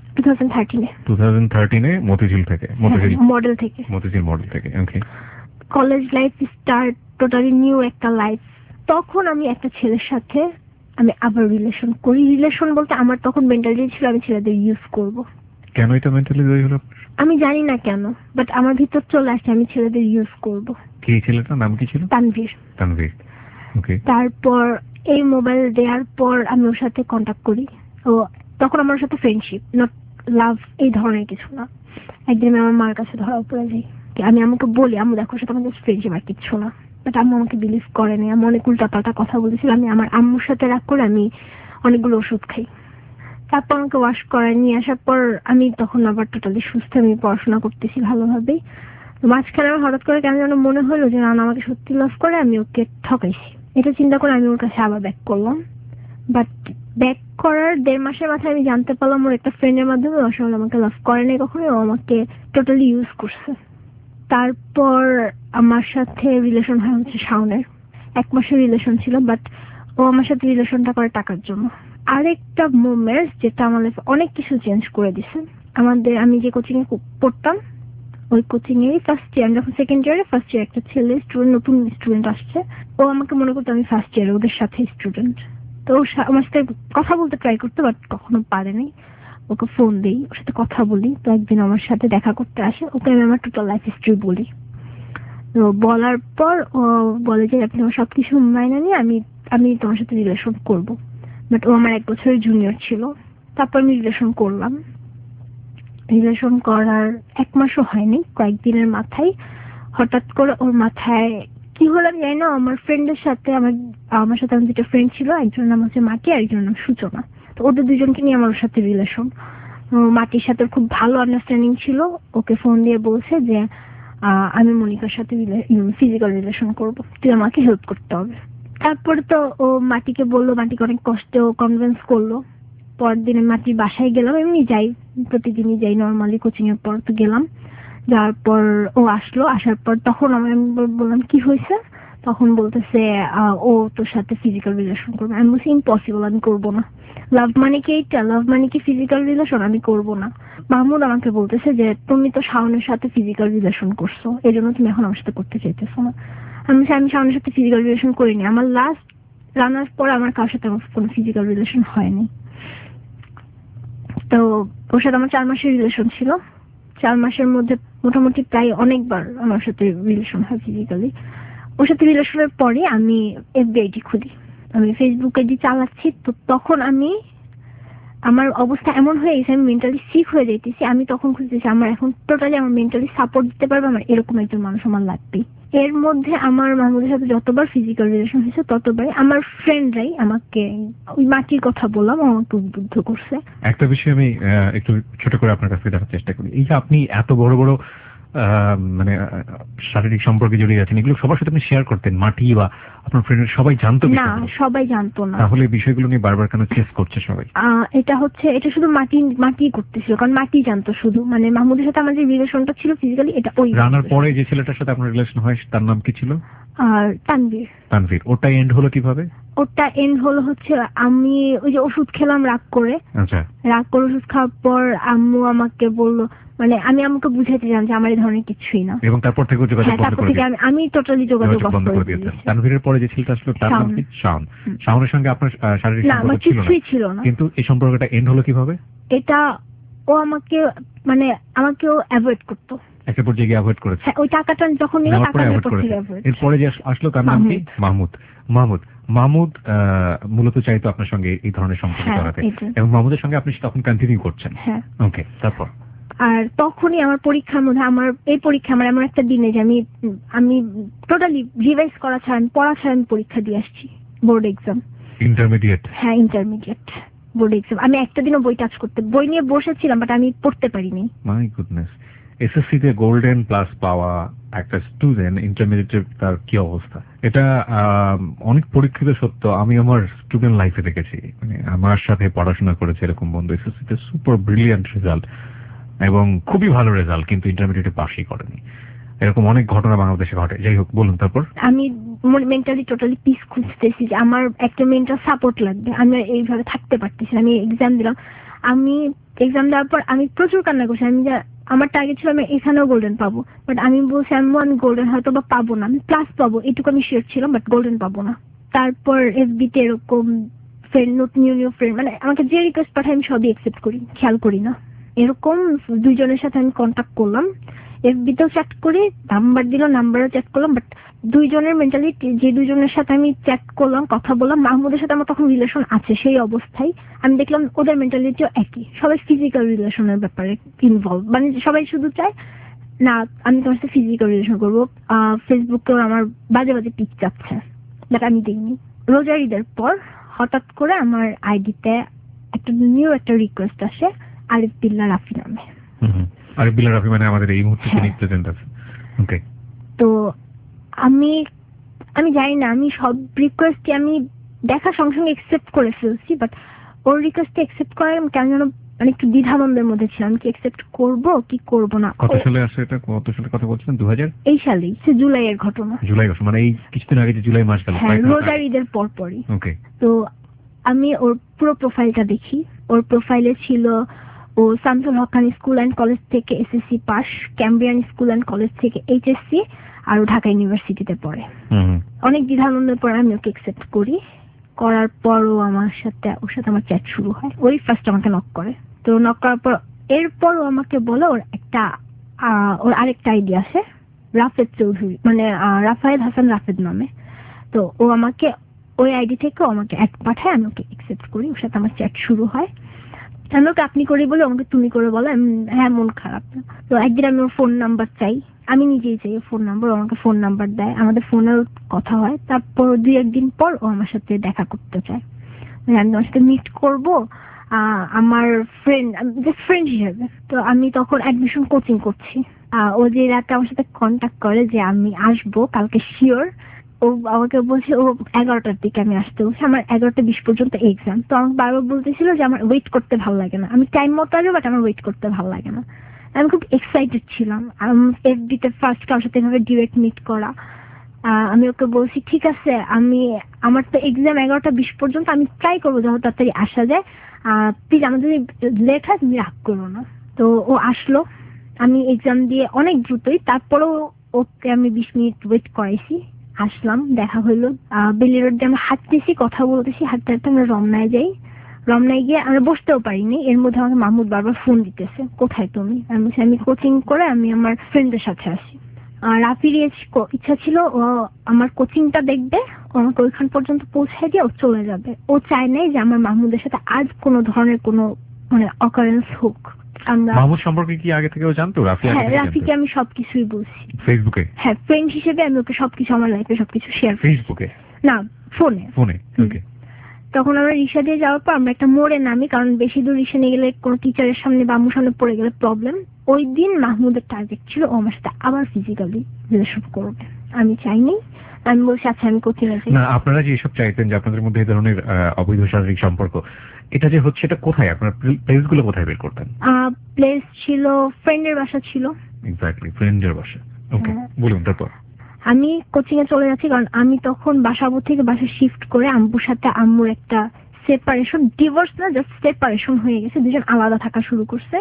2013 মতিঝিল থেকে? মডেল থেকে। মতিঝিল মডেল থেকে। Okay. College life start, totally new একটা লাইফ। তখন আমি একটা ছেলের সাথে আমি আবার রিলেশন করি। রিলেশন বলতে আমার তখন মেন্টালিটি ছিল আমি ছেলেদের ইউজ করব। কেন এটা মেন্টালিটি হলো? আমি জানি না কেন, বাট আমার ভিতর চলে আসছে আমি ছেলেদের ইউজ করব। কি ছেলেটার নাম কি ছিল? তানভীর। ওকে। তারপর এই মোবাইল দেওয়ার পর আমি ওর সাথে কন্ট্যাক্ট করি। ও তখন আমার সাথে ফ্রেন্ডশিপ, নট লাভ, এই ধরনের কিছু না। একদিন আমি আমার মার কাছে ধরা পড়ে যাই, আমি আমাকে বলি আম্মু দেখো সাথে আমাদের ফ্রেন্ডশিপ আর কিচ্ছু না। বাট আম্মু আমাকে বিলিভ করেনি, আমি অনেক উল্টাপাল্টা কথা বলেছিলাম। আমি আমার আম্মুর সাথে রাগ করে আমি অনেকগুলো ওষুধ খাই। তারপর আমাকে ওয়াশ করায় নিয়ে আসার পর আমি তখন আবার টোটালি সুস্থ, আমি পড়াশোনা করতেছি ভালোভাবেই। মাঝখানে আমার হঠাৎ করে কেন যেন মনে হলো যে না আমাকে সত্যি লাভ করে, আমি ওকে ঠকাইছি। এটা চিন্তা করে আমি ওর কাছে আবার ব্যাক করলাম। বাট ব্যাক করার 1.5 মাসের মাথায় আমি জানতে পারলাম ওর একটা ফ্রেন্ডের মাধ্যমে আসলে আমাকে লাভ করে নাই কখনো, ও আমাকে টোটালি ইউজ করছে। তারপর আমার সাথে রিলেশন হয় হচ্ছে শাওনের। 1 মাসের রিলেশন ছিল, বাট ও আমার সাথে রিলেশনটা করে টাকার জন্য। আরেকটা মোমেন্ট যেটা আমার লাইফে অনেক কিছু চেঞ্জ করে দিছে, আমি যে কোচিং এ পড়তাম ওই কোচিং এর ফার্স্ট ইয়ার, যখন সেকেন্ড ইয়ারে ফার্স্ট ইয়ার একটা ছেলে স্টুডেন্ট, নতুন স্টুডেন্ট আসছে, ও আমাকে মনে করতো আমি ফার্স্ট ইয়ারে ওদের সাথে স্টুডেন্ট। তো আমার সাথে কথা বলতে ট্রাই করতো, বাট কখনো পারেনি। ওকে ফোন দিই, ওর সাথে কথা বলি। তো একদিন আমার সাথে দেখা করতে আসে, ওকে আমি আমার টোটাল লাইফ হিস্ট্রি বলি। তো বলার পর ও বলে যে আপনি আমার সবকিছু মাইনা নিয়ে আমি তোমার সাথে রিলেশন করব। বাট ও আমার 1 বছরের জুনিয়র ছিল। তারপর আমি রিলেশন করলাম। রিলেশন করার 1 মাসও হয়নি, কয়েকদিনের মাথায় হঠাৎ করে ওর মাথায় কি হলো আমি জানি না, আমার ফ্রেন্ডের সাথে আমার সাথে আমার 2টা ফ্রেন্ড ছিল, একজনের নাম হচ্ছে মাটি আর একজনের নাম সূচনা। তো ওদের 2জনকে নিয়ে আমার ওর সাথে রিলেশন। মাটির সাথে খুব ভালো আন্ডারস্ট্যান্ডিং ছিল। ওকে ফোন দিয়ে বলছে যে আমি মনিকার সাথে ফিজিক্যাল রিলেশন করব, তুই আমাকে হেল্প করতে হবে। তারপরে তো ও মাটিকে বললো, মাটিকে অনেক কষ্টে ও কনভিন্স করলো। পরের দিনে মাটির বাসায় গেলাম, এমনি যাই, প্রতিদিনই যাই নর্মালি, কোচিং এর পর তো গেলাম। যাওয়ার পর ও আসলো, আসার পর তখন আমি বললাম কি হয়েছে, তখন বলতেছে ও তোর সাথে ফিজিক্যাল রিলেশন করবে। আমি বলছি ইম্পসিবল, আমি করবো না। লাভ মানে কি এইটা, লাভ মানে কি ফিজিক্যাল রিলেশন, আমি করবো না। মাহমুদ আমাকে বলতেছে যে তুমি তো শাওনের সাথে ফিজিক্যাল রিলেশন করছো, এই জন্য তুমি এখন আমার সাথে করতে চাইতেছো না। আমি শাওনের সাথে ফিজিক্যাল রিলেশন করিনি, আমার লাস্ট রানার পর আমার কারোর সাথে আমার কোনো ফিজিক্যাল রিলেশন হয়নি। তো ওর সাথে আমার 4 মাসের রিলেশন ছিল। 4 মাসের মধ্যে মোটামুটি প্রায় অনেকবার আমার সাথে রিলেশন হয় ফিজিক্যালি। ওর সাথে রিলেশনের পরে আমি এফবি আইডি খুলি, আমি ফেসবুক আইডি চালাচ্ছি। তো তখন আমার অবস্থা এমন হয়ে গেছে, আমি মেন্টালি সিক হয়ে যাইতেছি। আমি তখন খুঁজতেছি আমার এখন টোটালি আমার মেন্টালি সাপোর্ট দিতে পারবে, আমার এরকম একজন মানুষ আমার লাগবেই। এর মধ্যে আমার মাহমুদের সাথে যতবার ফিজিক্যাল রিলেশন হয়েছে ততবারই আমার ফ্রেন্ডরাই আমাকে ওই মাটির কথা বললাম, আমাকে উদ্বুদ্ধ করছে। একটা বিষয় আমি একটু ছোট করে আপনার কাছে দেখার চেষ্টা করি। এই যে আপনি এত বড় বড় মানে শারীরিক সম্পর্কে জড়িয়ে আছেন, এগুলো সবার সাথে আপনি শেয়ার করতেন? মাটি বা আপনার ফ্রেন্ডের সবাই জানতো না? সবাই জানতো না। তাহলে বিষয়গুলো নিয়ে বারবার কেন চেস করছে সবাই? এটা শুধু মাটি করতেছিল, কারণ মাটি জানতো শুধু, মানে মাহমুদের সাথে আমার যে রিলেশনটা ছিল ফিজিক্যালি, এটা ওই রানার পরে যে ছেলেটার সাথে আপনার রিলেশন হয় তার নাম কি ছিল? তানভীর। ওটা এন্ড হলো কিভাবে? ওটা এন্ড হলো হচ্ছে আমি ওই যে ওষুধ খেলাম রাগ করে। আচ্ছা। রাগ করে ওষুধ খাওয়ার পর আম্মু আমাকে বললো, মানে আমি আমাকে বুঝাতে চান যে আমার এই ধরনের কিছুই না, এবং তারপর থেকে যোগাযোগ বন্ধ করে দিয়েছেন? আমি টোটালি যোগাযোগ বন্ধ করে দিয়েছি। তানভীরের পরে যে ছেলেটা আসলো তার নাম কি? শাওন। শাওনের সঙ্গে আপনার শারীরিক সম্পর্ক ছিল না, কিন্তু এই সম্পর্কটা এন্ড হলো কিভাবে? এটা ও আমাকেও অ্যাভয়েড করতো, একটা পর্যায়ে গিয়ে অ্যাভয়েড করেছে। ওই টাকাটা যখন নিল টাকা নেওয়ার পর থেকে অ্যাভয়েড। এরপরে যে আসলো তার নাম কি? মাহমুদ মূলত চাইতো আপনার সঙ্গে এই ধরনের সম্পর্ক করাতে, এবং মাহমুদের সঙ্গে আপনি তখন কন্টিনিউ করছেন। ওকে, তারপর? আর তখনই আমার পরীক্ষার মধ্যে, আমার এই পরীক্ষা আমার এমন একটা দিনে যে আমি টোটালি রিভাইজ করা ছাড়া, আমি পড়া ছাড়া আমি পরীক্ষা দিয়ে আসছি, বোর্ড এক্সাম। ইন্টারমিডিয়েট? হ্যাঁ, ইন্টারমিডিয়েট বোর্ড এক্সাম। আমি একটা দিনও বই নিয়ে বসেছিলাম, বাট আমি পড়তে পারিনি। My goodness. এসএসসি তে গোল্ডেন প্লাস পাওয়া একটা স্টুডেন্ট, ইন্টারমিডিয়েটের তার কি অবস্থা? এটা অনেক পরীক্ষিত সত্য। আমি আমার স্টুডেন্ট লাইফে দেখেছি, মানে আমার সাথে পড়াশোনা করেছে এরকম বন্ধু এসএসসি তে সুপার ব্রিলিয়ান্ট রেজাল্ট এবং খুবই ভালো রেজাল্ট, কিন্তু ইন্টারমিডিয়েটে পাসই করেনি। এরকম অনেক ঘটনা বাংলাদেশে ঘটে। যাই হোক, বলুন তারপর। আমি মেন্টালি টোটালি পিস খুঁজতেছি যে আমার একটা মেন্টাল সাপোর্ট লাগবে, আমি এইভাবে থাকতে পারতেছি। আমি এক্সাম দিলাম, আমি এক্সাম দেওয়ার পর আমি প্রচুর কান্না করছি। আমার টার্গেট ছিল আমি এখানেও গোল্ডেন পাবো, বাট আমি বলছি আমি গোল্ডেন হয়তো বা পাবো না, আমি প্লাস পাবো, এটুকু আমি শিওর ছিলাম, বাট গোল্ডেন পাবো না। তারপর এফবিতে এরকম ফ্রেন্ড, নিউ ফ্রেন্ড, মানে আমাকে যে রিকোয়েস্ট পাঠায় আমি সবই অ্যাকসেপ্ট করি, খেয়াল করি না। এরকম 2জনের সাথে আমি কন্ট্যাক্ট করলাম, এফবিতেও চ্যাট করি, নাম্বার দিল, নাম্বারও চ্যাট করলাম। বাট 2জনের মেন্টালিটি, যে 2জনের সাথে আমি চ্যাট করলাম, কথা বললাম, মাহমুদের সাথে আমার তখন রিলেশন আছে, সেই অবস্থায় আমি দেখলাম ওদের মেন্টালিটিও একই, সবাই ফিজিক্যাল রিলেশনের ব্যাপারে ইনভলভ, মানে সবাই শুধু চায় না আমি তোমার সাথে ফিজিক্যাল রিলেশন করবো। ফেসবুকেও আমার বাজে বাজে পিক চাচ্ছে, বাট আমি দিইনি। রোজার ঈদের পর হঠাৎ করে আমার আইডিতে একটা রিকোয়েস্ট আসে, আরিফ বিল্লাহ রাফি নামে। আরিফ বিল্লাহ রাফি মানে আমাদের এই মুহূর্তে যিনি প্রেজেন্ট আছে। ওকে। তো আমি জানি না, আমি সব রিকোয়েস্টই আমি দেখার সঙ্গে সঙ্গে অ্যাকসেপ্ট করে ফেলছি, বাট ওর রিকোয়েস্টে অ্যাকসেপ্ট করার কেন যেন মানে একটু দ্বিধাদ্বন্দ্বের মধ্যে ছিলাম, কি অ্যাকসেপ্ট করব কি করব না। কত সালে আসে এটা? কত সালে কথা বলছেন? 2000? এই সালেই, সে জুলাইয়ের ঘটনা। জুলাই মাস, মানে এই কিছুদিন আগে যে জুলাই মাস গেল, রোজার ঈদের পরপরই। ওকে। তো আমি ওর পুরো প্রোফাইলটা দেখি। ওর প্রোফাইলে ছিল ও Shamsul Haqqani school and college থেকে SSC pass, Cambrian school and college থেকে এইচএসসি, আর ঢাকা ইউনিভার্সিটিতে পড়ে। অনেক দ্বিধাদ্বন্দ্বের পর আমি ওকে অ্যাকসেপ্ট করি। করার পর ওর সাথে আমার চ্যাট শুরু হয়। ওই ফার্স্ট আমাকে নক করে। তো নক করার পর এরপর ও আমাকে বলে ওর আরেকটা আইডি আছে রাফেদ চৌধুরী, মানে রাফায়েদ হাসান রাফেদ নামে। তো ও আমাকে ওই আইডি থেকে আমাকে অ্যাড পাঠায়, আমি ওকে অ্যাকসেপ্ট করি, ওর সাথে আমার চ্যাট শুরু হয়। আমি ওকে আপনি করি বলে আমাকে তুমি করে বলে, হ্যাঁ মন খারাপ। তো একদিন আমি ওর ফোন নাম্বার চাই, আমি নিজেই চাই ফোন নাম্বার, আমাকে ফোন নাম্বার দেয়, আমাদের ফোনেও কথা হয়। তারপর 2-1 দিন পর ও আমার সাথে দেখা করতে চায়, আমি ওর সাথে মিট করবো আমার ফ্রেন্ড হিসেবে। তো আমি তখন অ্যাডমিশন কোচিং করছি। ও যে রাতে আমার সাথে কন্ট্যাক্ট করে যে আমি আসবো কালকে শিওর, ও আমাকে বলছে ও 11টার দিকে আমি আসতে বলছি, আমার 11:20 পর্যন্ত এক্সাম। তো আমাকে বারবার বলতেছিল যে আমার ওয়েট করতে ভালো লাগে না, আমি টাইম মতো আসবো বাট আমার ওয়েট করতে ভালো লাগে না। আমি খুব এক্সাইটেড ছিলাম এফবিতে ফার্স্ট কারোর সাথে এভাবে ডিরেক্ট মিট করা। আমি ওকে বলছি ঠিক আছে, আমার তো এক্সাম 11:20 পর্যন্ত, আমি ট্রাই করবো যত তাড়াতাড়ি আসা যায়, প্লিজ আমার যদি লেট হয় তুমি রাগ করো না। তো ও আসলো, আমি এক্সাম দিয়ে অনেক দ্রুতই, তারপরেও ওকে আমি 20 মিনিট ওয়েট করাইছি, আসলাম, দেখা হইলো। বেলি রোড দিয়ে আমরা হাঁটতেছি, কথা বলতেছি, হাঁটতে হাঁটতে আমরা রমনায় যাই। রমনায় গিয়ে আমরা বসতেও পারিনি, এর মধ্যে আমাকে মাহমুদ বারবার ফোন দিতেছে, কোথায় তুমি? আমি বলছি আমি কোচিং করে আমি আমার ফ্রেন্ডদের সাথে আসি। রাফির ইচ্ছা ছিল ও আমার কোচিংটা দেখবে, ও আমাকে ওইখান পর্যন্ত পৌঁছায় দিয়ে ও চলে যাবে। ও চায় নাই যে আমার মাহমুদের সাথে আজ কোনো ধরনের কোনো মানে অকারেন্স হোক। মাহমুদ সম্পর্কে কি আগে থেকেও জানতো? রাফিকে আমি সবকিছুই বলছি ফেসবুকে। হ্যাঁ, ফ্রেন্ড হিসেবে আমি ওকে সবকিছু, আমার লাইফে সবকিছু শেয়ার। ফেসবুকে না, ফোনে। ওকে। তখন আমরা রিক্সা দিয়ে যাওয়ার পর আমরা একটা মোড়ে নামি, কারণ বেশি দূর রিক্সা নিয়ে গেলে কোনো টিচারের সামনে বা আম্মুর সামনে পড়ে গেলে প্রবলেম। ওই দিন মাহমুদের টার্গেট ছিল ও আমার সাথে আবার ফিজিক্যালি রিলেশন করবে, আমি চাইনি। আমি বলছি আচ্ছা আমি কোচিং এ যাই। না, আপনারা যে এসব চাইতেন যে আপনাদের মধ্যে এই ধরনের অবৈধ শারীরিক সম্পর্ক, এটা যে হচ্ছে এটা কোথায়, আপনার প্লেস গুলো কোথায় বের করতেন? প্লেস ছিল ফ্রেন্ডের বাসা ছিল। এক্স্যাক্টলি, ফ্রেন্ডের বাসা। ওকে, বলুন তারপর। আমি কোচিং এ চলে যাচ্ছি, কারণ আমি তখন বাসাবো থেকে বাসা শিফট করে আম্মুর সাথে আম্মুর একটা সেপারেশন, ডিভোর্স না জাস্ট সেপারেশন হয়ে গেছে, দুজন আলাদা থাকা শুরু করছে।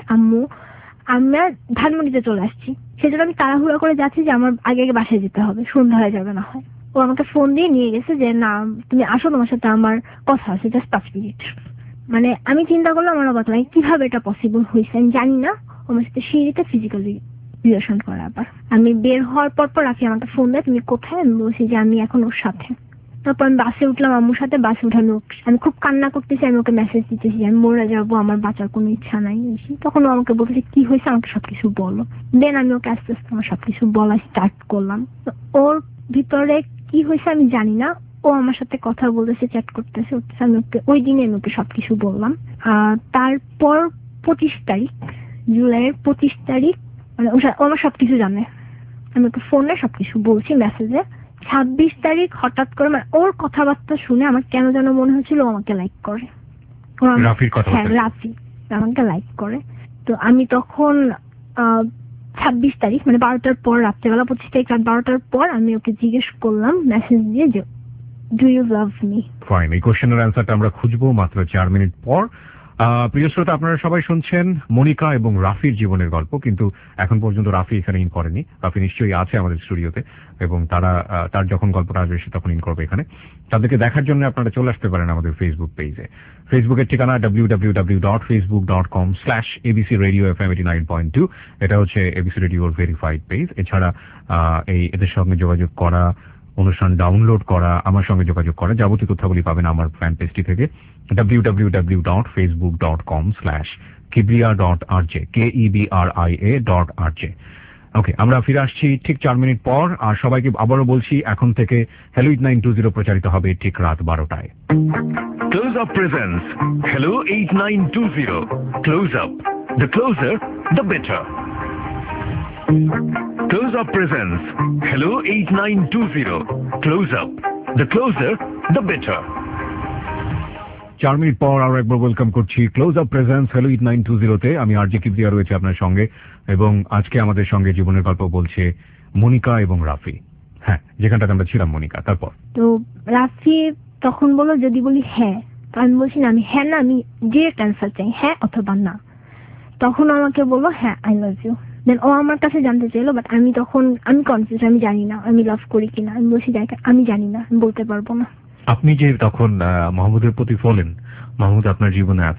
আমরা ধানমন্ডিতে চলে আসছি, সেজন্য আমি তাড়াহুড়া করে যাচ্ছি যে আমার আগে আগে বাসায় যেতে হবে, সন্ধ্যা হয়ে যাবে না হয়। ও আমাকে ফোন দিয়ে নিয়ে গেছে যে না তুমি আসো, তোমার সাথে আমার কথা আছে জাস্ট 5 মিনিট। মানে আমি চিন্তা করলাম আমার কথা নাই, কিভাবে এটা পসিবল হয়েছে আমি জানি না। আমার সাথে সিঁড়িতে ফিজিক্যালি রিলেশন করা। আবার আমি বের হওয়ার পর রাফি আমাকে ফোন দেয় তুমি কোথায়? আমি বলছি যে আমি এখন ওর সাথে। তারপর আমি বাসে উঠলাম, আম্মুর সাথে বাসে উঠানো, আমি খুব কান্না করতেছি, আমি ওকে মেসেজ দিতেছি আমি মরে যাবো, আমার বাঁচার কোনো ইচ্ছা নাই। তখন ও আমাকে বলতেছে কি হয়েছে আমাকে সবকিছু বলো। দেন আমি ওকে আস্তে আস্তে আমার সবকিছু বলা স্টার্ট করলাম। ওর ভিতরে কি হয়েছে আমি জানি না, ও আমার সাথে কথা বলতেছে, চ্যাট করতেছে, আমি ওকে ওই দিনে আমি ওকে সবকিছু বললাম। তারপর 25 তারিখ, জুলাইয়ের 25 তারিখ, মানে ও আমার সবকিছু জানে, আমি ওকে ফোনে সবকিছু বলছি মেসেজে। 26 তারিখ হঠাৎ করে মানে ওর কথাবার্তা শুনে আমার কেন যেন মনে হচ্ছিল ও আমাকে লাইক করে। হ্যাঁ, রাফি আমাকে লাইক করে। তো আমি তখন 26 তারিখ মানে 12টার পর রাত্রেবেলা, 25 তারিখ রাত 12টার পর আমি ওকে জিজ্ঞেস করলাম মেসেজ দিয়ে যে do you love me. Fine, এই কোশ্চেনের অ্যান্সারটা আমরা খুঁজবো মাত্র 4 মিনিট পর। প্রিয় শ্রোতা, আপনারা সবাই শুনছেন মনিকা এবং রাফির জীবনের গল্প, কিন্তু এখন পর্যন্ত রাফি এখানে ইন করেনি। রাফি নিশ্চয়ই আছে আমাদের স্টুডিওতে এবং তার যখন গল্পটা আসবে সে তখন ইন করবে এখানে। তাদেরকে দেখার জন্য আপনারা চলে আসতে পারেন আমাদের ফেসবুক পেজে। ফেসবুকের ঠিকানা www.facebook.com/abcradiofm89.2। এটা হচ্ছে এবিসি রেডিওর ভেরিফাইড পেজ। এছাড়া এদের সঙ্গে যোগাযোগ করা, অনুষ্ঠান ডাউনলোড করা, আমার সঙ্গে যোগাযোগ করা, যাবতীয় তথ্যাবলী পাবেন আমার ফ্যান পেজটি থেকে www.facebook.com/kibria.rj KEBRIA.rj। ওকে, আমরা ফিরে আসছি ঠিক 4 মিনিট পর। আর সবাইকে আবারও বলছি, এখন থেকে হ্যালো 8920 প্রচারিত হবে ঠিক রাত 12টায়। Close Up presents Hello 8920. Close Up. The closer, the better. Close Up presents Hello 8920. Close Up. The closer, the better. 4 minute পর আরো একবার ওয়েলকাম করছি ক্লোজ আপ প্রেজেন্স হ্যালো 8920-তে। আমি আরজে কিবরিয়া রয়েছে আপনার সঙ্গে, এবং আজকে আমাদের সঙ্গে জীবনের গল্প বলছে মনিকা এবং রাফি। হ্যাঁ, যেখানটাতে আমরা ছিলাম মনিকা। তারপর তো রাফি তখন বলল যদি বলি হ্যাঁ, আমি বলছি না আমি হ্যাঁ না, আমি ডিরেক্ট অ্যান্সার চাই, হ্যাঁ অথবা না। তখন আমাকে বললো হ্যাঁ আই লাভ ইউ। দেন ও আমার কাছে জানতে চাইলো, বাট আমি কনফিউজ, আমি জানি না আমি লাভ করি কিনা। আমি বলছি আমি জানি না, আমি বলতে পারবো না। আপনি যে তখন মাহমুদের প্রতি ফলেন, মাহমুদ আপনার জীবনে আছে,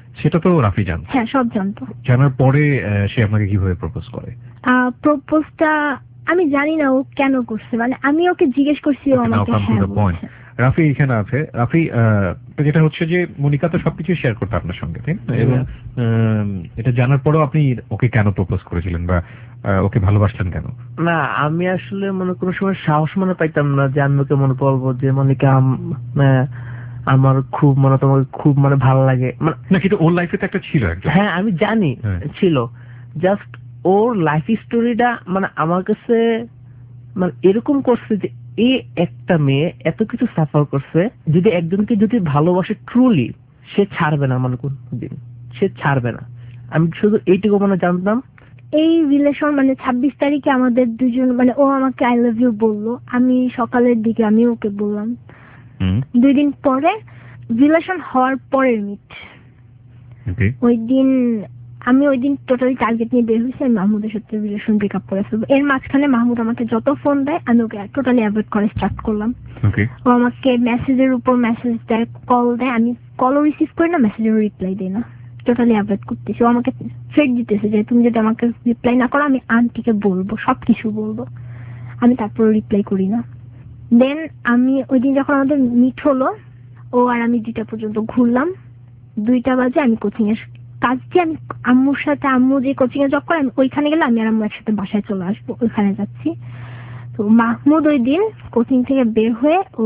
সেটা তো রাফি জানতো? হ্যাঁ, সব জানতো। জানার পরে সে আপনাকে কিভাবে প্রপোজ করে? প্রপোজটা আমি জানি না ও কেন করছে, মানে আমি ওকে জিজ্ঞেস করছি, ও আমাকে হ্যাঁ বলছে। রাফি এখানে আছে। রাফি, যেটা হচ্ছে যে মনিকা তো সবকিছু শেয়ার করতো আপনার সঙ্গে, তাই না? এবং এটা জানার পরেও আপনি ওকে কেন প্রপোজ করেছিলেন বা ওকে ভালোবাসলেন কেন? না, আমি আসলে মনে কোনো সময় সাহস মনে পাইতাম না যে আমি ওকে মনে বলবো যে মনিকা আমার খুব মানে তোমাকে খুব মানে ভালো লাগে, মানে না, কিন্তু ওর লাইফে তো একটা ছিল একজন। হ্যাঁ আমি জানি ছিল, জাস্ট ওর লাইফ স্টোরিটা মানে আমার কাছে মানে এরকম করছে যে এই একটা মেয়ে এত কিছু সাফার করছে, যদি একজনকে যদি ভালোবাসে ট্রুলি সে ছাড়বে না, মানে কোনদিন সে ছাড়বে না। আমি শুধু এইটুকু মানে জানতাম। এই রিলেশন মানে 26 তারিখে আমাদের দুজন, মানে ও আমাকে আই লাভ ইউ বললো, আমি সকালের দিকে আমি ওকে বললাম। 2 দিন পরে রিলেশন হওয়ার পরের মিট। ওই দিন টোটালি টার্গেট নিয়ে বের হয়েছি, আমি মাহমুদের সাথে রিলেশন ব্রেকআপ করে ফেলবো। এর মাঝখানে মাহমুদ আমাকে যত ফোন দেয় আমি ওকে টোটালি অ্যাভয়েড করে স্টার্ট করলাম। ও আমাকে মেসেজের উপর মেসেজ দেয়, কল দেয়, আমি কলও রিসিভ করি না, মেসেজেরও রিপ্লাই দিই না, টোটালি অ্যাভয়েড করতেছি। ও আমাকে থ্রেট দিতেছে যে তুমি যদি আমাকে রিপ্লাই না করো আমি আন্টিকে বলবো, সবকিছু বলবো। আমি তারপর রিপ্লাই করি না। দেন আমি ওই দিন যখন আমাদের মিট হলো, ও আর আমি 2টা পর্যন্ত ঘুরলাম। 2টা বাজে আমি কোচিং এর কাজ দিয়ে আমি আম্মুর সাথে, আম্মু যে কোচিং এ জব করে আমি ওইখানে গেলে আমি আর আম্মু একসাথে বাসায় চলে আসবো, ওইখানে যাচ্ছি। তো মাহমুদ ওই দিন কোচিং থেকে বের হয়ে ও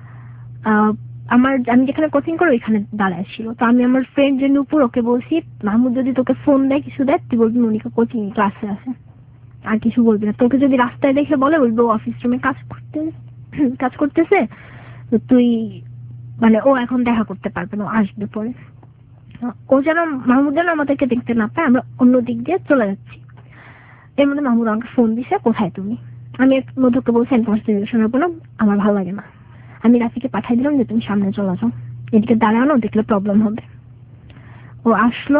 আমি যেখানে কোচিং করি ওইখানে দাঁড়ায় ছিল। তো আমি আমার ফ্রেন্ড যে নূপুর, ওকে বলছি মাহমুদ যদি তোকে ফোন দেয় কিছু দেয় তুই বলবি মনিকা কোচিং ক্লাসে আছে, আর কিছু বলবি না। তোকে যদি রাস্তায় দেখে বলে বলবো অফিস রুমে কাজ করতেছে, তুই মানে ও এখন দেখা করতে পারবে না, আসবে পরে। ও যেন মাহমুদ যেন আমাদেরকে দেখতে না পায়, আমরা অন্য দিক দিয়ে চলে যাচ্ছি। এর মধ্যে মাহমুদ আমাকে ফোন দিছে, কোথায় তুমি? আমি মধুকে বলছি আমি তোমার সাথে রিলেশন রাখবো না, আমার ভালো লাগে না। আমি রাফিকে পাঠাই দিলাম যে তুমি সামনে চলে যাও, এদিকে দাঁড়ানো, দেখলে প্রবলেম হবে। ও আসলো।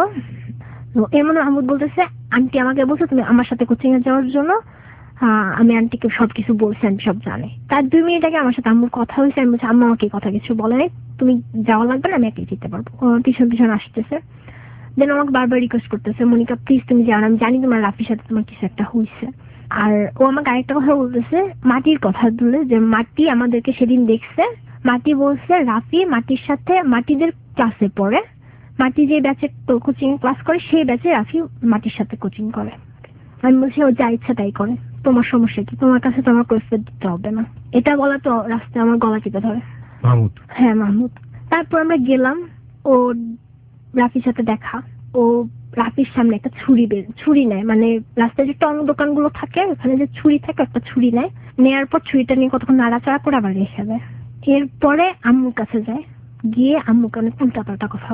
এর মধ্যে মাহমুদ বলতেছে আন্টি আমাকে বলছে তুমি আমার সাথে কোচিং এ যাওয়ার জন্য। আমি আন্টিকে সবকিছু বলছি, আন্টি সব জানে। তার 2 মিনিট আগে আমার সাথে আম্মুর কথা হয়েছে, আমি বলছি আম্মু আমাকে কথা কিছু বলে নাই, তুমি যাওয়া লাগবে না, আমি একাই যেতে পারবো। পিছন আসতেছে, দেন আমাকে বারবার রিকোয়েস্ট করতেছে মনিকা প্লিজ তুমি যাও, আমি জানি তোমার রাফির সাথে তোমার কিছু একটা হয়েছে। আর ও আমাকে আরেকটা কথা বলতেছে মাটির কথা বলে, যে মাটি আমাদেরকে সেদিন দেখছে, মাটি বলছে রাফি মাটির সাথে, মাটিদের ক্লাসে পড়ে, মাটি যে ব্যাচে কোচিং ক্লাস করে সেই ব্যাচে রাফি মাটির সাথে কোচিং করে। আমি বলছি ও যা ইচ্ছা তাই করে, তোমার সমস্যা কি? তোমার কাছে তো আমার কৈফিয়ত দিতে হবে না। এটা বলা তো রাস্তায় আমার গলা টিপে ধরে মাহমুদ। হ্যাঁ মাহমুদ। তারপর আমরা গেলাম, ও রাফির সাথে দেখা। ও রাফির সামনে একটা ছুরি নেয়, মানে রাস্তায় যে টং দোকানগুলো থাকে ওখানে যে ছুরি থাকে, একটা ছুরি নেয়, নেয়ার পর ছুরিটা নিয়ে কতক্ষণ নাড়াচাড়া করে আবার রেখে দেয়। এরপরে আম্মুর কাছে যায়, গিয়ে আম্মুকে অনেক উল্টাপাল্টা কথা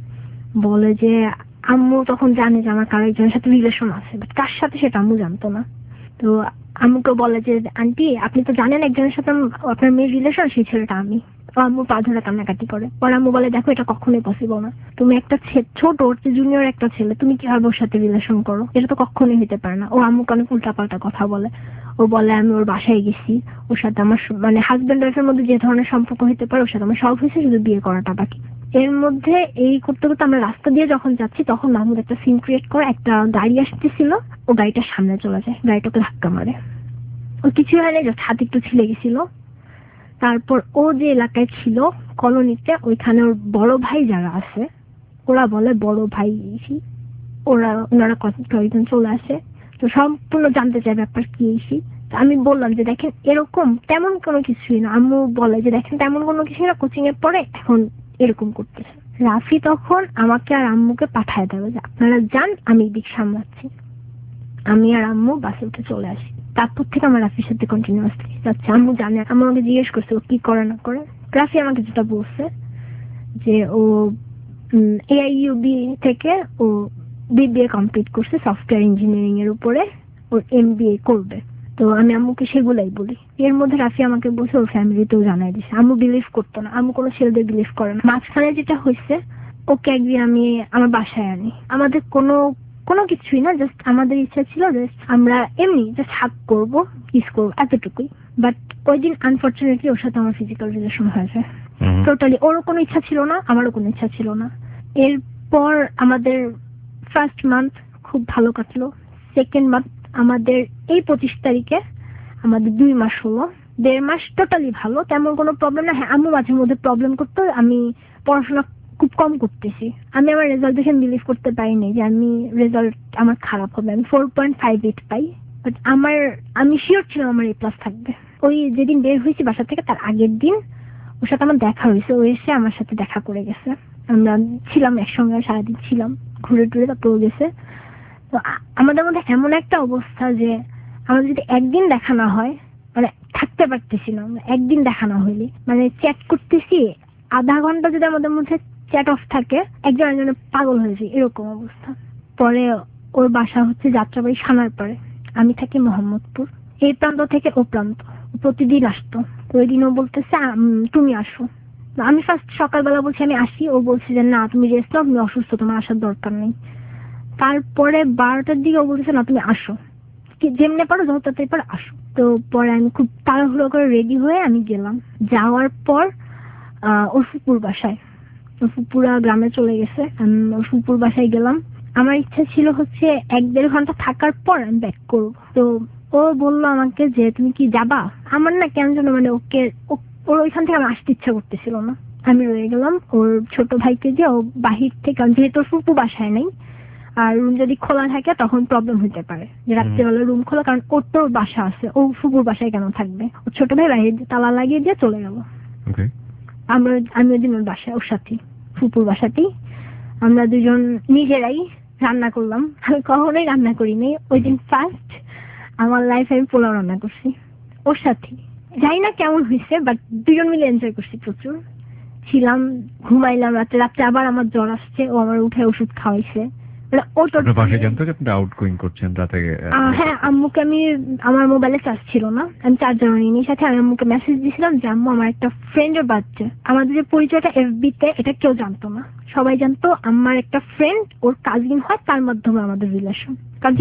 বলে যে আম্মু তখন জানে যে আমার কারো একজনের সাথে রিলেশন আছে, বাট কার সাথে সেটা আম্মু জানতো না। তো আম্মুকে বলে যে আন্টি আপনি তো জানেন একজনের সাথে আপনার মেয়ের রিলেশন, সেই ছেলেটা আমি। আম্মু পা ধরে কান্নাকাটি করে। পরে আম্মু বলে দেখো এটা কখনোই পসিবল না, তুমি একটা ছোট জুনিয়র একটা ছেলে, তুমি কিভাবে ওর সাথে রিলেশন করো, এটা তো কখনোই হতে পারে না। ও আম্মুকে অনেক উল্টাপাল্টা কথা বলে। ও বলে আমি ওর বাসায় গেছি, ওর সাথে আমার মানে হাজবেন্ড ওয়াইফের মধ্যে যে ধরনের সম্পর্ক হতে পারে ওর সাথে আমার সব হয়েছে, শুধু বিয়ে করাটা বাকি। এর মধ্যে এই করতে করতে আমরা রাস্তা দিয়ে যখন যাচ্ছি তখন মাহমুদ একটা সিন ক্রিয়েট করে, একটা গাড়ি আসতেছিল, ও গাড়িটার সামনে চলে যায়, গাড়িটাকে ধাক্কা মারে। ও কিছু হয়নি, জাস্ট হাত একটু ছিলে গেছিল। তারপর ও যে এলাকায় ছিল কলোনিতে, ওইখানে ওর বড় ভাই যারা আছে ওরা বলে বড় ভাই, ওনারা কয়েকজন চলে আসে। তো সম্পূর্ণ জানতে চাই ব্যাপার কি। আমি বললাম যে দেখেন এরকম তেমন কোনো কিছুই না। আম্মু বলে যে দেখেন তেমন কোনো কিছু না, কোচিং এর পরে এখন এরকম করতেছে। রাফি তখন আমাকে আর আম্মুকে পাঠায় দেবে যে আপনারা যান, আমি এদিক সামলাচ্ছি। আমি আর আম্মু বাসে উঠে চলে আসি। তারপর থেকে আমার রাফির সাথে কন্টিনিউয়াসলি যাচ্ছে। আম্মু জানে, আম্মু আমাকে জিজ্ঞেস করছে ও কি করে না করে। রাফি আমাকে যেটা বলছে যে ও AIUB থেকে ও BBA কমপ্লিট করছে সফটওয়্যার ইঞ্জিনিয়ারিং এর উপরে, ওর MBA করবে। তো আমি আম্মুকে সেগুলাই বলি। এর মধ্যে রাফি আমাকে বলছে ওর ফ্যামিলিতেও জানাই দিছে। আম্মু বিলিভ করতো না, আম্মু কোনো ছেলেদের বিলিভ করে না। মাঝখানে যেটা হয়েছে, ওকে একদিন আমি আমার বাসায় আনি, আমাদের কোনো কিছুই না, জাস্ট আমাদের ইচ্ছা ছিল জাস্ট আমরা এমনি জাস্ট হাগ করবো, কিস করবো, এতটুকুই। বাট ওই দিন আনফর্চুনেটলি ওর সাথে আমার ফিজিক্যাল রিলেশন হয়েছে। টোটালি ওরও কোনো ইচ্ছা ছিল না, আমারও কোনো ইচ্ছা ছিল না। এর তারপর আমাদের ফার্স্ট মান্থ খুব ভালো কাটলো। সেকেন্ড মান্থ আমাদের এই 25 তারিখে আমাদের 2 মাস হলো। 1.5 মাস টোটালি ভালো, তেমন কোনো প্রবলেম না। হ্যাঁ, আম্মু মাঝে মধ্যে প্রবলেম করতো, আমি পড়াশোনা খুব কম করতেছি। আমি আমার রেজাল্ট দেখে বিলিভ করতে পারিনি যে আমি রেজাল্ট আমার খারাপ হবে। আমি 4.58 পাই, বাট আমি শিওর ছিলাম আমার A+ থাকবে। ওই যেদিন বের হয়েছি বাসা থেকে তার আগের দিন ওর সাথে আমার দেখা হয়েছে, ও এসে আমার সাথে দেখা করে গেছে। আমরা ছিলাম একসঙ্গে, সারাদিন ছিলাম, ঘুরে টুরে তারপর গেছে। তো আমাদের মধ্যে এমন একটা অবস্থা যে আমাদের যদি একদিন দেখা না হয় মানে থাকতে পারতেছি না। একদিন দেখা না হইলে মানে চ্যাট করতেছি, আধা ঘন্টা যদি আমাদের মধ্যে চ্যাট অফ থাকে একজন একজনের পাগল হয়েছে, এরকম অবস্থা। পরে ওর বাসা হচ্ছে যাত্রাবাড়ি সানার পাড়ে, আমি থাকি মোহাম্মদপুর। এই প্রান্ত থেকে ও প্রান্ত, প্রতিদিন আসতো। তো ওই দিন ও বলতেছে তুমি আসো। আমি ফার্স্ট সকালবেলা বলছি আমি আসি, ও বলছে যে না তুমি রেস্ট নাও, তুমি অসুস্থ, তোমার আসার দরকার নেই। তারপরে 12টার দিকে ও বলতেছে না তুমি আসো, যেমনে পারো যত তাড়াতাড়ি পারো আসো। তো পরে আমি খুব তাড়াহুড়ো করে রেডি হয়ে আমি গেলাম। যাওয়ার পর ওর ফুপুর বাসায়, ওর ফুপুরা গ্রামে চলে গেছে, আমি ওর ফুপুর বাসায় গেলাম। আমার ইচ্ছা ছিল হচ্ছে 1-1.5 ঘন্টা থাকার পর আমি ব্যাক করবো। তো ও বললো আমাকে যে তুমি কি যাবা। আমার না কেন যেন মানে ওর ওইখান থেকে আমার আসতে ইচ্ছা করতেছিল না। আমি রয়ে গেলাম ওর ছোট ভাইকে দিয়ে। ও বাহির থেকে, যেহেতু ওর ফুপু বাসায় নেই আর রুম যদি খোলা থাকে তখন প্রবলেম হতে পারে যে রাত্রেবেলা রুম খোলা, কারণ ওর তো বাসা আছে, ও ফুপুর বাসায় কেন থাকবে। ওর ছোট ভাই বাইরে তালা লাগিয়ে দিয়ে চলে গেল। আমি ওই দিন ওর বাসায়, ওর সাথে ফুপুর বাসাতেই আমরা দুজন নিজেরাই রান্না করলাম। আমি কখনোই রান্না করিনি। ওই দিন ফার্স্ট আমার লাইফে আমি পোলাও রান্না করছি ওর সাথে। জানি না কেমন হয়েছে, বাট দুজন মিলে এনজয় করছি প্রচুর। ছিলাম, ঘুমাইলাম। রাত্রে আবার আমার জ্বর আসছে, ও আমার উঠে ওষুধ খাওয়াইছে। হ্যাঁ, আম্মুকে আমি, আমার মোবাইলে চার্জ ছিল না, আমি চার্জার নিয়ে সাথে আমি আম্মুকে মেসেজ দিয়েছিলাম যে আম্মু আমার একটা ফ্রেন্ডের বাচ্চা। আমাদের যে পরিচয়টা FB তে, এটা কেউ জানতো না, সবাই জানতো আমার একটা ফ্রেন্ড ওর কাজিন হয়, তার মাধ্যমে আমাদের রিলেশন।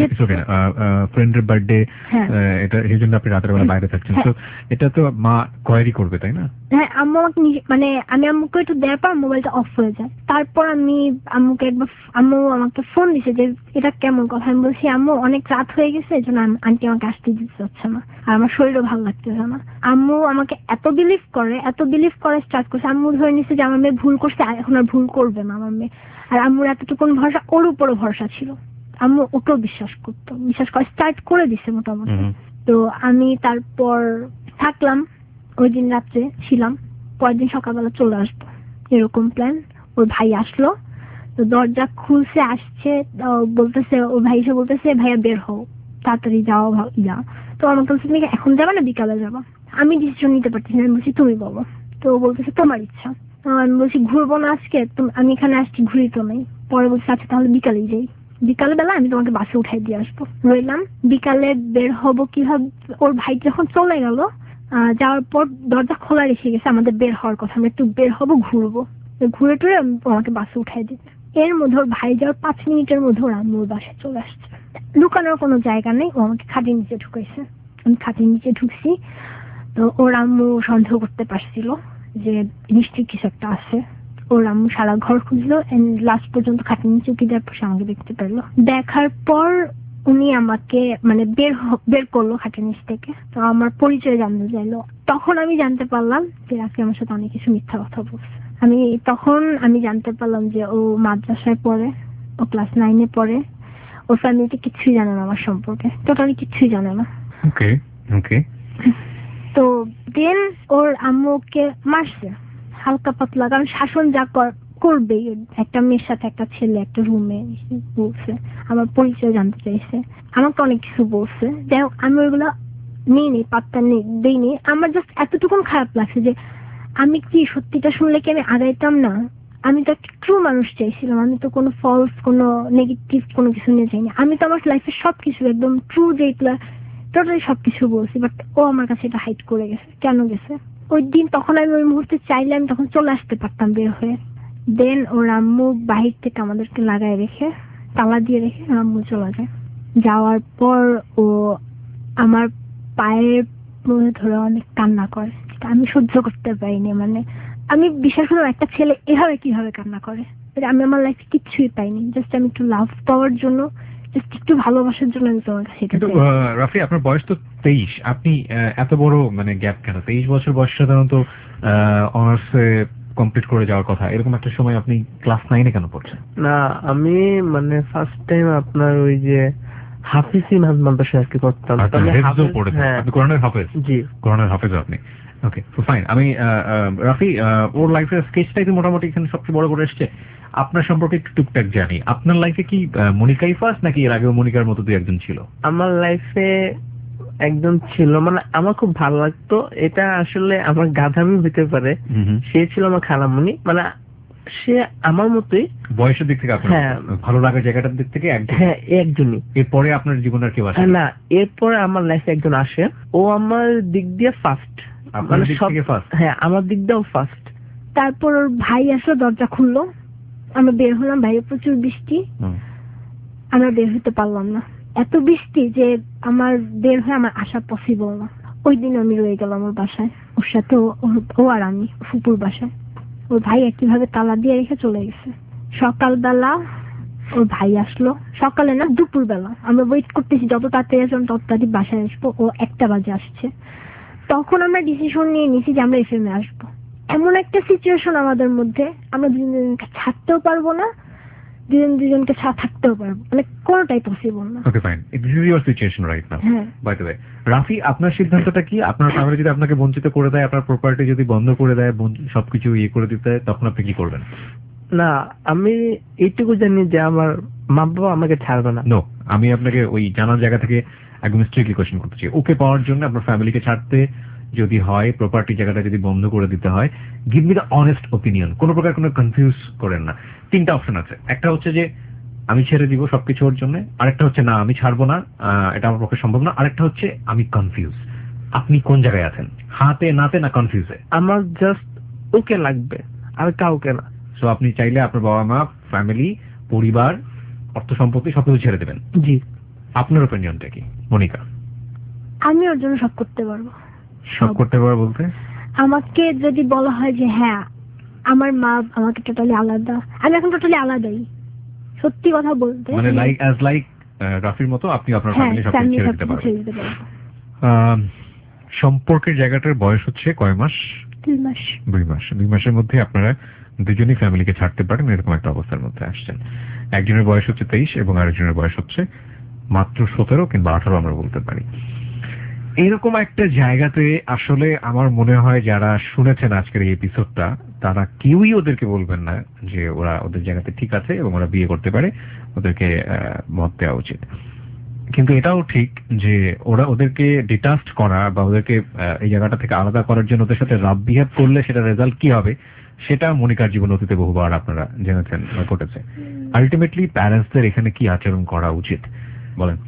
ফ্রেন্ডের বার্থডে, এটা এই জন্য আপনি রাতের বেলা বাইরে থাকছেন, তো এটা তো মা কোয়ারি করবে তাই না? হ্যাঁ, আম্মু আমাকে মানে আমি আম্মুকে একটু দেওয়ার পর মোবাইলটা অফ হয়ে যায়। তারপর আমি আম্মুকে একবার, আম্মু আমাকে ফোন দিছে যে এটা কেমন কথা। আমি বলছি আম্মু অনেক রাত হয়ে গেছে, এই জন্য আন্টি আমাকে আসতে দিতে চাচ্ছে না, আর আমার শরীরও ভালো লাগতেছে না। আম্মু আমাকে এত বিলিভ করে স্টার্ট করছে। আম্মু ধরে নিচ্ছে যে আমার মেয়ে ভুল করছে, এখন আর ভুল করবে না আমার মেয়ে। আর আম্মুর এতটুকুন ভরসা, ওর উপরও ভরসা ছিল। আম্মু ওকেও বিশ্বাস করা স্টার্ট করে দিছে মোটামুটি। তো আমি তারপর থাকলাম, ওই দিন রাত্রে ছিলাম, পরের দিন সকালবেলা চলে আসবো এরকম প্ল্যান। ওর ভাই আসলো, তো দরজা খুলছে, আসছে, বলতেছে ওর ভাই এসে বলতেছে ভাইয়া বের হও, তাড়াতাড়ি যাওয়া যা। তো আমাকে বলছে তুমি এখন যাবা না বিকালে যাবা। আমি ডিসিশন নিতে পারতেছি না, আমি বলছি তুমি বলো। তো বলতেছে তোমার ইচ্ছা। আমি বলছি ঘুরবো না আজকে, আমি এখানে আসছি, ঘুরি তো নেই। পরে বলছে আচ্ছা তাহলে বিকালেই যাই, বিকাল বেলা আমি তোমাকে বাসে উঠাই দিয়ে আসবো। রইলাম, বিকালে বের হবো কিভাবে। ওর ভাই যখন চলে গেল, যাওয়ার পর দরজা খোলা রেখে গেছে, আমাদের বের হওয়ার কথা, আমরা একটু বের হবো, ঘুরবো, ঘুরে টুরে আমাকে বাসে উঠাই দিবে। এর মধ্যে ওর ভাই যাওয়ার 5 মিনিটের মধ্যে ওর আম্মুর বাসায় চলে আসছে। লুকানোর কোনো জায়গা নেই, ও আমাকে খাটের নিচে ঢুকাইছে। আমি খাটের নিচে ঢুকছি, তো ওর আম্মু সন্দেহ করতে পারছিল যে নিশ্চয়ই কিছু একটা আছে। ওর আম্মু সারা ঘর খুঁজলো, লাস্ট পর্যন্ত খাটের নিচে উঠে যাওয়ার পর আমাকে দেখতে পেলো। দেখার পর উনি আমাকে মানে বের করলো খাটের নিচ থেকে। তো আমার পরিচয় জানতে চাইলো। তখন আমি জানতে পারলাম যে রাফি আমার সাথে অনেক কিছু মিথ্যা কথা বলছে। তখন আমি জানতে পারলাম যে ও মাদ্রাসায় পড়ে, ও ক্লাস 9-এ পড়ে, ওর ফ্যামিলিতে কিছুই জানে না আমার সম্পর্কে, টোটালি কিছুই জানে না। তো দেন ওর আম্মুকে মারছে হালকা পাতলা, কারণ শাসন যা করবে একটা মেয়ের সাথে একটা ছেলে একটা রুমে বলছে, আমার পরিচয় জানতে চাইছে, আমাকে অনেক কিছু বলছে। যাই হোক আমি ওইগুলো নিইনি, পাত্তা দিইনি। আমার জাস্ট এতটুকুন খারাপ লাগছে যে আমি কি সত্যিটা শুনলে কি আমি আগাইতাম না। আমি তো একটা ট্রু মানুষ চাইছিলাম, আমি তো কোনো ফলস কোনো নেগেটিভ কোনো কিছু নিয়ে চাইনি। আমি তো আমার লাইফের সবকিছু একদম ট্রু যেগুলা টোটালি সবকিছু বলছি, বাট ও আমার কাছে এটা হাইড করে গেছে। কেন গেছে ওই দিন, তখন আমি ওই মুহূর্তে চাইলে আমি তখন চলে আসতে পারতাম বের হয়ে। দেন ওর আম্মু বাহির থেকে আমাদেরকে লাগায় রেখে, তালা দিয়ে রেখে আম্মু চলে যায়। যাওয়ার পর ও আমার পায়ের মধ্যে ধরে অনেক কান্না করে, আমি সহ্য করতে পারিনি। মানে আমি বিশ্বাস করলাম একটা ছেলে এভাবে কিভাবে কান্না করে, আমি আমার লাইফে কিচ্ছুই পাইনি, জাস্ট আমি একটু লাভ পাওয়ার জন্য, জাস্ট একটু ভালোবাসার জন্য আমি তোমার কাছে এটা কিন্তু চাই। রাফি, আপনার বয়স তো 23, আপনি এত বড় মানে গ্যাপ কেন? 23 বছর বয়স সাধারণত অনার্স কমপ্লিট করে যাওয়ার কথা, এরকম একটা সময় আপনি ক্লাস 9-এ কেন পড়ছেন? না, আমি মানে ফার্স্ট টাইম আপনার ওই যে হাফিজি মাদ্রাসায় আর কি করতাম। আপনি হেফজও পড়েছেন? হ্যাঁ, আপনি কোরআনের হাফেজ? জি, কোরআনের হাফেজ আপনি। Okay, fine. আমি রাফি, ওর লাইফের স্কেচটাই তো মোটামুটি এখানে সবচেয়ে বড় করে এসছে। আপনার সম্পর্কে একটু টুকটাক জানি। আপনার লাইফে কি মনিকাই ফার্স্ট, নাকি এর আগেও মনিকার মতো দুই একজন ছিল? আমার লাইফে একজন ছিল, মানে আমার খুব ভালো লাগতো। এটা আসলে আমার গাধামি হতে পারে। সে ছিল আমার খালামণি, মানে সে আমার মতোই বয়সের দিক থেকে আপনার? হ্যাঁ। ভালো লাগার জায়গাটার দিক থেকে একজন? হ্যাঁ, একজনই। এরপরে আপনার জীবনের কেউ আসে? না, এরপরে আমার লাইফে একজন আসে, ও আমার দিক দিয়ে ফার্স্ট। আপনার দিক থেকে ফার্স্ট? হ্যাঁ, আমার দিক দিয়েও ফার্স্ট। তারপর ওর ভাই আসলো, দরজা খুললো, আমরা বের হলাম, বাইরে প্রচুর বৃষ্টি, আমরা বের হতে পারলাম না। এত বৃষ্টি যে আমার বের হয়ে আমার আসা পসিবল না। ওই দিন আমি রয়ে গেলাম ওর বাসায়, ওর সাথে ও আর আমি ফুপুর বাসায়। ওর ভাই একইভাবে তালা দিয়ে রেখে চলে গেছে। সকালবেলা ওর ভাই আসলো, সকালে না দুপুর বেলা, আমরা ওয়েট করতেছি যত তাড়াতাড়ি আসলাম তত তাড়াতাড়ি বাসায় আসবো। ও 1টা বাজে আসছে। তখন আমরা ডিসিশন নিয়ে নিয়েছি যে আমরা এফএমে আসবো। এমন একটা সিচুয়েশন আমাদের মধ্যে, আমরা দুজন দুজনকে ছাড়তেও পারবো না, দুজন দুজনকে থাকতেও পারবো, মানে কোনোটাই পসিবল না। Okay, fine. This is your situation right now. হ্যাঁ। বাই দ্য ওয়ে, রাফি, আপনার সিদ্ধান্তটা কি? আপনার ফ্যামিলি যদি আপনাকে বঞ্চিত করে দেয়, আপনার প্রপার্টি যদি বন্ধ করে দেয়, সবকিছু ইয়ে করে দিতে দেয়, তখন আপনি কি করবেন? না, আমি এইটুকু জানি যে আমার মা বাবা আমাকে ছাড়বে না। নো, আমি আপনাকে ওই জানার জায়গা থেকে একদম স্ট্রিক্টলি কোশ্চেন করতে চাই। ওকে পাওয়ার জন্য আপনার ফ্যামিলিকে ছাড়তে যদি হয়, প্রপার্টি জায়গাটা যদি বন্ধ করে দিতে হয়, give me the honest opinion, কোনো প্রকার কোনো কনফিউজ করেন না। 3টা অপশন আছে। একটা হচ্ছে যে আমি ছেড়ে দিব সবকিছু ওর জন্য, আরেকটা হচ্ছে না আমি ছাড়বো না, এটা আমার পক্ষে সম্ভব না, আরেকটা হচ্ছে আমি কনফিউজ। আপনি কোন জায়গায় আছেন, হাতে নাতে না কনফিউজে? আমার জাস্ট ওকে লাগবে, আর কাউকে না। সো আপনি চাইলে আপনার বাবা মা, ফ্যামিলি, পরিবার, অর্থ সম্পত্তি সবকিছু ছেড়ে দেবেন? জি। আপনার ওপিনিয়নটা কি মনিকা? আমি ওর জন্য সব করতে পারবো। সব করতে পারবো বলতে? আমাকে যদি বলা হয় যে হ্যাঁ আমার মা আমাকে টোটালি আলাদা, আমি এখন টোটালি আলাদাই, সত্যি কথা বলতে। মানে লাইক রাফির মতো আপনি আপনার ফ্যামিলি সব ছেড়ে দিতে পারবেন? সম্পর্কের জায়গাটার বয়স হচ্ছে কয় মাস? 2 মাস। 2 মাস। 2 মাসের মধ্যে আপনারা দুজনই ফ্যামিলিকে ছাড়তে পারেন, এরকম একটা অবস্থার মধ্যে আসছেন। একজনের বয়স হচ্ছে 23 এবং আরেকজনের বয়স হচ্ছে মাত্র 17 কিংবা 18 আমরা বলতে পারি। এরকম একটা জায়গাতে আসলে আমার মনে হয় যারা শুনেছেন আজকের এই এপিসোডটা, তারা কেউই ওদেরকে বলবেন না যে ওরা ওদের জায়গাতে ঠিক আছে এবং ওরা বিয়ে করতে পারে, ওদেরকে মত দেওয়া উচিত। কিন্তু এটাও ঠিক যে ওদেরকে ডিটাচড করা বা ওদেরকে এই জায়গাটা থেকে আলাদা করার জন্য ওদের সাথে রাফ বিহেভ করলে সেটা রেজাল্ট কি হবে, সেটা মনিকার জীবন অতীতে বহুবার আপনারা জেনেছেন বা ঘটেছে। আলটিমেটলি প্যারেন্টসদের এখানে কি আচরণ করা উচিত বলেন?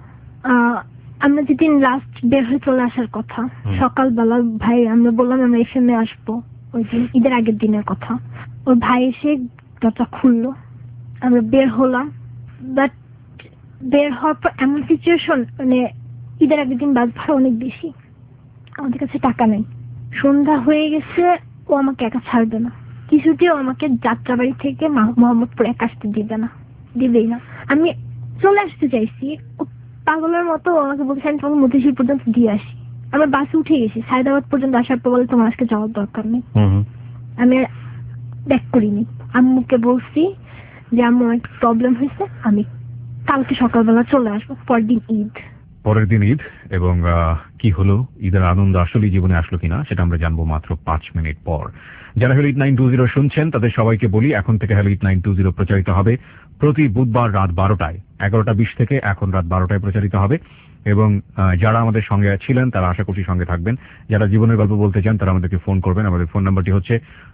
আমরা যেদিন লাস্ট বের হয়ে চলে আসার কথা, সকালবেলা ভাই আমরা বললাম আমরা এফএমে আসবো, ওই দিন ঈদের আগের দিনের কথা। ওর ভাই এসে দরজা খুললো, আমরা বের হলাম। বাট বের হওয়ার পর এমন সিচুয়েশন, মানে ঈদের আগের দিন বাস ভাড়া অনেক বেশি, আমাদের কাছে টাকা নেই, সন্ধ্যা হয়ে গেছে, ও আমাকে একা ছাড়বে না, কিছুতেও আমাকে যাত্রাবাড়ি থেকে মোহাম্মদপুর একা আসতে দিবেই না। আমি চলে আসতে চাইছি, পাগলের মতো আমাকে বলছে আমি তোমাকে মতিঝিল পর্যন্ত দিয়ে আসি। আমরা বাসে উঠে গেছি, সায়দাবাদ পর্যন্ত আসার পর বলে তোমার আজকে যাওয়ার দরকার নেই। আমি ব্যাক করিনি, আম্মুকে বলছি যে আম্মু একটা প্রবলেম হয়েছে, আমি কালকে সকালবেলা চলে আসবো। পরের দিন ঈদ এবং কি হলো, ঈদের আনন্দ আসলে জীবনে আসলো কিনা সেটা আমরা জানবো মাত্র 5 মিনিট পর। যারা হ্যালো 920 শুনছেন তাদের সবাইকে বলি, এখন থেকে হ্যালো 920 প্রচারিত হবে প্রতি বুধবার রাত 12টায়। 11:20 থেকে এখন রাত 12টায় প্রচারিত হবে। এবং যারা আমাদের সঙ্গে ছিলেন তারা আশা করছি সঙ্গে থাকবেন। যারা জীবনের গল্প বলতে চান তারা আমাদেরকে ফোন করবেন। আমাদের ফোন নাম্বারটি হচ্ছে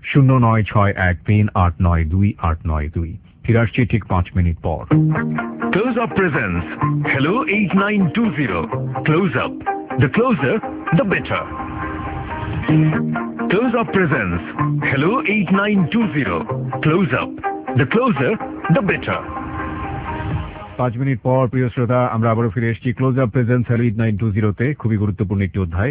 0961389892। ফিরে আসছি ঠিক 5 মিনিট পর। Close Up presents Hello 8920. Close Up. The closer, the better. Close Up presents Hello 8920. Close Up. The closer, the better. 5 minute পর প্রিয় শ্রোতা, আমরা আবারও ফিরে এসেছি ক্লোজ আপ প্রেজেন্স হ্যালো 8920 তে। খুবই গুরুত্বপূর্ণ একটি অধ্যায়।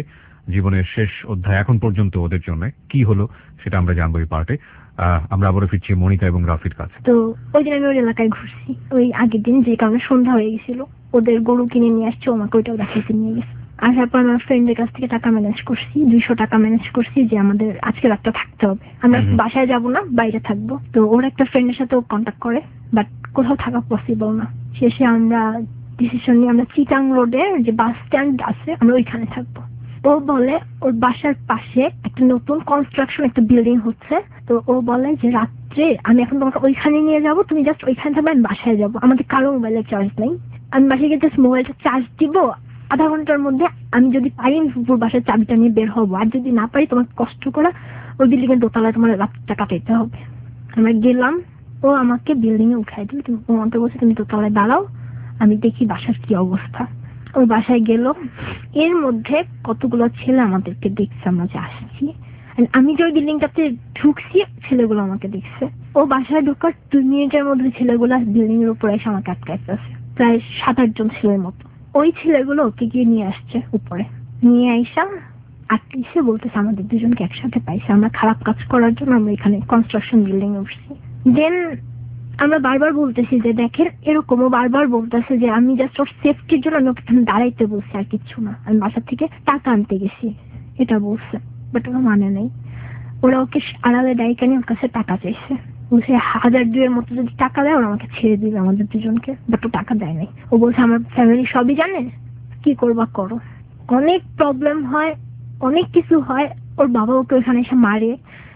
জীবনের শেষ অধ্যায় এখন পর্যন্ত ওদের জন্য কি হলো সেটা আমরা জানবো এই পার্টে। আমরা আবারও ফিরছি মনিকা এবং রাফির কাছে। তো ওই দিন আমি ওই এলাকায় ঘুরছি, ওই আগের দিন, যে কারণে সন্ধ্যা হয়ে গেছিল। ওদের গরু কিনে নিয়ে আসছে, আমাকে ওইটাও দেখাইতে নিয়ে গেছে। আসার পর আমার ফ্রেন্ডের কাছ থেকে টাকা ম্যানেজ করছি, 200 টাকা ম্যানেজ করছি যে আমাদের আজকে রাতটা থাকতে হবে, আমরা বাসায় যাব না, বাইরে থাকবো। তো ওর একটা ফ্রেন্ডের সাথে ও কন্ট্যাক্ট করে, বাট কোথাও থাকা পসিবল না। শেষে আমরা ডিসিশন নিয়ে আমরা চিটাং রোডের যে বাস স্ট্যান্ড আছে আমরা ওইখানে থাকবো। ও বলে ওর বাসার পাশে একটা নতুন কনস্ট্রাকশন একটা বিল্ডিং হচ্ছে, তো ও বলে যে রাত্রে আমি এখন তোমাকে ওইখানে নিয়ে যাবো, তুমি জাস্ট ওইখানে থাকবে, আমি বাসায় যাবো, আমাদের কারো মোবাইলের চার্জ নেই, আমি বাসায় গিয়ে জাস্ট মোবাইলটা চার্জ দিব, আধা ঘন্টার মধ্যে আমি যদি পারি পুরো বাসার চাবিটা নিয়ে বের হবো, আর যদি না পারি তোমাকে কষ্ট করে ওই বিল্ডিং এর দোতলায় তোমার রাতটা কাটাইতে হবে। আমরা গেলাম, ও আমাকে বিল্ডিং এ উঠাই দিল, ও আমাকে বলছে তুমি দোতলায় দাঁড়াও, আমি দেখি বাসার কি অবস্থা। ওই বাসায় গেল, এর মধ্যে কতগুলো ছেলে আমাদেরকে দেখছে আমরা যে আসছি। আমি যে ওই বিল্ডিংটাতে ঢুকছি ছেলেগুলো আমাকে দেখছে। ও বাসায় ঢোকার 2 মিনিটের মধ্যে ছেলেগুলো বিল্ডিং এর উপরে এসে আমাকে আটকাইতেছে, প্রায় 7-8 জন ছেলের মতো। ওই ছেলেগুলো ওকে গিয়ে নিয়ে আসছে উপরে, নিয়ে আইসা আটকে বলতেছে আমাদের দুজনকে একসাথে পাইছে, আমরা খারাপ কাজ করার জন্য আমরা এখানে কনস্ট্রাকশন বিল্ডিং এ উঠছি। দেন আমরা বারবার বলতেছি যে দেখেন এরকমও বারবার বলতেছে যে আমি জাস্ট ওর সেফটির জন্য আমি ওকে দাঁড়াইতে বলছি, আর কিচ্ছু না, আমি বাসা থেকে টাকা আনতে গেছি এটা বলছে, বাট ওরা মানে নেই। ওরা ওকে আড়ালে ডাইকা নিয়ে ওর কাছে টাকা চাইছে, বলছে 1000-2 মতো যদি টাকা দেয় ওরা আমাকে ছেড়ে দিবে আমাদের দুজনকে, বাট ও টাকা দেয় নাই। ও বলছে আমার ফ্যামিলি সবই জানে, কি করবা করো। অনেক প্রবলেম হয়, অনেক কিছু হয়, ওর বাবা ওকে ওখানে এসে মারে,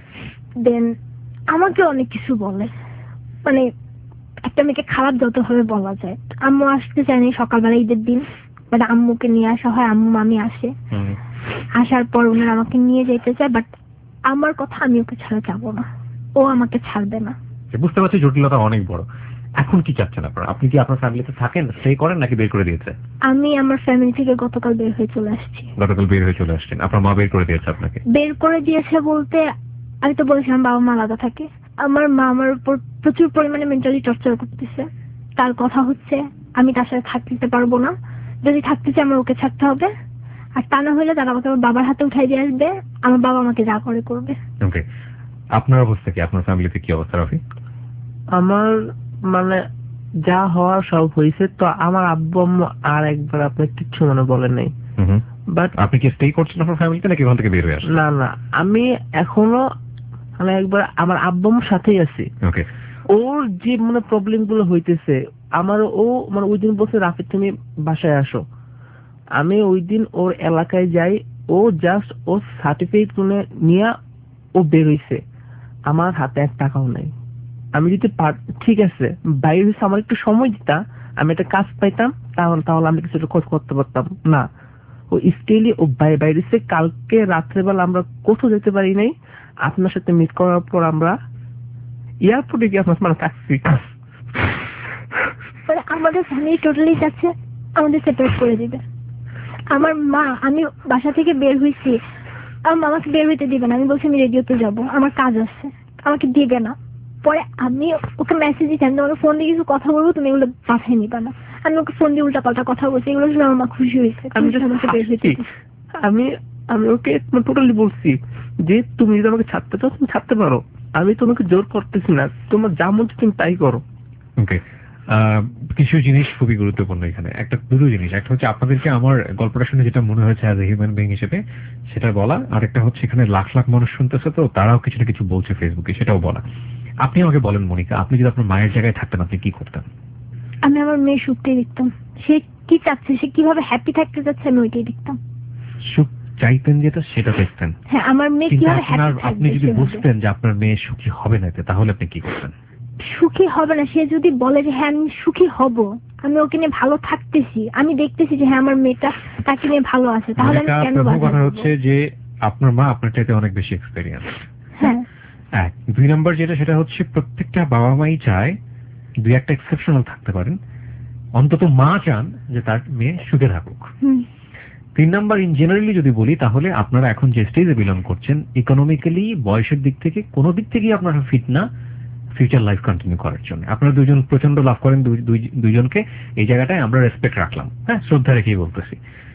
দেন আমাকে অনেক কিছু বলে, মানে একটা মেয়েকে খারাপ যত ভাবে বলা যায়। আম্মু আসতে চায়নি সকালবেলা ঈদের দিন, বাট আম্মুকে নিয়ে আসা হয়, আম্মু মামি আসে, আসার পর ওনারা আমাকে নিয়ে যেতে চায়, বাট আমার কথা আমি ওকে ছাড়া যাবো না, ও আমাকে ছাড়বে না। বুঝতে পারছি জটিলতা অনেক বড়। এখন কি চাচ্ছেন আপনারা? আপনি কি আপনার ফ্যামিলিতে থাকেন, স্টে করেন, নাকি বের করে দিয়েছে? আমি আমার ফ্যামিলি থেকে গতকাল বের হয়ে চলে আসছি। গতকাল বের হয়ে চলে আসছেন, আপনার মা বের করে দিয়েছে আপনাকে? বের করে দিয়েছে বলতে আমি তো বলেছিলাম বাবা মা আলাদা থাকে, আমার মা আমার উপর প্রচুর পরিমাণে মেন্টালি টর্চার করতেছে। তার কথা হচ্ছে আমি তার সাথে থাকতে পারবো না, যদি থাকতে চাই আমার ওকে ছাড়তে হবে, আর তা না হলে তারা আমাকে আমার বাবার হাতে উঠাই দিয়ে আসবে, আমার বাবা আমাকে যা করে করবে। ওকে, আপনার অবস্থা কি? আপনার ফ্যামিলিতে কি অবস্থা রাফি? আমার মানে যা হওয়ার সব হয়েছে, তো আমার আব্বু আম্মু আর একবার আপনার কিচ্ছু মনে বলে নাই। বাট আপনি কি স্টে করছেন আপনার ফ্যামিলিতে, নাকি ওখান থেকে বের হয়ে আসছেন? না না, আমি এখনো মানে একবার আমার আব্বু আম্মুর সাথেই আছি। ওকে, ওর যে মানে প্রবলেম গুলো হইতেছে আমার, ও মানে ওই দিন বলছে রাফি তুমি বাসায় আসো, আমি ওই দিন ওর এলাকায় যাই, ও জাস্ট ও সার্টিফিকেট নিয়ে ও বের হইছে, আমার হাতে 1 টাকাও নাই। আমি যদি ঠিক আছে বাইরে হইছে, আমার একটু সময় দিতা, আমি একটা কাজ পাইতাম, তাহলে আমি কিছু খোঁজ করতে পারতাম না। ও স্টিলি ও বাইরে হইছে। কালকে রাত্রেবেলা আমরা কোথাও যেতে পারি নাই, আপনার সাথে মিট করার পর আমরা এয়ারপোর্টে গিয়ে আপনার মানে ট্যাক্সি, আমাদের ফ্যামিলি টোটালি যাচ্ছে আমাদের সেপারেট করে দিবে। আমার মা, আমি বাসা থেকে বের হয়েছি, আমার মামাকে বের হইতে দিবে না, আমি বলছি আমি রেডিওতে যাব, আমার কাজ আছে, আমাকে দিবে না। পরে আমি ওকে মেসেজ দিচ্ছি, আমি তোমাকে ফোন দিয়ে কিছু কথা বলবো, তুমি এগুলো মাথায় নিবা না। আমি ওকে ফোন দিয়ে উল্টা পাল্টা কথা বলছি, এগুলো শুনে আমার মা খুশি হয়েছে। আমি ওকে টোটালি বলছি যে তুমি যদি আমাকে ছাড়তে চাও তুমি ছাড়তে পারো, আমি তোমাকে জোর করতেছি না, তোমার যা মন তুমি তাই করো। ওকে, কিছু জিনিস খুবই গুরুত্বপূর্ণ এখানে। দুটো জিনিস, একটা হচ্ছে আপনাদেরকে আমার গল্পটা শুনে যেটা মনে হয়েছে অ্যাজ এ হিউম্যান বিং হিসেবে সেটা বলা, আর একটা হচ্ছে এখানে লাখ লাখ মানুষ শুনতেছে, তো তারাও কিছু না কিছু বলছে ফেসবুকে, সেটাও বলা। আপনি আমাকে বলেন মনিকা, আপনি যদি আপনার মায়ের জায়গায় থাকতেন আপনি কি করতেন? আমি আমার মেয়ে সুখটাই দেখতাম, সে কি চাচ্ছে, সে কিভাবে হ্যাপি থাকতে চাচ্ছে, আমি ওইটাই দেখতাম। সুখ চাইতেন যেটা, সেটা দেখতেন? হ্যাঁ, আমার মেয়ে কিভাবে হ্যাপি থাকবে। আপনি যদি বুঝতেন যে আপনার মেয়ে সুখী হবে না, তাহলে আপনি কি করতেন? সুখী হবে না, সে যদি বলে যে হ্যাঁ আমি সুখী হব, আমি ওকে নিয়ে ভালো থাকতেছি, আমি দেখতেছি যে হ্যাঁ আমার মেয়েটা তাকে নিয়ে ভালো আছে, তাহলে আমি কেন বাধা দেব? কথা হচ্ছে যে আপনার মা আপনার চাইতে অনেক বেশি এক্সপেরিয়েন্স। হ্যাঁ। 2 নাম্বার যেটা, সেটা হচ্ছে প্রত্যেকটা বাবা মাই চায়, 2-1টা এক্সেপশনাল থাকতে পারেন, অন্তত মা চান যে তার মেয়ে সুখে থাকুক। 3 নাম্বার ইন জেনারেলি যদি বলি, তাহলে আপনারা এখন যে স্টেজে বিলং করছেন, ইকোনমিক্যালি বয়সের দিক থেকে কোনো দিক থেকেই আপনারা ফিট না ফিউচার লাইফ কন্টিনিউ করার জন্য। আপনারা দুজন প্রচন্ড লাভ করেন দুইজনকে, এই জায়গাটায় আমরা রেসপেক্ট রাখলাম, হ্যাঁ, শ্রদ্ধা রেখেই বলতেছি।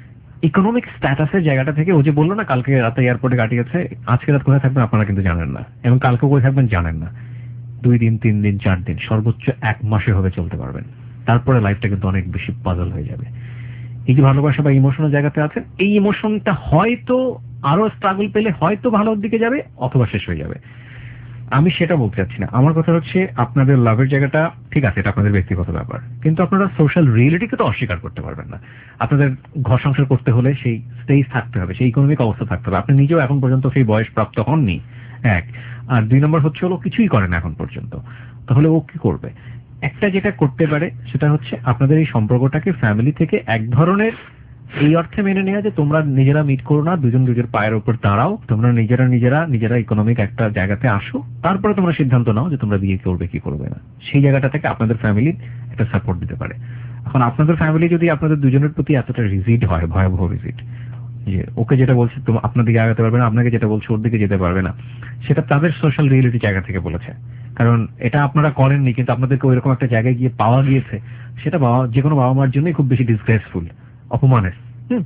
ইকোনমিক স্ট্যাটাসের জায়গাটা থেকে, ও যে বললো না কালকে রাতে এয়ারপোর্টে কাটিয়েছে, আজকে রাত কোথায় থাকবেন আপনারা কিন্তু জানেন না, এবং কালকে কোথায় থাকবেন জানেন না। 2 দিন 3 দিন 4 দিন সর্বোচ্চ 1 মাসে হবে চলতে পারবেন, তারপরে লাইফটা কিন্তু অনেক বেশি পাজল হয়ে যাবে। এই যে ভালোবাসা বা ইমোশনাল জায়গাতে আছে, এই ইমোশনটা হয়তো আরো স্ট্রাগল পেলে হয়তো ভালোর দিকে যাবে অথবা শেষ হয়ে যাবে। আমি সেটা বলতে চাচ্ছি না। আমার কথা হচ্ছে আপনাদের লাভের জায়গাটা ঠিক আছে, এটা আপনাদের ব্যক্তিগত ব্যাপার, কিন্তু আপনারা সোশ্যাল রিয়েলিটিকে তো অস্বীকার করতে পারবেন না। আপনাদের ঘর সংসার করতে হলে সেই স্টেজ থাকতে হবে, সেই ইকোনমিক অবস্থা থাকতে হবে। আপনি নিজেও এখন পর্যন্ত সেই বয়স প্রাপ্ত হননি, 1। আর 2 নম্বর হচ্ছে হলো কিছুই করেন এখন পর্যন্ত, তাহলে ও কি করবে? একটা যেটা করতে পারে সেটা হচ্ছে আপনাদের এই সম্পর্কটাকে ফ্যামিলি থেকে এক ধরনের এই অর্থে মেনে নেওয়া যে তোমরা নিজেরা মিট করো না, দুজন দুজের পায়ের উপর দাঁড়াও, তোমরা নিজেরা ইকোনমিক একটা জায়গাতে আসো, তারপরে তোমরা সিদ্ধান্ত নাও যে তোমরা বিয়ে করবে কি করবে না। সেই জায়গাটা থেকে আপনাদের ফ্যামিলি একটা সাপোর্ট দিতে পারে। এখন আপনাদের ফ্যামিলি যদি আপনাদের দুজনের প্রতি এতটা রিজিড হয়, ভয়াবহ রিজিড, যে ওকে যেটা বলছে তুমি আপনার দিকে আগাতে পারবে না, আপনাকে যেটা বলছে ওর দিকে যেতে পারবে না, সেটা তাদের সোশ্যাল রিয়েলিটি জায়গা থেকে বলেছে। কারণ এটা আপনারা করেননি, কিন্তু আপনাদেরকে ওইরকম একটা জায়গায় গিয়ে পাওয়া গিয়েছে, সেটা যে কোনো বাবা মার জন্যই খুব বেশি ডিসগ্রেসফুল, অপমানের।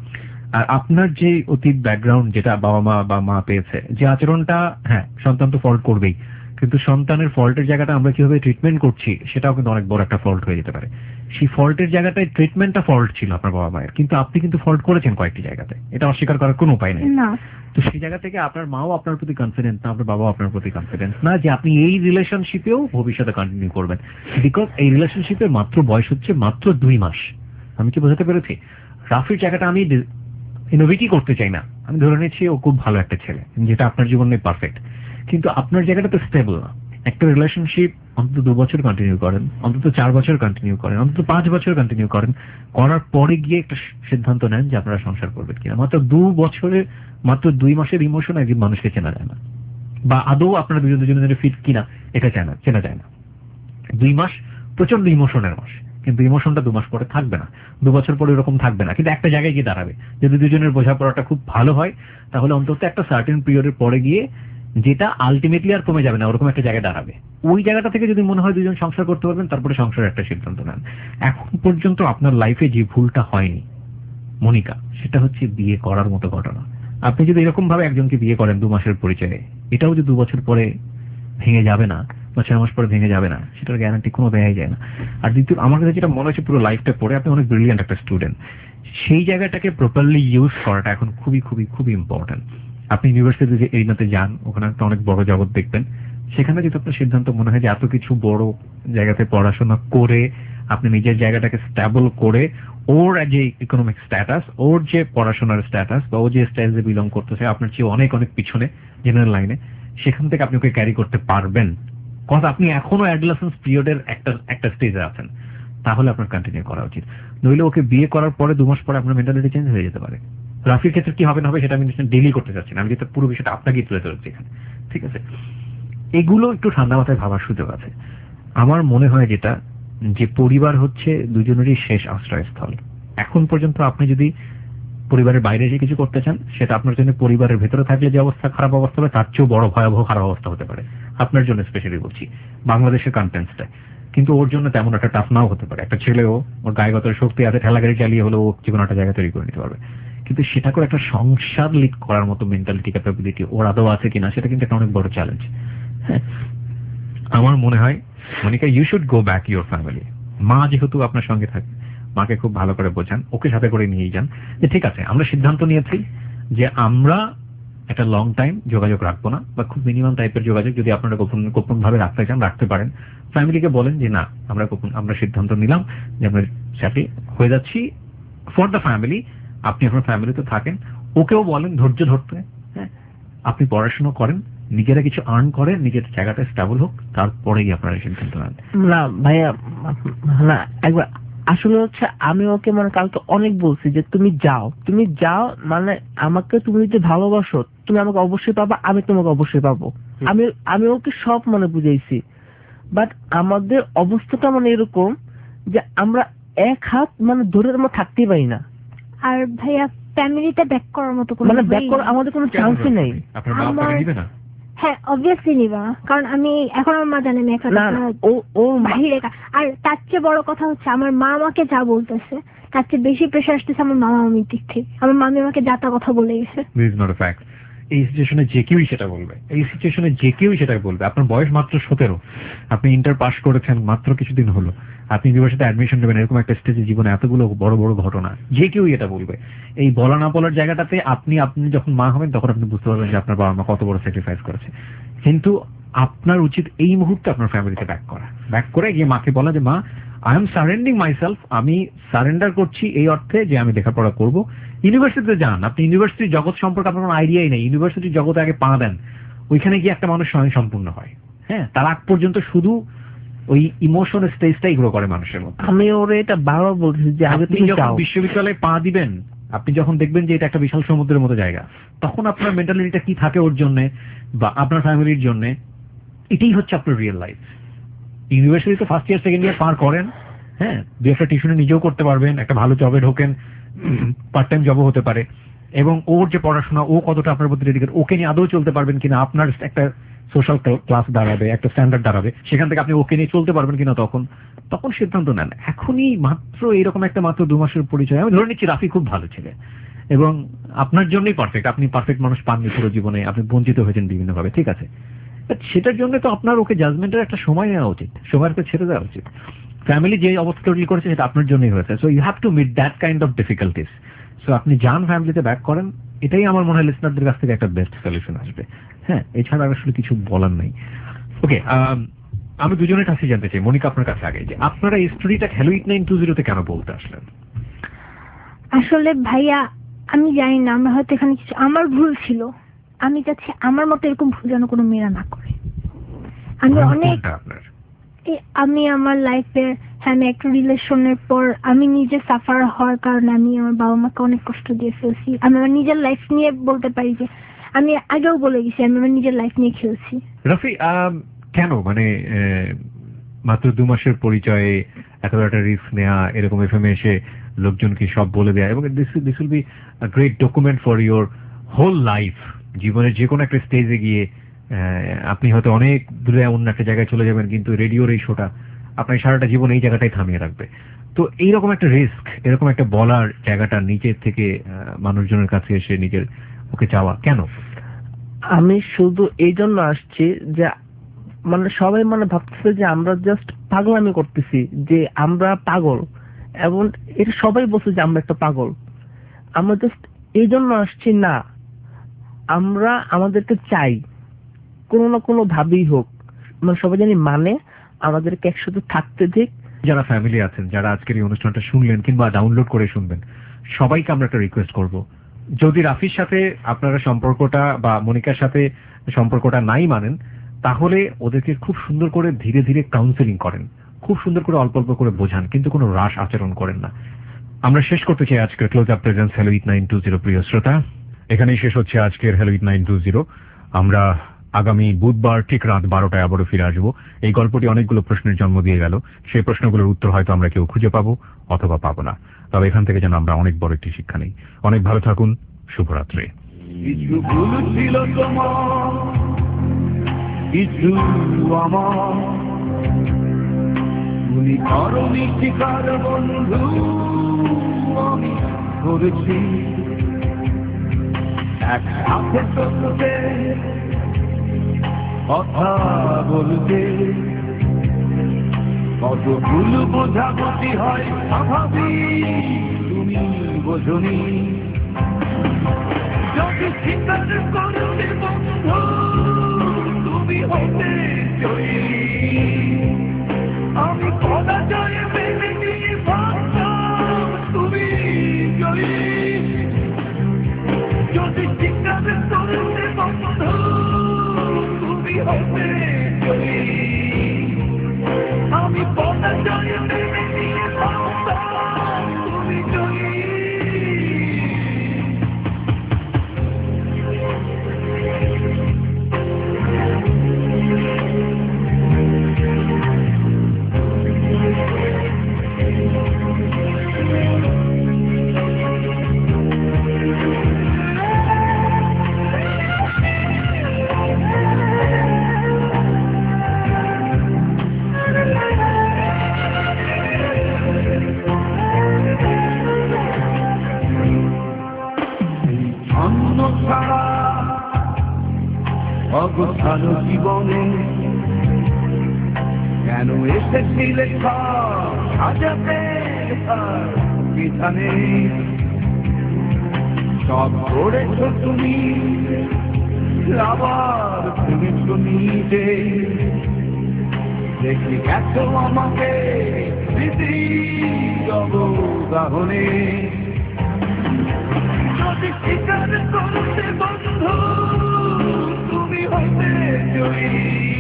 আর আপনার যে অতীত ব্যাকগ্রাউন্ড যেটা বাবা মা বা মা পেয়েছে, যে আচরণটা, হ্যাঁ সন্তান তো ফল্ট করবেই, কিন্তু সন্তানের ফল্টের জায়গাটা আমরা কিভাবে ট্রিটমেন্ট করছি সেটাও কিন্তু অনেক বড় একটা ফল্ট হয়ে যেতে পারে। সেই ফল্টের জায়গাটায় ট্রিটমেন্টটা ফল্ট ছিল আপনার বাবা মায়ের, কিন্তু আপনি কিন্তু ফল্ট করেছেন কয়েকটি জায়গাতে, এটা অস্বীকার করার কোনো উপায় নেই। তো সেই জায়গা থেকে আপনার মাও আপনার প্রতি কনফিডেন্ট না, আপনার বাবাও আপনার প্রতি কনফিডেন্স না যে আপনি এই রিলেশনশিপেও ভবিষ্যতে কন্টিনিউ করবেন, বিকজ এই রিলেশনশিপের মাত্র বয়স হচ্ছে মাত্র 2 মাস। আমি কি বোঝাতে পেরেছি? রাফির জায়গাটা আমি ইনোভেটই করতে চাই না, আমি ধরে নিচ্ছি ও খুব ভালো একটা ছেলে, যেটা আপনার জীবনে পারফেক্ট, কিন্তু আপনার জায়গাটা তো স্টেবল না। একটা রিলেশনশিপ অন্তত 2 বছর কন্টিনিউ করেন, অন্তত 4 বছর কন্টিনিউ করেন, অন্তত 5 বছর কন্টিনিউ করেন, করার পরে গিয়ে একটা সিদ্ধান্ত নেন যে আপনারা সংসার করবেন কিনা। মাত্র 2 মাসের ইমোশন একজন মানুষকে চেনা যায় না, বা আদৌ আপনারা দুজনের ফিট কিনা এটা চেনা যায় না। 2 মাস প্রচন্ড ইমোশনের মাস, কিন্তু ইমোশনটা 2 মাস পরে থাকবে না, 2 বছর পরে এরকম থাকবে না, কিন্তু একটা জায়গায় গিয়ে দাঁড়াবে। যদি দুজনের বোঝাপড়াটা খুব ভালো হয়, তাহলে অন্তত একটা সার্টেন পিরিয়ডের পরে গিয়ে যেটা আলটিমেটলি আর কমে যাবে না, ওরকম একটা জায়গায় দাঁড়াবে। ওই জায়গাটা থেকে যদি মনে হয় দুজন সংসার করতে পারবেন, তারপরে সংসারের একটা সিদ্ধান্ত নেন। এখন পর্যন্ত আপনার লাইফে যে ভুলটা হয়নি মনিকা, সেটা হচ্ছে বিয়ে করার মতো ঘটনা। আপনি যদি এরকম ভাবে একজনকে বিয়ে করেন 2 মাসের পরিচয়ে, এটাও যে 2 বছর পরে ভেঙে যাবে না বা 6 মাস পরে ভেঙে যাবে না, সেটার গ্যারান্টি কোনো দেয়াই যায় না। আর দ্বিতীয়, আমার কাছে যেটা মনে হচ্ছে পুরো লাইফটা পরে আপনি অনেক ব্রিলিয়ান্ট একটা স্টুডেন্ট, সেই জায়গাটাকে প্রপারলি ইউজ করাটা এখন খুবই খুবই খুবই ইম্পর্টেন্ট। আপনি ইউনিভার্সিটি যে এরিয়াতে যান, ওখানে একটা অনেক বড় জগৎ দেখবেন, সেখানে যদি আপনার সিদ্ধান্ত মনে হয় যে এত কিছু বড় জায়গাতে পড়াশোনা করে আপনি নিজের জায়গাটাকে স্টেবল করে, ওর যে ইকোনমিক স্ট্যাটাস, ওর যে পড়াশোনার স্ট্যাটাস বা ও যে স্টাইলে বিলং করতেছে আপনার চেয়ে অনেক অনেক পিছনে জেনারেল লাইনে, সেখান থেকে আপনি ওকে ক্যারি করতে পারবেন, কথা আপনি এখনো অ্যাডোলেসেন্স পিরিয়ডের একটা স্টেজে আছেন, তাহলে আপনার কন্টিনিউ করা উচিত। নইলে ওকে বিয়ে করার পরে 2 মাস পরে আপনার মেন্টালিটি চেঞ্জ হয়ে যেতে পারে। রাফির ক্ষেত্রে কি হবে না হবে সেটা আমি ডেলি করতে চাচ্ছি না, আমি যেটা পুরো বিষয়টা আপনাকেই তুলে ধরছি এখানে, ঠিক আছে? এগুলো একটু ঠান্ডা মাথায় ভাবার সুযোগ আছে। আমার মনে হয় যেটা, যে পরিবার হচ্ছে দুজনেরই শেষ আশ্রয়স্থল। এখন পর্যন্ত আপনি যদি পরিবারের বাইরে যে কিছু করতে চান, সেটা আপনার জন্য পরিবারের ভেতরে থাকলে যে অবস্থা খারাপ অবস্থা হবে, তার চেয়েও বড় ভয়াবহ খারাপ অবস্থা হতে পারে আপনার জন্য, স্পেশালি বলছি বাংলাদেশের কন্টেন্টসটা। কিন্তু ওর জন্য তেমন একটা টাফ নাও হতে পারে। একটা ছেলেও ওর গায়েগত শক্তি আছে, ঠেলা গাড়ি চালিয়ে হলেও যে কোনো একটা জায়গা তৈরি করে নিতে পারবে, কিন্তু সেটা করে একটা সংসার লিড করার মতো মেন্টালিটি ক্যাপাবিলিটি ওর আদৌ আছে কিনা, সেটা কিন্তু একটা অনেক বড় চ্যালেঞ্জ। হ্যাঁ, আমার মনে হয় Monica, you should go back your family. মা যেহেতু আপনার সঙ্গে থাকে, মাকে খুব ভালো করে বোঝান, ওকে সাথে করে নিয়ে যান যে ঠিক আছে আমরা সিদ্ধান্ত নিয়েছি যে আমরা একটা লং টাইম যোগাযোগ রাখবো না, বা খুব মিনিমাম টাইপের যোগাযোগ যদি আপনারা গোপন ভাবে রাখতে চান রাখতে পারেন। ফ্যামিলিকে বলেন যে না, আমরা সিদ্ধান্ত নিলাম যে আমরা সাথে হয়ে যাচ্ছি ফর দ্য ফ্যামিলি, আপনি আপনার ফ্যামিলিতে থাকেন। ওকেও বলেন ধৈর্য ধরতে, হ্যাঁ আপনি পড়াশোনা করেন, নিজেরা কিছু আর্ন করেন, নিজের জায়গাটা স্টেবল হোক, তারপরে গিয়ে আপনারা সিদ্ধান্ত নেন। না ভাইয়া, না একবার আসলে হচ্ছে আমি ওকে মানে কালকে অনেক বলছি যে তুমি যাও, মানে আমাকে তুমি যদি ভালোবাসো তুমি আমাকে অবশ্যই পাবা, আমি তোমাকে অবশ্যই পাবো। আমি ওকে সব মানে বুঝাইছি, বাট আমাদের অবস্থাটা মানে এরকম যে আমরা এক হাত মানে ধরে আমরা থাকতেই পারি না। আর ভাইয়া ফ্যামিলিতে ব্যাক করার মতো কোনো মানে ব্যাক করার আমাদের কোনো চান্সই নেই। হ্যাঁ অবভিয়াসলি নিবা, কারণ আমি এখন আমার মা জানে আমি একটা ও বাহিরে আর তার চেয়ে বড় কথা হচ্ছে আমার মা আমাকে যা বলতেছে তার চেয়ে বেশি প্রেশার আসতেছে আমার মামা মামির দিক থেকে। আমার মামি আমাকে যা তা কথা বলে গেছে। This is not a fact. এই সিচুয়েশনে যে কেউই সেটা বলবে, এই সিচুয়েশনে যে কেউই সেটা বলবে। আপনার বয়স মাত্র 17, আপনি ইন্টার পাস করেছেন মাত্র কিছুদিন হলো, আপনি ইউনিভার্সিটিতে অ্যাডমিশন নেবেন, এরকম একটা স্টেজে জীবনে এতগুলো বড় বড় ঘটনা, যে কেউই এটা বলবে। এই বলা না বলার জায়গাটাতে আপনি যখন মা হবেন তখন আপনি বুঝতে পারবেন যে আপনার বাবা মা কত বড় স্যাক্রিফাইস করেছে। কিন্তু আপনার উচিত এই মুহূর্তে আপনার ফ্যামিলিতে ব্যাক করে গিয়ে মাকে বলা যে মা, আই এম সারেন্ডিং মাইসেলফ, আমি সারেন্ডার করছি এই অর্থে যে আমি লেখাপড়া করব। ইউনিভার্সিটিতে যান, আপনি ইউনিভার্সিটির জগৎ সম্পর্কে আপনার কোনো আইডিয়াই নেই, ইউনিভার্সিটির জগতে আগে পা দেন, ওইখানে গিয়ে একটা মানুষ স্বয়ং সম্পূর্ণ হয়। হ্যাঁ, তার আগ পর্যন্ত শুধু ওই ইমোশন স্টেজটাই গ্রো করে মানুষের মধ্যে। আমি ওরে এটা বারবার বলছি যে আগে তুমি যখন বিশ্ববিদ্যালয়ে পা দিবেন, আপনি যখন দেখবেন যে এটা একটা বিশাল সমুদ্রের মতো জায়গা, তখন আপনার মেন্টালিটিটা কি থাকে ওর জন্য বা আপনার ফ্যামিলির জন্য, এটাই হচ্ছে আপনার রিয়েল লাইফ। ইউনিভার্সিটিতে ফার্স্ট ইয়ার সেকেন্ড ইয়ার পার করেন, হ্যাঁ, দু একটা টিউশনে নিজেও করতে পারবেন, একটা ভালো জবে ঢোকেন, পার্ট টাইম জবও হতে পারে, এবং ওর যে পড়াশোনা ও কতটা আপনার প্রতি ডেডিকেট, ওকে নিয়ে আদৌ চলতে পারবেন কিনা, আপনার একটা সোশ্যাল ক্লাস দাঁড়াবে, একটা স্ট্যান্ডার্ড দাঁড়াবে, সেখান থেকে আপনি ওকে নিয়ে চলতে পারবেন কিনা তখন সিদ্ধান্ত নেন। এখনই মাত্র এইরকম একটা মাত্র 2 মাসের পরিচয়, আমি ধরে নিচ্ছি রাফি খুব ভালো ছেলে এবং আপনার জন্যই পারফেক্ট, আপনি পারফেক্ট মানুষ পাননি পুরো জীবনে, আপনি বঞ্চিত হয়েছেন বিভিন্নভাবে, ঠিক আছে, সেটার জন্য তো আপনার ওকে জাজমেন্টের একটা সময় নেওয়া উচিত, সময়ের পর ছেড়ে দেওয়া উচিত। ফ্যামিলি যে অবস্থা তৈরি করেছে সেটা আপনার জন্যই হয়েছে, so you have to meet that kind of difficulties. So আপনি যান, ফ্যামিলিতে ব্যাক করেন, এটাই আমার মনে হয় লিসনারদের কাছ থেকে একটা বেস্ট সলিউশন আসবে। হ্যাঁ, এছাড়া আসলে কিছু বলার নেই। ওকে, আমি দুজনের কাছে জানতে চাই, মনিকা আপনার কাছে আগে, যে আপনারা এই স্টোরিটা হ্যালো 8920 কেন বলতে আসলেন? আসলে ভাইয়া আমি জানি না, আমরা হয়তো এখানে কিছু আমার ভুল ছিল, আমি চাচ্ছি আমার মতো এরকম ভুল যেন কোনো মেয়েরা না করে। আমি অনেক আমি আমার লাইফে, হ্যাঁ, আমি একটা রিলেশনের পর আমি নিজে সাফার হওয়ার কারণে আমি আমার বাবা মাকে অনেক কষ্ট দিয়ে ফেলছি। আমি আমার নিজের লাইফ নিয়ে বলতে পারি যে আমি আগেও বলে গেছি আমি আমার নিজের লাইফ নিয়ে খেলছি। রাফি, কেন মানে মাত্র 2 মাসের পরিচয়ে এত একটা রিস্ক নেওয়া, এরকম এফএমএ এসে লোকজনকে সব বলে দেয়া, এবং this will be a great document for your whole life. জীবনের যে কোনো একটা স্টেজে গিয়ে আপনি হয়তো অনেক দূরে অন্য একটা জায়গায় চলে যাবেন, কিন্তু রেডিওর এই শোটা আপনার সারাটা জীবন এই জায়গাটাই থামিয়ে রাখবে। তো এইরকম একটা রিস্ক, এরকম একটা বলার জায়গাটা নিজের থেকে মানুষজনের কাছে এসে নিজের ওকে চাওয়া কেন? আমি শুধু এই জন্য আসছি যে মানে সবাই মানে ভাবতেছে যে আমরা জাস্ট পাগলামি করতেছি, যে আমরা পাগল, এবং এটা সবাই বলছে যে আমরা একটা পাগল। আমরা জাস্ট এই জন্য আসছি না, আমরা আমাদেরকে চাই কোনো না কোনো ভাবেই হোক, মানে সবাই জানি মানে আমাদেরকে একসাথে থাকতে দিক। যারা ফ্যামিলি আছেন, যারা আজকের এই অনুষ্ঠানটা শুনলেন কিংবা ডাউনলোড করে শুনবেন, সবাইকে আমরা একটা রিকোয়েস্ট করব, যদি রাফির সাথে আপনারা সম্পর্কটা বা মনিকার সাথে সম্পর্কটা নাই মানেন, তাহলে ওদেরকে খুব সুন্দর করে ধীরে ধীরে কাউন্সেলিং করেন, খুব সুন্দর করে অল্প অল্প করে বোঝান, কিন্তু কোনো রাশ আচরণ করেন না। আমরা শেষ করতে চাই আজকের ক্লোজ আপ প্রেজেন্স হ্যালো 8920। প্রিয় শ্রোতা, এখানেই শেষ হচ্ছে আজকের হ্যালো 8920। আমরা আগামী বুধবার ঠিক রাত 12টায় আবারও ফিরে আসবো। এই গল্পটি অনেকগুলো প্রশ্নের জন্ম দিয়ে গেল, সেই প্রশ্নগুলোর উত্তর হয়তো আমরা কেউ খুঁজে পাবো অথবা পাবো না, তবে এখান থেকে যেন আমরা অনেক বড় একটি শিক্ষা নেই। অনেক ভালো থাকুন, শুভরাত্রি। কিছু ভুল ছিল তোমার, কিছু আমার, তুমি করনি শিকার বন্ধু, আমি করেছি একসাথে চলতে, কথা বলতে, কত ভুল বোঝাবুঝি হয় স্বাভাবিক, তুমি বোঝনি। যদি স্বীকার করতে বন্ধু তুমি হতে জয়ী, আমি পরাজয় মেনে নিয়ে ভাবতাম তুমি জয়ী। যদি স্বীকার করতে বন্ধু তুমি হতে জয়ী, আমি পরাজয় মেনে নিয়ে ভাবতাম তুমি জয়ী। ছাড়া অগোছালো জীবনে কেন এসেছিলে সাজাতে বিধানে সব করেছ তুমি আবার ভেবেছ নিজে দেখি গেছো আমাকে স্মৃতির অবগাহনে যদি স্বীকার করতে বন্ধু তুমি হইতে জয়ী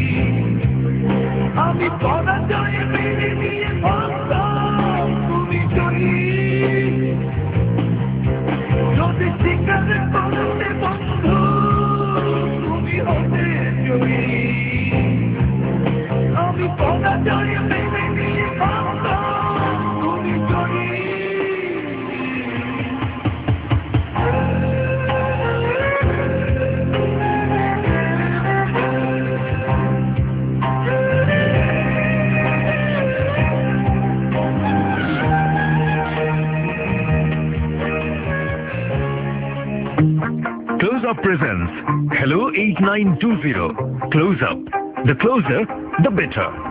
আমি পরাজয় মেনে নিয়ে ভাবতাম তুমি জয়ী যদি স্বীকার করতে বন্ধু তুমি হইতে জয়ী আমি পরাজয় মেনে নিয়ে ভাবতাম তুমি জয়ী Close Up presents Hello 8920. Close Up. The closer, the better.